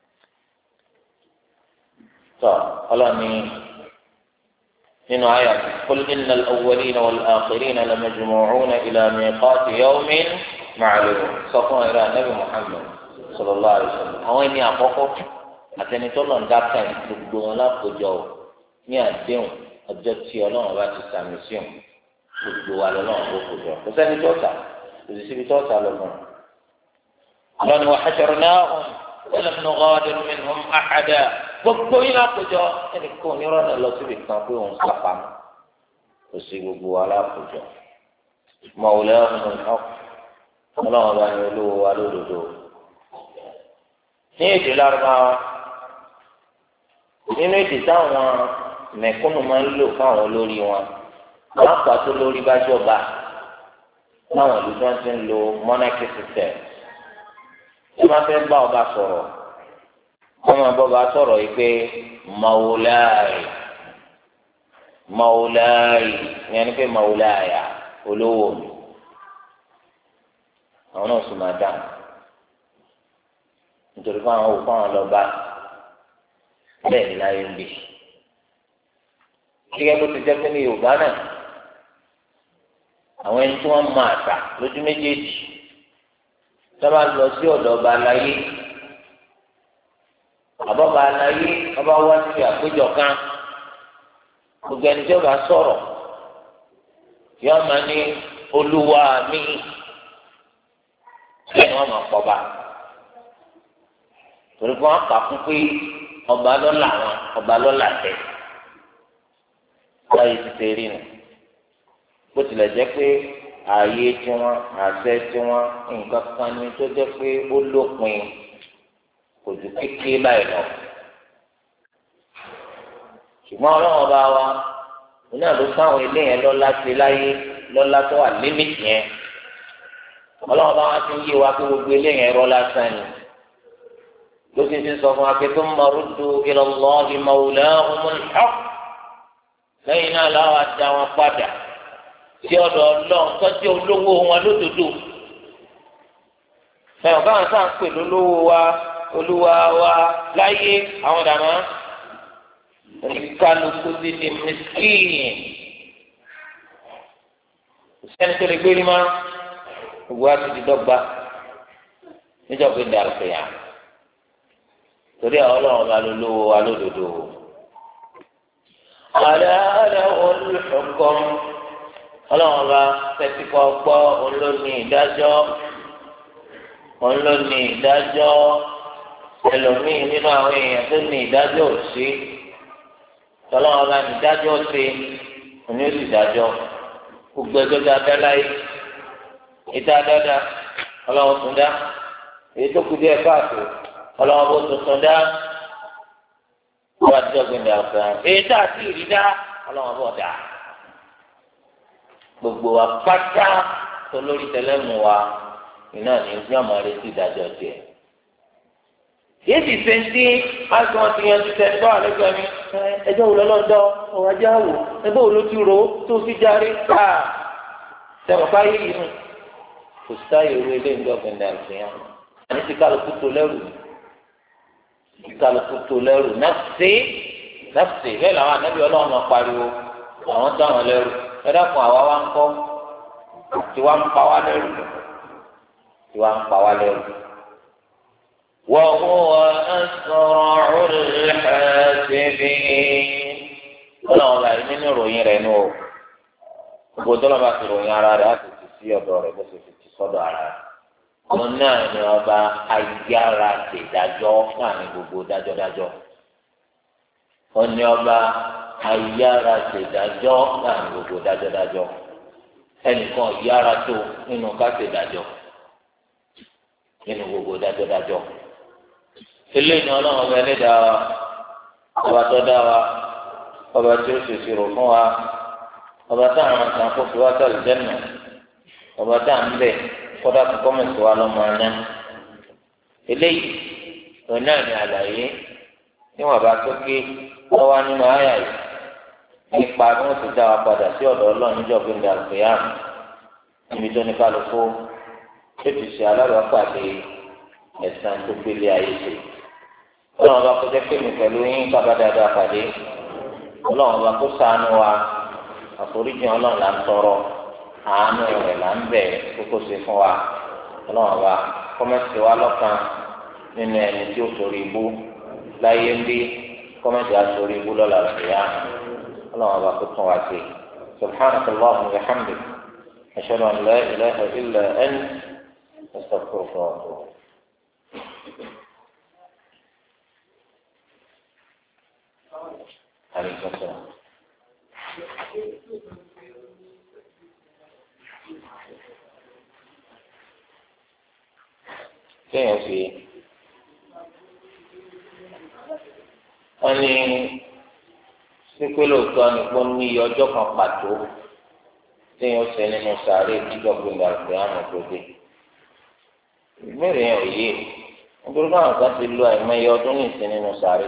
tọ́ ọlọ́ni nínú àyà qul innal awwalina wal akhirina lamajmu'una ila miqati yawmin ma'lum sọ fún ẹ̀rọ anábì Muhammad sallallahu alaihi wasallam àwọn ẹni àkọ́kọ́ àtẹnitọ́lọ̀ ń dáká gbogbo wọn lákòjọ ní àdéhùn ọjọ́ tí ọlọ́run bá ti sàmì sí òun gbogbo wa lọ́lọ́run ló kòjọ kò sẹ́ni tó sà kò sì síbi tó sà lọ́gbọ̀n. ọlọ́ni wa hasharnahum wa lam nughadir minhum ahada gbogbo yín lákòjọ ẹnì kan ò ní rọ́nà lọ síbi kan pé òun sápá kò sí gbogbo wa lákòjọ. mawlahumul haqq ọlọ́run bá ní olówó wa lódodo. ní èdè lárúbáwá nínú èdè táwọn mẹ̀kúnnù máa ń lò fáwọn olórí wọn wọn pàtó lórí bá jọba táwọn ìlú tó ń ti ń lo monarchy system tí wọn fẹ́ bá ọba sọ̀rọ̀ wọn máa bọ́ ọba sọ̀rọ̀ yìí pé mawulaayi ìyẹn ni pé mawulaaya olówó mi àwọn náà sì máa dáhùn nítorí fún àwọn òkú àwọn lọ́ba bẹ́ẹ̀ ni láyé ń bì gẹ́gẹ́ bó ti jẹ́ pé ní Yorùbá náà àwọn ẹni tí wọ́n máa tà lójú méjèèjì sábà lọ sí ọ̀dọ̀ ọba aláyé àbọ̀bà aláyé ọba wá sí àpéjọ kan gbogbo ẹni tí ó bá sọ̀rọ̀ yóò máa ní olúwa mi bẹ́ẹ̀ ni wọ́n máa pọ̀ bá torí pé wọ́n kà fún pé ọba lọ́la wọn ọba lọ́la tẹ̀ láyé ti ṣe rí nu bó tilẹ̀ jẹ́ pé ààyè tiwọn àṣẹ tiwọn nǹkan kan ni tó jẹ́ pé ó lópin kò ju kékeré báyìí lọ ṣùgbọ́n ọlọ́run ọba wa òun náà ló fáwọn ilé yẹn lọ́lá ṣe láyé lọ́lá tó wà límìtì yẹn ọlọ́run ọba wa ti ń yé wa pé gbogbo ilé yẹn rọ́ lásán ni ló ti fi sọ fún wa pé thumma ruddu ila Allahi mawlahumul haqq lẹ́yìn náà láwọn adá wọn padà sí ọ̀dọ̀ ọlọ́run tọ́jú olówó wọn lódodo ẹ̀wọ̀n káwọn sáà ń pè lólówó wa olúwa wa láyé àwọn dàmá oníkálukú ti di mẹsìkìyìn sẹ́ni tó lè gbé ní ma gbogbo wa ti di dọ́gba níjọba ìdá àlùfẹ́yà torí àwọn ọlọ́run bá lólówó wa lódodo. ألا له الحكم ọlọ́run ọba tẹ́tí kọ́ gbọ́ olóní ìdájọ́ ẹlòmíì nínú àwọn èèyàn tó ní ìdájọ́ òsì ọlọ́run ọba ní ìdájọ́ òsì òní ó sì dájọ́ gbogbo ẹjọ́ dáadáa láyé ìdá dáadáa ọlọ́run tún dá èyí tó kù díẹ̀ káàtó ọlọ́run bó tuntun dá wọ́n ti dọ́gbìn ní ọ̀sán èyí tá a ti rí dá ọlọ́run bọ̀ dá gbogbo wa pátá tó lórí tẹlẹ́mù wa iná ní ní ọmọ rẹ sí ìdájọ́ tiẹ̀. yéé sì ṣe ń dín aṣọ wọn ti yan ti tẹ ẹjọ́ àlejò mi ẹjọ́ wo lọ́lọ́dọ́ ọ̀rọ̀ ajá wò ẹgbẹ́ wo ló ti rò ó tó fi járe ká tẹ̀wọ̀n ká yé inú kò sáyé orí eléyìí dọ́gbìn ní ọ̀sán àní ti kálukú tó lẹ́rù kálukú tó lẹ́rù nafsi bẹ́ẹ̀ làwọn anábì ọlọ́run náà pariwo àwọn tó àwọn lẹ́rù ẹ dákun àwa wá ń kọ́ tiwa ń pa wá lẹ́rù wa huwa asra'ul hasibin ọlọ́run bá yìí nínú ìròyìn rẹ̀ nù o gbogbo tó lọ́ba ti ròyìn ara rẹ̀ á ti ti sí ọ̀dọ̀ rẹ̀ bó ṣe fi ti sọ́dọ̀ ara rẹ̀ òun náà ni ọba ayára ṣèdájọ́ láàrin gbogbo dájọ́dájọ́ òun ni ọba ayára ṣèdájọ́ láàrin gbogbo dájọ́dájọ́ ẹnìkan yára tó nínú ká ṣèdájọ́ nínú gbogbo dájọ́dájọ́ eléyìí ni ọlọ́run ọba ẹlẹ́dàá wa ọba tó dá wa ọba tí ó ṣèṣirò fún wa ọba táwọn kan kó fi wá sọ̀rọ̀ jẹ́nu ọba tá à ń bẹ̀ kódà kó kọ́mẹ̀tì wa lọ́mọ aná eléyìí òun náà ní àlàyé níwọ̀n bá sókè lọ́wọ́ nínú àyà yìí nípa bí wọ́n ti dá wa padà sí ọ̀dọ̀ Ọlọ́run níjọ́ pé ń da àlùfẹ́yàm níbi tó ní kálukú tó ti ṣe alábàápàdé ẹ̀san tó gbélé ayé ṣe. Ọlọ́run bá kó jẹ́ pé mi pẹ̀lú yín kábà dáadáa pàdé. Ọlọ́run bá kó ṣàánú wa àforíjì Ọlọ́run là ń tọrọ àánú rẹ̀ là ń bẹ̀ kókó ṣe fún wa. Ọlọ́run bá kọ́mẹ́sì wa lọ́kàn nínú ẹni tí ó sórí ibú láyé ń bí kọ́mẹ́sì á sórí ibú lọ́la ṣèyá. Ọlọ́run bá kó tún wa ṣe. سبحانك اللهم وبحمدك أشهد أن لا إله إلا أنت أستغفرك وأتوب عليكم السلام. kéèyàn fi wọn ní sípé lóòótọ́ ni pé ó ní iye ọjọ́ kan pàtó téèyàn ṣe nínú sàárè ìdíjọ́ gbẹ̀ngà pé àmọ́ tó dé. ìbéèrè yẹn ò yé nítorí káwọn kan ti lo àìmọye ọdún ní ìsìn nínú sàárè.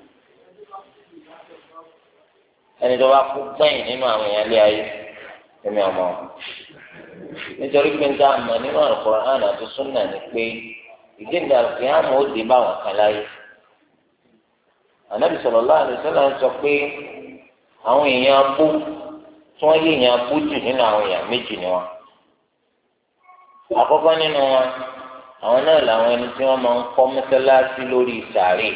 ẹni tó bá kú gbẹ̀yìn nínú àwọn èèyàn ilé ayé ẹ̀mí ọmọ nítorí pé níta àmọ́ nínú Al-Qur'an àti Sunnah ni pé ìgbéǹde àlùkìyámà ó dé báwọn kan láyé. Ànábì sallallahu alaihi wasallam sọ pé àwọn èèyàn abú tí wọ́n yé èèyàn abú jù nínú àwọn èèyàn méjì ni wọn. àkọ́kọ́ nínú wọn àwọn náà làwọn ẹni tí wọ́n máa ń kọ́ mọ́sálásí lórí sàárè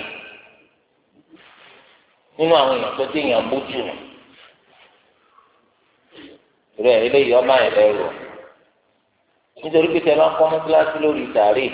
nínú àwọn èèyàn tó dé èèyàn abú jù nù. rẹ̀ eléyìí ọba yẹn lẹ́rù nítorí pé tẹ bá kọ́ mọ́sálásí lórí sàárè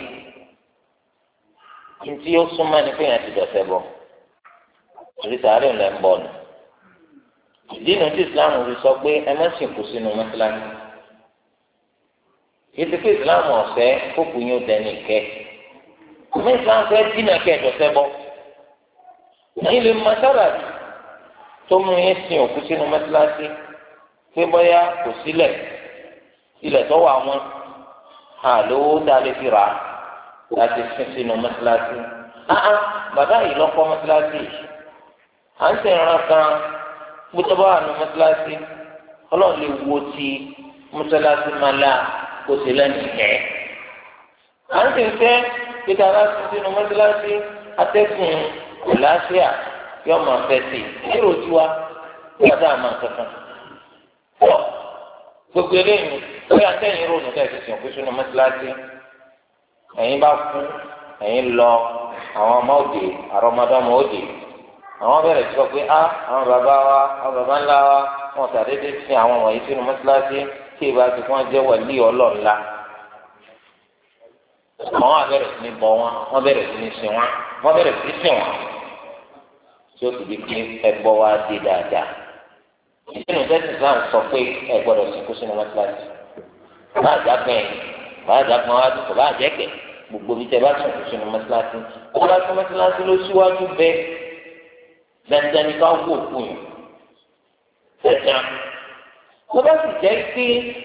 ntí ó súnmọ́ ni pé yẹn ti dọ̀sẹ̀ bọ̀ lórí sàárè ńlẹ̀ ń bọ̀ nù. ìdí nu tí Islam fi sọ pé ẹ má sìnkú sínú mọ́sálásí yìí ti pé Islam ọ̀sẹ̀ kókò yín ó dẹni ìkẹ́ ọmọ Islam fẹ́ dínà kẹ́ dọ̀sẹ̀ bọ̀ ẹ̀yin lè má sábà tó mú yín sin òkú sínú mọ́sálásí pé bóyá kò sílẹ̀ ilẹ̀ tó wà wọn àlówó dá lè fi rà láti sin sínú mọ́sálásí. bàbá yìí lọ́kọ́ mọ́sálásí à ń tẹ̀ràn kan gbọ́dọ̀ bá wà ní mọ́sálásí ọlọ́run lè wo ti mọ́sálásí máa la kó sì lẹ́nu ìkẹ́. à ń tẹ̀sẹ̀ pété ara sin sínú mọ́sálásí atẹ́gùn ìlàáfíà yóò máa fẹ́ sí èrò tiwa gbọ́dọ̀ àmà kankan. gbogbo eléyìí ó yà sẹ́yìn rònú ká ẹ̀sìn òkú sínú mọ́sálásí ẹ̀yin bá kú ẹ̀yin lọ àwọn ọmọ òde àrọmọdọ́mọ òde àwọn bẹ̀rẹ̀ sọ pé àwọn bàbá wa àwọn bàbá ńlá wa wọn ṣàdédé fi àwọn wọ̀nyí sínú mọ́sálásí tí ìbá ti fún wọn jẹ́ wọ̀lí ọlọ́ọ̀la àwọn abẹ́rẹ́ sí ní bọ wọn wọ́n bẹ̀rẹ̀ sí ní sìn wọn wọ́n bẹ̀rẹ̀ sí sìn wọn tí ó sì di pé ẹbọ wa dé dáadáa. ìdílé ìjẹ́sìn Islam sọ pé ẹ gbọ́dọ̀ sìnkú sínú mọ́sálásí bá àjàgbẹ́ bá àjàgbọ́n wa dùkọ̀ bá àjẹ́kẹ̀ gbogbo bí tẹ bá sìnkú sínú mọ́sálásí ọba tí mọ́sálásí ló síwájú bẹ dandan ní ká wó òkú yìí dandan tó bá sì jẹ́ pé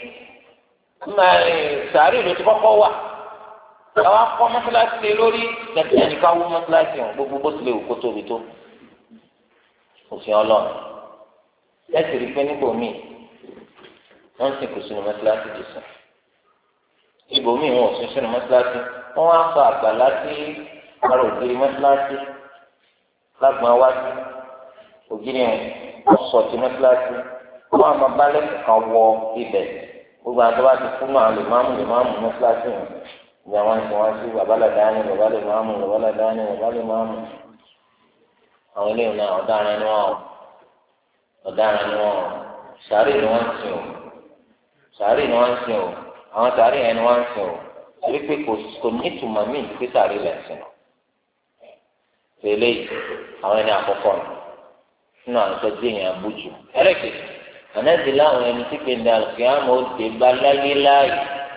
sàárè ló ti kọ́kọ́ wà àwọn akọ́ mọ́sálásí lé lórí dandan ní ká wó mọ́sálásí wọn gbogbo bó tilẹ̀ òkú tóbi tó òfin Ọlọ́run ẹsì rí pé níbòmíì wọ́n ń sìnkú sínú mọ́sálásí ti sùn ibòmíì wọn ò sún sínú mọ́sálásí wọ́n wá sọ àgbàlá sí ara ògiri mọ́sálásí lágbọ̀n wájú ògiri wọn sọ ti mọ́sálásí wọ́n á máa bá lẹ́kọ̀ọ́ kan wọ ibẹ̀ gbogbo àwọn tó bá ti fún àwọn lè máa mú mọ́sálásí wọn ìgbà wọn ti wọn sí babaládàáni babaládàáni àwọn eléyìí náà ọ̀daràn ni wọn ọ̀daràn ni wọn sàárè ni wọn ń sìn o sàárè ni wọn ń sìn o àwọn sàárè yẹn ni wọn ń sìn o torí pé kò ní ìtumọ̀ míì pé sàárè lẹ̀ ń sìn o tẹ́lẹ̀ àwọn ẹni àkọ́kọ́ nínú àwọn tó dé yẹn abújù ẹlẹ́kẹ̀ẹ́ ànáàdì láwọn ẹni tí pé ní àlùkìyàmọ̀ ó dé bá láyé láàyè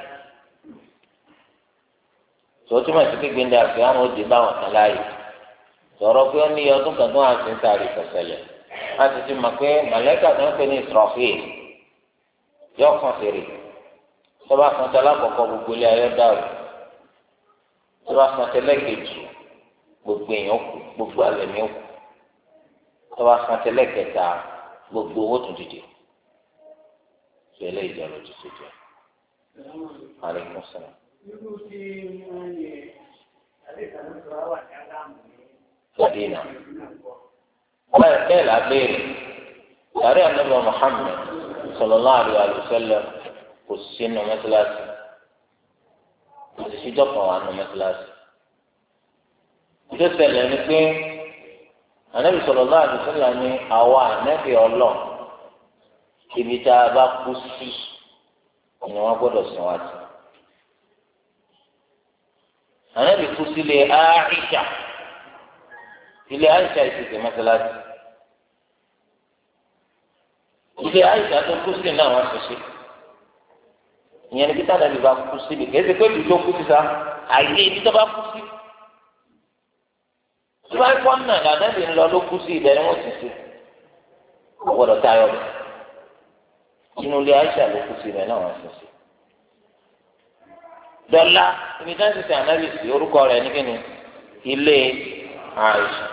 tó túmọ̀ sí pé gbẹ̀ndé àlùkìyàmọ̀ ó dé bá wọn kan láàyè sọ̀rọ̀ pé ó ní ọdún kan tó wà sí sàárè kẹsẹ̀lẹ̀ láti ti mọ̀ pé màlẹ́kà tó ń pè ní Israfil yọ kàn fèrè tọ́ba kan tẹ́lẹ̀ àkọ́kọ́ gbogbo ilé ayé dàrú tọ́ba kan tẹ́lẹ̀ kejì gbogbo èèyàn kù gbogbo alẹ́ mi kù tọ́ba kan tẹ́lẹ̀ kẹta gbogbo owó tún dìde ṣẹlẹ̀ ìjọba tó ṣe jẹ́ alaikum salaam. Madina bẹ́ẹ̀ la béèrè sàrí ànábì Muhammad sallallahu alaihi wa sallam kò sínú mẹ́tíláṣí kò sì síjọ́ kan wà nù mẹ́tíláṣí. ìdóṣẹlẹ̀ ni pé ànábì sallallahu alaihi wa sallam ní àwa ànábì ọlọ́ ibi tá a bá kú sí ni wọ́n gbọ́dọ̀ sìn wá sí. ànábì kú sílé Àìṣà ilé Àìṣà ìsìnkú mẹ́tíláṣí. ilé Àìṣà tó kú sí náà wọ́n ti ṣe ìyẹn ní kí tànàbí bá kú síbi kì í ṣe pé ibi tó kú sí sa àyè ibi tó bá kú sí tí wọ́n kọ́ náà lànàbí ńlọ ló kú sí ibẹ̀ ni wọ́n ti ṣe ọ̀gbọ́dọ̀ tayọ̀ rẹ̀ inú ilé Àìṣà ló kú sí ibẹ̀ náà wọ́n ti ṣe dọ́là ibi tí wọ́n ti ṣe ànábì sí orúkọ rẹ̀ ní kíni ilé Àìṣà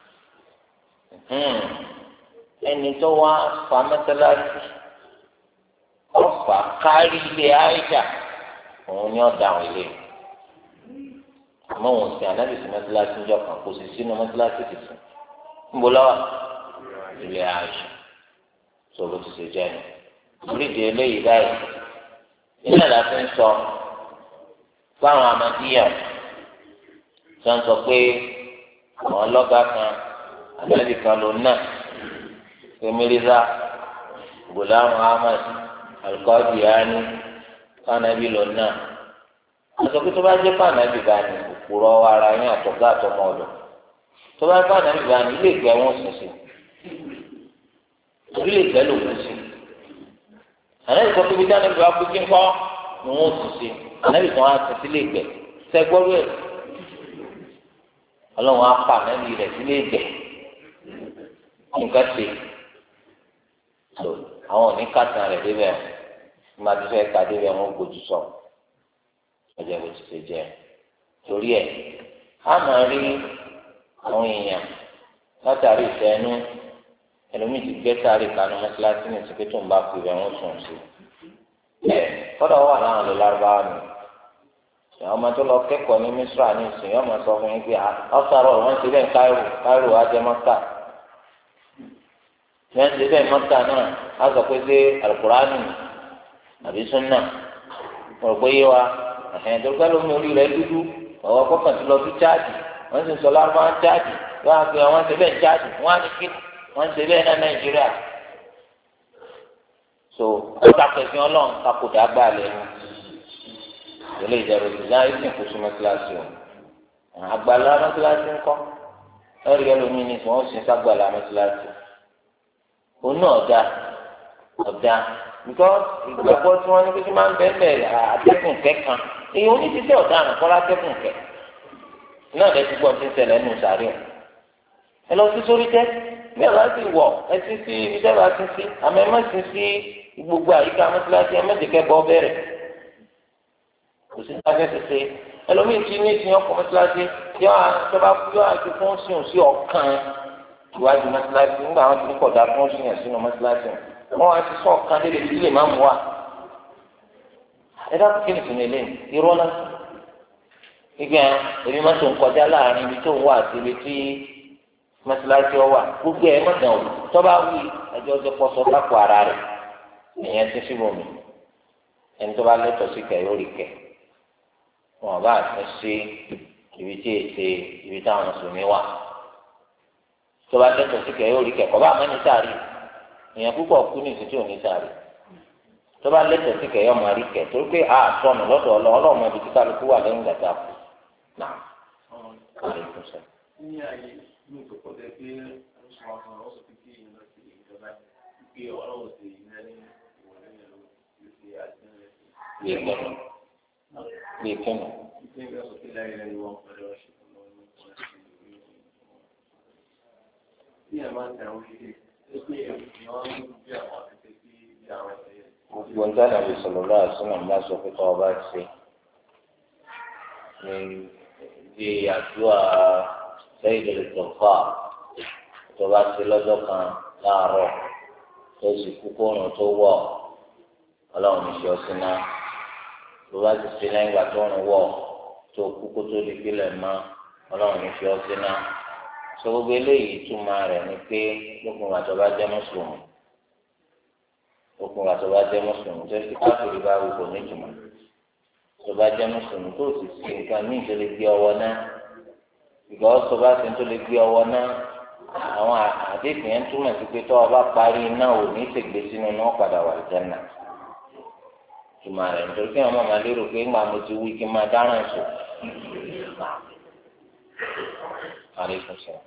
ẹni tó wá fa mẹ́sálásí ọ̀fà kárí ilé Àìṣà òun ni ọ̀dà àwọn ilé àmọ́ òun sì ànábì sí mẹ́sálásí ńjọ kan kò sì sínú mẹ́sálásí tuntun níbo lọ́wọ́ ilé Àìṣà sọ̀rọ̀ ti ṣe jẹ́ ni oríṣi eléyìí báyìí ilé ìlàsí ń sọ fáwọn amadíyà tó ń sọ pé àwọn ọlọ́gá kan ànábì kan ló náà Mirza Ghulam Ahmad Al-Qadiani fanabi lọ́nà àtọ́kùn tó bá jẹ́ fanabi bá ní òpùrọ̀ ara yín àtọ̀gá àtọmọ ọ̀dọ̀ tó bá fanabi bá ní ilé ìgbẹ́ wọn sùn sí ilé ìgbẹ́ ló kù sí ànábì sọ pé bí dáná bí wàá kú kí n kọ́ ni wọ́n sùn sí ànábì kan á sùn sí ilé ìgbẹ́ sẹ́gbọ́rú ẹ̀ ọlọ́run á pa ànábì rẹ̀ sí ilé ìgbẹ́ nǹkan ṣe so àwọn oníkàtà rẹ̀ débẹ̀ nígbà tó fẹ́ ka débẹ̀ wọn gbójú sọ ọjọ́ bó ti ṣe jẹ́ torí ẹ̀ á máa rí àwọn èèyàn látàrí ìfẹ́nu ẹlòmíì ti gbé sáré kanú mọ́sálásí ní ìsìnkú tó ń bá fi rẹ̀ wọ́n sùn sí ẹ̀ kọ́dọ̀ wà láwọn lè lárúbáwá ni àwọn ọmọ tó lọ kẹ́kọ̀ọ́ ní Mísírà ní ìsìn yóò máa sọ fún yín pé ọ̀sàrọ̀ wọ́n ti bẹ́ẹ̀ Káírò ajẹ́mọ́ká wọ́n ti bẹ́ẹ̀ mọ́tà náà á sọ pé ṣé alukurani àbí súnà mo rò pé yé wa ẹ̀hìn tó gbẹ́ lómi orí rẹ̀ dúdú ọ̀wọ́ kọ́kàn tó lọ sí cháàdì wọ́n sì ń sọ lárúbá cháàdì wọ́n á fi àwọn ṣe bẹ́ẹ̀ cháàdì wọ́n á ní kí wọ́n ṣe bẹ́ẹ̀ náà Nàìjíríà so ọ̀tà pẹ̀sìn ọlọ́run kakòdà gbà lẹ́nu ilé ìjẹun ìdílé ìsìn kò súnmọ́ kíláàsì o àgbàlá mọ́tíláàsì ńkọ́ ẹ̀rí ẹlòmíì ní sùn wọ́n sì ń sàgbàlá mọ́tíláàsì òun náà ọ̀dà because ìgbàgbọ́ tí wọ́n ní pé kí máa ń bẹ́ẹ̀ àtẹ́kùn kẹ́kan èyí oníṣiṣẹ́ ọ̀daràn kọ́ látẹ́kùn kẹ́ náà lẹ́tí gbọ́ ti ń ṣẹlẹ̀ nù sàárẹ̀ ẹ lọ sí sórí tẹ́ bí ẹ bá sì wọ̀ ẹ ti sí ibi tẹ́ bá ti sí àmọ́ ẹ má sì sí gbogbo àyíká mọ́tíláṣí ẹ mẹ́tẹ̀kẹ́ bọ́ bẹ̀rẹ̀ kò sí sáfẹ́ ṣẹṣẹ ẹlòmíì tí ní ìsìn ọkọ̀ mọ́tíláṣí yọ àtọ́ba yọ àti fún sí ọ̀kan ìwádìí mọ́tíláṣí nígbà wọn ti ní kọ̀dá fún sí yẹn sínú mọ́tíláṣí wọn wá ti sọ ọ̀kan débi tí lè má mú wa ẹ dákun kí ni tún lè lẹ́yìn irọ́ náà gbígbẹ́ èmi máa tó ń kọjá láàrin ibi tó ń wà àti ibi tí mọ́tíláṣí ọ wà gbogbo ẹ̀ mọ̀tàn ò tọ́ba wí ẹjọ́ ọjọ́ pọ̀ sọ sápò ara rẹ̀ ìyẹn ti síbò mí ẹni tó bá lẹ́tọ̀ọ́ sí kẹ̀ yóò rí kẹ̀ wọn bá tún sí ibi tí èsè ibi táwọn mùsùlùmí wà tó bá lẹ́tọ̀ọ́ sí kẹ̀ yóò rí kẹ̀ kọ́ bá mọ́ ní sáré èèyàn púpọ̀ kú ní ìsìtì òní sáré tó bá lẹ́tọ̀ọ́ sí kẹ̀ yóò máa rí kẹ̀ torí pé a sọnù lọ́dọ̀ ọlọ́mọ ibi tí kálukú wà lẹ́yìn gbàtà kù náà kálí tó sọ. ní ààyè ní ìkókó tẹ pé ọ̀sán ọ̀sán ọ̀sán fi kí ìyẹn lọ sí ìjọba pé ọlọ́wọ́ sí ìyẹn ní ìwọlé yẹn ló ti àtìlẹ́yìn bí ìkẹnù bí ìkẹnù. Bí ẹ máa ń tẹ àwọn ilé, ó pé ìwọ̀n ń bí àwọn àtẹ̀tẹ̀ sí bí àwọn ẹ̀yẹ gbogbo ń dáná bí sọlọ́lá àṣìnà bá sọ pé tọ́wọ́ bá ṣe ní bí àdúrà sẹ́yìn lè tọ̀fà tó bá ṣe lọ́jọ́ kan láàárọ̀ tó sì kú kóòrùn tó wọ̀ ọlọ́run ní ṣe ọsìn náà tó bá ti ṣe lẹ́yìn ìgbà tó ń wọ̀ tó kú kó tó di pílẹ̀ mọ́ ọlọ́run ní ṣe ọsìn náà sọ gbogbo eléyìí túmọ̀ rẹ̀ ni pé lókun àti ọba jẹ́ mùsùlùmí lókun àti ọba jẹ́ mùsùlùmí tó ti káfíìrì bá wù kò ní ìtumọ̀ tó bá jẹ́ mùsùlùmí tó sì ṣe nǹkan míì tó lè gbé ọwọ́ náà ìgbà tó bá ṣe tó lè gbé ọwọ́ náà àwọn àdéhùn yẹn túmọ̀ sí pé tó o bá parí iná ò ní ṣègbè sínú náà padà wà Jánnà túmọ̀ rẹ̀ nítorí kí wọ́n máa lérò pé ńgbà mo ti wí kí n máa dáràn sùn. Aleykum salaam.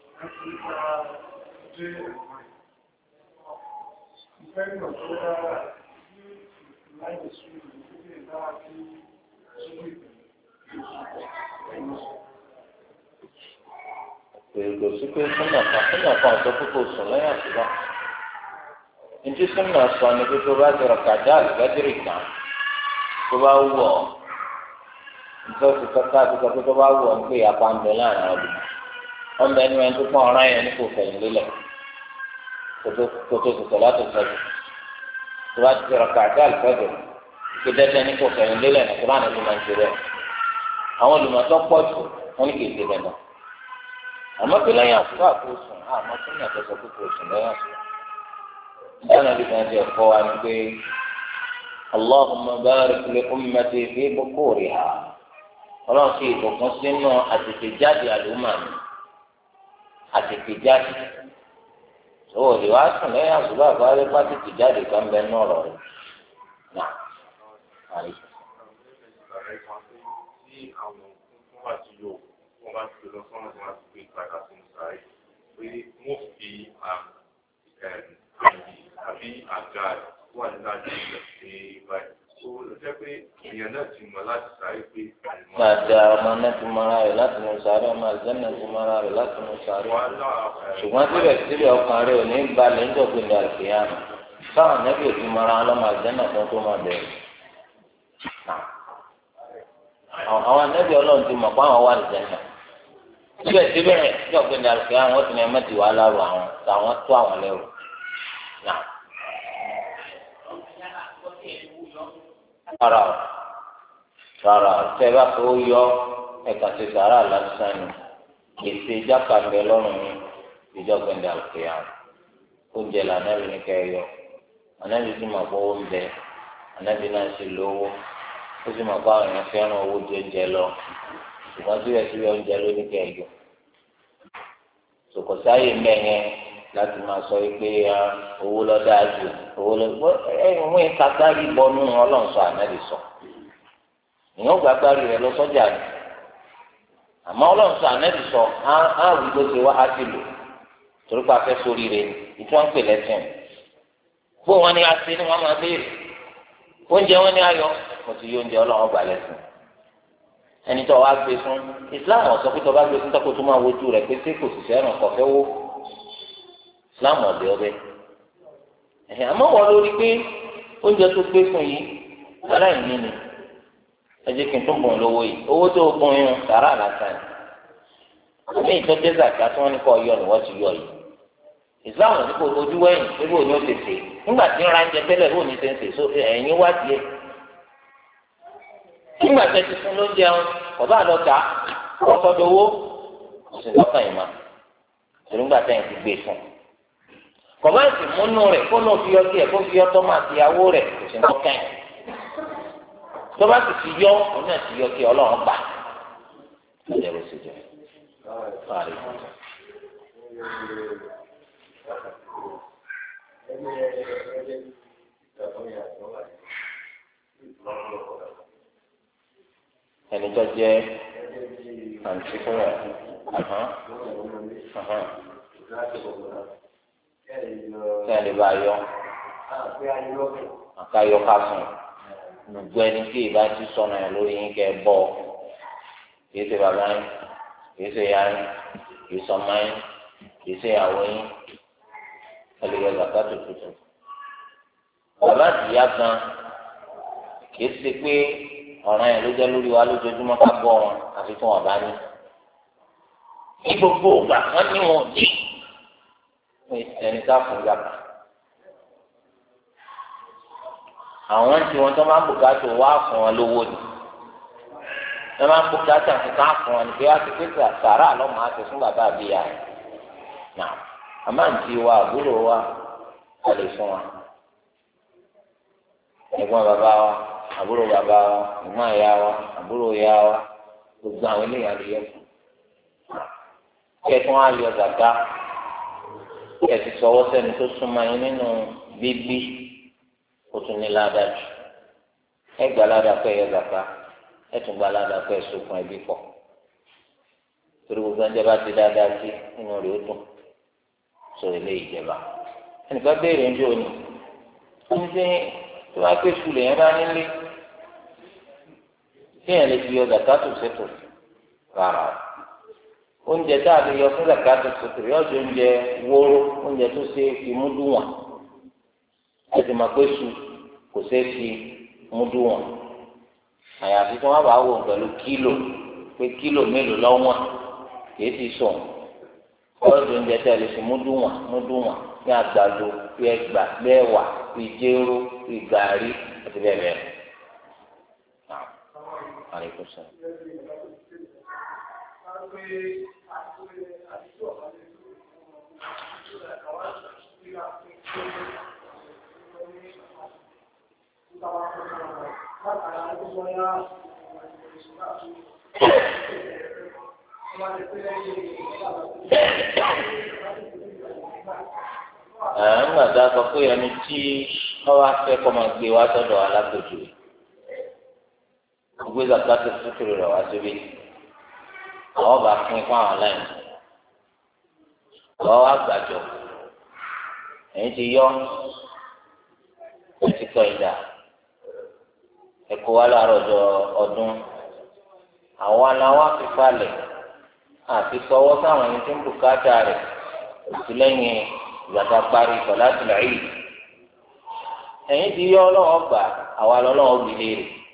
Èrò sí pé súnà kan sọ pé kò sùn lẹ́yìn àtúbà. Ìdí súnà sọ ni pé tó bá ti rọ̀ kàdá àlùbẹ́dìrì kan tó bá wù ọ́ nítorí kọ́kọ́ àti kọ́kọ́ tó bá wù ọ́ ń pè apá ń bẹ láàrin ọdún. Wọ́n bẹ ẹni tó pọ́n ọ̀rá yẹn ní kò fẹ̀yìn lélẹ̀ kó tó sọ̀tọ̀ láti sọ̀tọ̀. Tó bá ti rọ̀ kàdá àlùbẹ́dìrì kó dẹ́dẹ́ ní kò fẹ̀yìn lélẹ̀ ní kúrò àná tó máa ń ṣe rẹ̀. Àwọn olùmọ̀tọ́ pọ̀ jù wọ́n ní kì í ṣe bẹ́ẹ̀ náà. Àmọ́ pé lẹ́yìn àsùbá kò sùn àmọ́ tó ní àtọ́sọ pé kò sùn lẹ́yìn àsùbá. Ìdáná bí wọ́n ti ẹ̀kọ́ wa ni pé Allahumma barik li ummati fi bukuriha. Ọlọ́run fi ìbùkún sínú àtètèjáde àlùmọ́ mi àtètèjáde. Ó lè wá sùn lẹ́yìn àsùbá àbáwálé pàtètè jáde kan bẹ náà rọ̀ rẹ̀. Náà àrí. Wọ́n bá ti lọ sọ́nà tí wọ́n ti gbé padà sínú sáré pé wọ́n fi àbí àga wà níláàjì ilẹ̀ ṣe báyìí. Ó lọ jẹ́ pé èèyàn náà ti mọ̀ láti sáré pé àìmọ́. Gbàdá ọmọ náà ti mọ ara rẹ̀ láti mú sáré ọmọ àlùjànnà ti mọ ara rẹ̀ láti mú sáré. Ṣùgbọ́n síbẹ̀síbẹ̀ ọkàn rẹ̀ ò ní balẹ̀ ń dọ̀gbìn ní àlùkìyàmù. Sáwọn nẹ́bí ò ti mọ ara ọlọ́mọ àlùjànnà tó máa bẹ̀rẹ̀. Àwọn nẹ́bí ọlọ́run ti mọ̀ pé àwọn wà àlùjànnà. Síbẹ̀síbẹ̀ ní ọ̀gbìn dàrúkẹ́ àwọn tí wọ́n ti wà lárò àwọn táwọn tó àwọn lẹ́rù náà. Rárá tẹ́ bá fẹ́ ó yọ ẹ̀ka ti sàrà lásán ni èsì ìjápa ń bẹ lọ́rùn ní ìjọ ọ̀gbìn dàrúkẹ́ àwọn oúnjẹ lànàbí ní kẹ́ ẹ yọ ànábì sì mọ̀ pé ó ń bẹ ànábì náà sì lówó ó sì mọ̀ pé àwọn èèyàn fẹ́ràn owó ju oúnjẹ lọ. Ṣùgbọ́n síbẹ̀síbẹ̀ oúnjẹ ló ní kẹ́ẹ̀yọ. Sòkòsáyè mẹ́yẹn láti máa sọ pé owó lọ dáa jù owó lọ ẹ̀yìn wọ́n ń kagbárí bọ́nú ọlọ́nsọ ànábì sọ. Ìyẹn gbàgbárí rẹ̀ lọ sọ́jà rẹ̀. Àmọ́ ọlọ́nsọ ànábì sọ á rí bó ṣe wá á ti lò. Torí pé a fẹ́ sórí rẹ̀ ni ìtú wọn pè lẹ́sìn. Bó wọn ni a ṣe ni wọ́n máa béèrè. Oúnjẹ wọn ni ayọ̀ mo ti yọ oúnjẹ ọlọ́run gbà lẹ́sìn. Ẹni tó wá gbé fún Islam ọ̀sọ́ pé tó bá gbé fún tó kó tó máa wojú rẹ̀ pé tí kò sì fẹ́ràn kọfẹ́ wó Islam ọ̀dẹ ọbẹ̀ àmọ́ wọ́n lórí pé oúnjẹ tó gbé fún yìí aláìní ni ẹ jẹ́ kí n tó bùn lówó yìí owó tó bùn yín sàrà lásán ní ìtọ́jú zàkà tí wọ́n ní kọ́ yọ ni wọ́n ti yọ yìí Islam ní kò ojú wẹ̀yìn ebi òní ó tètè nígbà tí ń ra oúnjẹ tẹ́lẹ̀ bó ní sẹ́ńsẹ̀ so ẹ̀yìn wá tiẹ̀ nígbà tẹ́ ti fún lóúnjẹ wọn ọba àlọ́ta ọ̀sọ́dọ̀ owó ọ̀sìn lọ́kàn yìí máa nígbà tẹ́ ti gbé fún kọ̀bá sì múnú rẹ̀ kó náà fi ọtí ẹ̀ kó fi ọtọ́ máa ti yàwó rẹ̀ ọ̀sìn lọ́kàn yìí tó bá sì fi yọ òun náà ti yọ kí ọlọ́run gbà ọjọ́ ló ṣe jẹ́ fáàrí ìfọ̀tọ̀. Ẹni tó jẹ́ àǹtí fún ẹ̀ sẹ́ni bá yọ àkáyọ kásùn gbogbo ẹni tí ìbá ti sọnà ẹ̀ lórí yín kẹ́ bọ́ kìí ṣe bàbá yín kìí ṣe ìyá yín kìí ṣe ọmọ yín kìí ṣe ìyàwó yín ẹ lè yọ zakato tuntun bàbá àtìyá gan kìí ṣe pé ọ̀ràn yẹn ló jẹ́ lórí wa lójoojúmọ́ ká bọ́ wọn àfi tí wọn bá ní. ní gbogbo ògbà wọn ní wọn ò ní ẹni ká fún yàtọ̀. àwọn tí wọn tó máa ń bùkátà wá fún wọn lówó ni wọn máa ń bùkátà fún ká fún wọn ni pé wọ́n ti pèsè àtàrà lọ́mọ àti fún bàbá àbíyá rẹ̀. náà àmọ́ àǹtí wa àbúrò wa a lè fún wa. ẹ̀gbọ́n bàbá wa àbúrò bàbá wa ẹ̀gbọ́n ìyá wa àbúrò ìyá wa gbogbo àwọn eléyà lè yẹ fún. kí ẹ tún wá yọ gàgá kí ẹ ti sọwọ́ sẹ́ni tó súnmọ́ yín nínú bíbí ó tún ní ládàá jù. ẹ gbà ládàá pé ẹ yọ gàgá ẹ tún gbà ládàá pé ẹ sókun ẹbí pọ̀. torí gbogbo ẹni jẹba ti dáadáa sí inú rẹ̀ ó dùn sọ ilé ìjẹba. ẹnìkan béèrè ń bí òní wọ́n ti tó wá pé sùlẹ̀ yẹn bá nílé kéèyàn lè fi yọ zakato sètò rárá oúnjẹ tá a lè yọ fún zakato sètò yọ ọjọ́ oúnjẹ wóró oúnjẹ tó ṣe fi múdù wọn ẹsẹ máa pé su kò ṣe fi múdù wọn àyàfi tí wọn bá wò pẹ̀lú kílò pé kílò mélòó lọ́wọ́n kìí ti sùn ọjọ́ oúnjẹ tá a lè fi múdù wọn ní àgbàdo bí ẹgbà bí ẹwà bí jéró bí gàrí àti bẹ́ẹ̀ bẹ́ẹ̀. Aleykum salaam. Nígbà tá a sọ pé ẹni tí wọ́n wá fẹ́ kọ́ máa gbé wá sọ́dọ̀ alágbèjò gbogbo zakato sukuru rẹ̀ wá síbi àwọn bá pín fún àwọn lẹ́yìn lọ́wọ́ àgbàjọ ẹ̀yin ti yọ ẹ̀ ti kọ ìdá ẹ̀kọ́ wa láàárọ̀ ọdún àwọn aláwọ̀ àfipálẹ̀ àti sọwọ́ sáwọn ẹni tí ń bùkátà rẹ̀ òsì lẹ́yìn ìgbàdá parí sọ̀láàtì làyè ẹ̀yin ti yọ ọlọ́wọ́ gbà àwa lọ́wọ́ gbìlẹ̀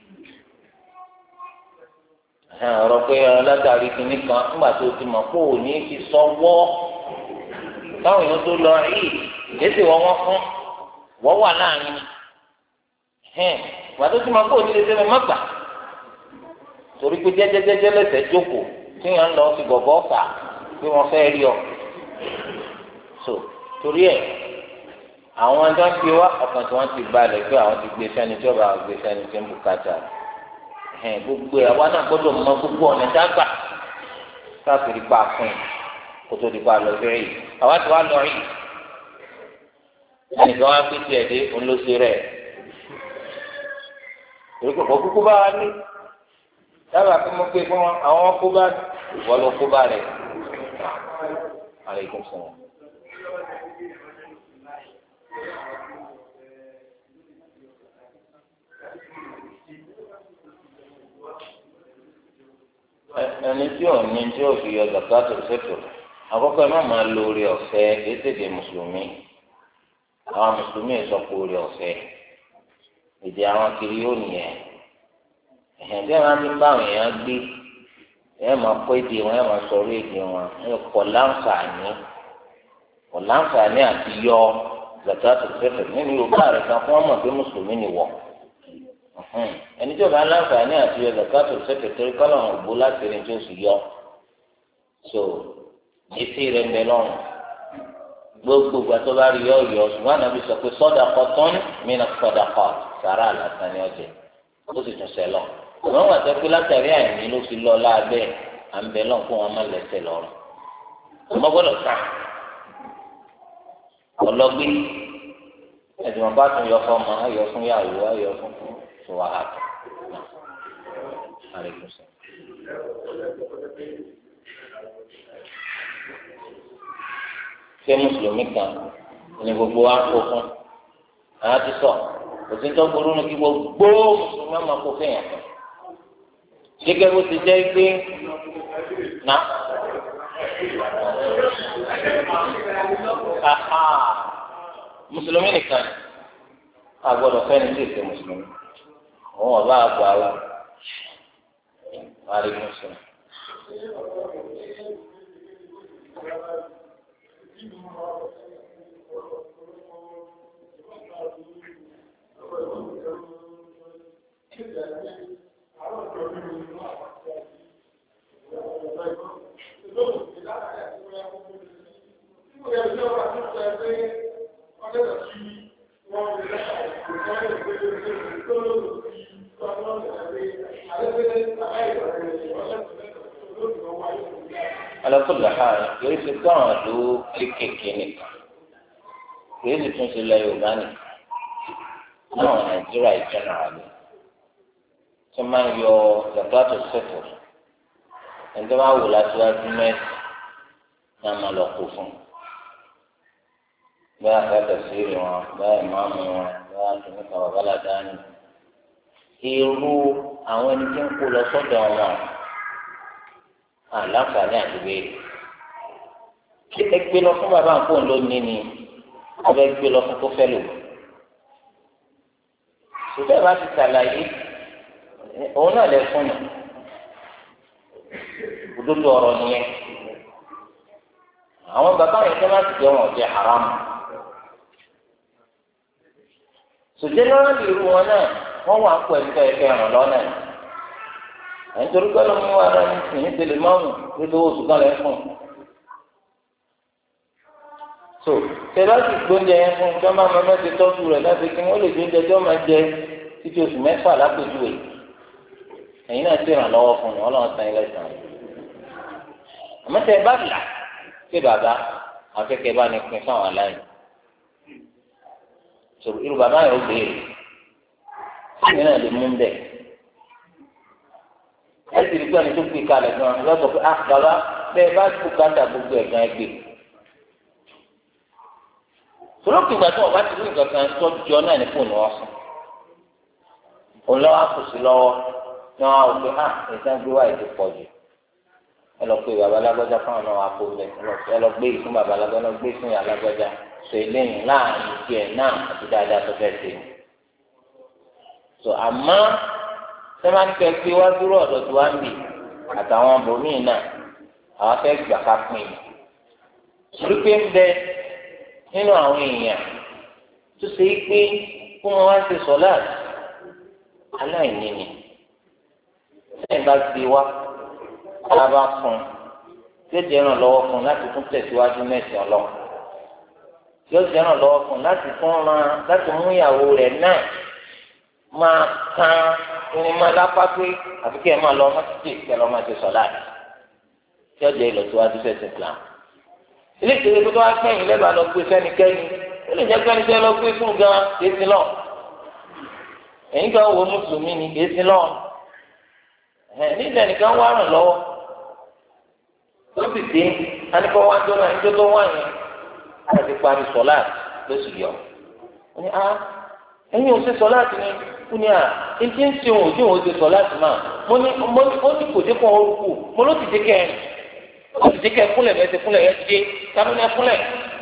rẹ̀ ọ̀rọ̀ pé látàrí kìnnì kan nígbà tó ti mọ̀ kó o ní fi sọ́wọ́ táwọn èèyàn tó lọ rí ìdésì wọ́n fún wọ́n wà láàrin ìgbà tó ti mọ̀ kó o ní lè sẹ́mi má gbà torí pé jẹ́jẹ́jẹ́jẹ́ lẹ́sẹ̀ jókòó tí wọ́n ń lọ sí bọ̀bọ̀ ọ̀fà pé wọ́n fẹ́ rí ọ. so torí ẹ̀ àwọn ọjọ́ ń gbé wá ọkàn tí wọ́n ti balẹ̀ pé àwọn ti gbé sẹ́ni tí ọba gbé sẹ́ni tí ń bùkátà gbogbo ẹ̀ wá náà gbọ́dọ̀ mọ gbogbo ọ̀nà dágbà káàkiri pa fún un kó tó di pa lọ sí rí àwa ti wá lọ rí ẹnìkan wá fi tiẹ̀ dé olóṣè rẹ̀ èyí kò kọ́ kúkú bá wa ní dábàá pé mo gbé fún wọn àwọn kó bá wọ́n lọ kó bá rẹ̀ aleykum salaam. ẹni tí ò ní tí ò fi yọ zakato sètò àkọ́kọ́ ẹ má máa lo orí ọ̀fẹ́ ètèdè mùsùlùmí àwọn mùsùlùmí sọ pé orí ọ̀fẹ́ èdè àwọn kiri yóò nìyẹn ẹ̀hìn tí wọ́n ti bá àwọn èèyàn gbé ẹ máa kọ́ èdè wọn ẹ máa sọ̀rọ̀ èdè wọn ẹ kọ̀ láǹfààní àti yọ zakato sètò nínú yorùbá rẹ̀ kan fún ọmọ pé mùsùlùmí ni wọ̀. ẹni tí o bá láǹfààní àti yọ zakato sẹkẹtẹrì kọlọ ń gbó láti rìn tí o sì yọ so etí rẹ ń bẹ lọ́rùn gbogbo gbàtọ bá rí yọ ṣùgbọ́n ànábi sọ pé sadaqatun mina sadaqat sàrà lásán ni ọjẹ ó sì tún sẹlọ ṣùgbọ́n wà sọ pé látàrí àìní ló fi lọ láàbẹ à ń bẹ lọ́n fún wọn má lẹ́sẹ̀ lọ́rùn ọmọ gbọ́dọ̀ sàn ọlọgbé ẹ̀dùn bá tún yọ fún ọmọ ayọ̀ fún yàwó ayọ̀ fún سواء عليكم السلام. ṣé mùsùlùmí kan ní gbogbo wa kó fún àwọn ti sọ òsì tó burú ní kí gbogbo mùsùlùmí máa kó fún yàn kan gẹ́gẹ́ bó ti jẹ́ pé na mùsùlùmí nìkan agbọ́dọ̀ fẹ́ni tí èsè mùsùlùmí òun ọba àgbà wa wà lè mú sùn. alakula ha yóò fi gbọ́ àwọn àdó kéékèèké nìkan yóò sì tún ṣe lọ Yorùbá nìkan náà Nàìjíríà ìjọba rẹ tí wọ́n máa ń yọ zakato sẹtọ ẹni tó bá wò látiwájú mẹ́sì ní a máa lọ kó fún bẹ́ẹ̀ àfẹ́tẹ̀ sí rí wọn bẹ́ẹ̀ ìmáàmù wọn bẹ́ẹ̀ àtúnìkan babaládá ni irú àwọn ẹni tí ń kó lọ sọ́dọ̀ wọn àlàǹfààní àdúgbò kí ẹ gbé lọ fún bàbá nǹkó lónìí ni ọbẹ gbé lọ fún tó fẹ́ lò ṣùgbọ́n bá ti ṣàlàyé òun náà lè fún yàn òdodo ọ̀rọ̀ nìyẹn àwọn bàbá yẹn tó má ti jẹ wọn jẹ haramu ṣùgbọ́n náà lè ru wọn náà wọ́n wà pẹ̀lú ẹ̀kẹ́ ràn lọ́nà yìí nítorí pé lọ́mú wa náà ní sìn ní tẹlẹ mọ́mù nítorí oṣù kan lẹ́ fún un. so tẹ̀lá sì gbóúnjẹ yẹn fún un tí wọ́n máa máa ti tọ́jú rẹ̀ láti kí wọ́n lè gbóúnjẹ tí wọ́n máa jẹ títí oṣù mẹ́fà lápèjúwe ẹ̀yin náà ti ràn lọ́wọ́ fún un ọlọ́run san ilẹ̀ sàn. àmọ́ tẹ bá là pé bàbá akẹ́kẹ́ bá ní pin fáwọn aláìní. so irú bàbá yẹn ó béèrè ẹ̀yin náà lè mú bẹ́ẹ̀. ẹsì rí gbọ́ni tó gbé kalẹ̀ gan lọ́sọ̀ pé ah bàbá bẹ́ẹ̀ bá kú káta gbogbo ẹ̀gán ẹgbẹ́. Sọlọ́kì ìgbà tí wọ́n bá ti rí nǹkan kan tó jọ náà ní fóònù wọn sùn. Òun lọ́wọ́ àkùsí lọ́wọ́ ní wọn á wò pé ah ẹ̀sán gbé wá èdè pọ̀ jù. Ẹ lọ pé bàbá alágbájá fáwọn náà wà kó lẹ̀ ẹ lọ gbé ìfún bàbá alágbájá gbé ìfún yà alágbájá sọ eléyìí láàrin tiẹ̀ náà àti dáadáa tó fẹ́ ṣe. So àmọ́ sẹ́wọ́n kẹ́ pé wá dúró ọ̀dọ̀ tó wá ń bì àtàwọn bòmíì náà àwọn fẹ́ gbà ká pín in. Ṣùgbọ́n ń bẹ nínú àwọn èèyàn tó ṣe é pé kó wọn wá ṣe sọ́láàtì aláìní ni. Sẹ́yìn bá gbé wá tá a bá fún un yóò jẹ́ ìrànlọ́wọ́ fún un láti tún tẹ̀síwájú mẹ́sìn ọlọ́run. Yóò jẹ́ ìrànlọ́wọ́ fún un láti mú ìyàwó rẹ̀ náà máa kan ní ma lápá pé àfi kí ẹ máa lọ mọ́tìtì kí ẹ lọ́ máa ṣe sọ̀lá rẹ̀ tí ọjà ìlọsíwájú fẹsẹ̀ plan. ilé ìṣèlú tó wá gbẹ̀yìn lẹ́bàá lọ gbé sẹ́nikẹ́ni ó lè jẹ́ pẹ́ni tẹ́ lọ gbé fún gan kéésì lọ. ẹ̀yin kan wo mùsùlùmí ni kéésì lọ. nílẹ̀ nìkan wá ràn lọ́wọ́ ó sì dé anípọ̀ wá tó náà níjọ́ tó wà yẹn láti parí sọ̀lá lóṣù yọ. ẹ̀yin ò ṣe sọ̀láàtì ni ó ní ẹtí ń ṣe òun òun ṣe sọ̀láàtì máa ó ní kò dé kàn orúkú mo ló ti dé kẹrin ó ti dé kẹ fúnlẹ̀ bẹ́ẹ̀ ti fúnlẹ̀ yẹn ti dé tábí ní ẹ fúnlẹ̀.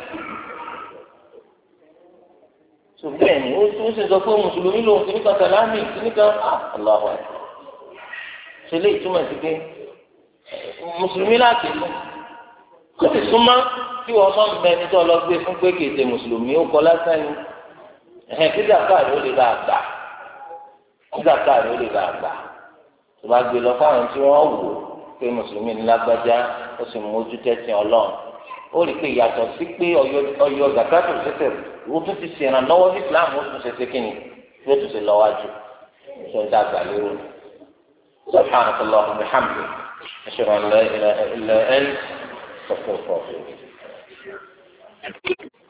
tó bẹ́ẹ̀ ni ó sì sọ pé mùsùlùmí lòun ti ní kan sàlámì ti ní kan aláwọ̀ ẹ̀ ṣe lè túmọ̀ sí pé mùsùlùmí láti fún ó sì súnmọ́ kí wọ́n máa ń bẹ ní tó lọ gbé fún pé kì í ṣe mùsùlùmí ó kọ lásán ni kíjà káàdì ó lè bá a gbà kíjà káàdì ó lè bá a gbà tó bá gbé lọ fáwọn tí wọ́n wò pé mùsùlùmí ní lágbájá ó sì mójú tẹ́sán ọlọ́run ó rí i pé yàtọ̀ sí pé ọyọ zakato ṣẹṣẹ ó tún ti ṣèrànlọ́wọ́ ní Islam ó tún ṣe ṣe kíni yóò tún ṣe lọ́wájú tó ń dàgbà lérò subhanaka Allahumma wa bihamdika ashhadu an la ilaha illa anta astaghfiruka wa atubu ilayk.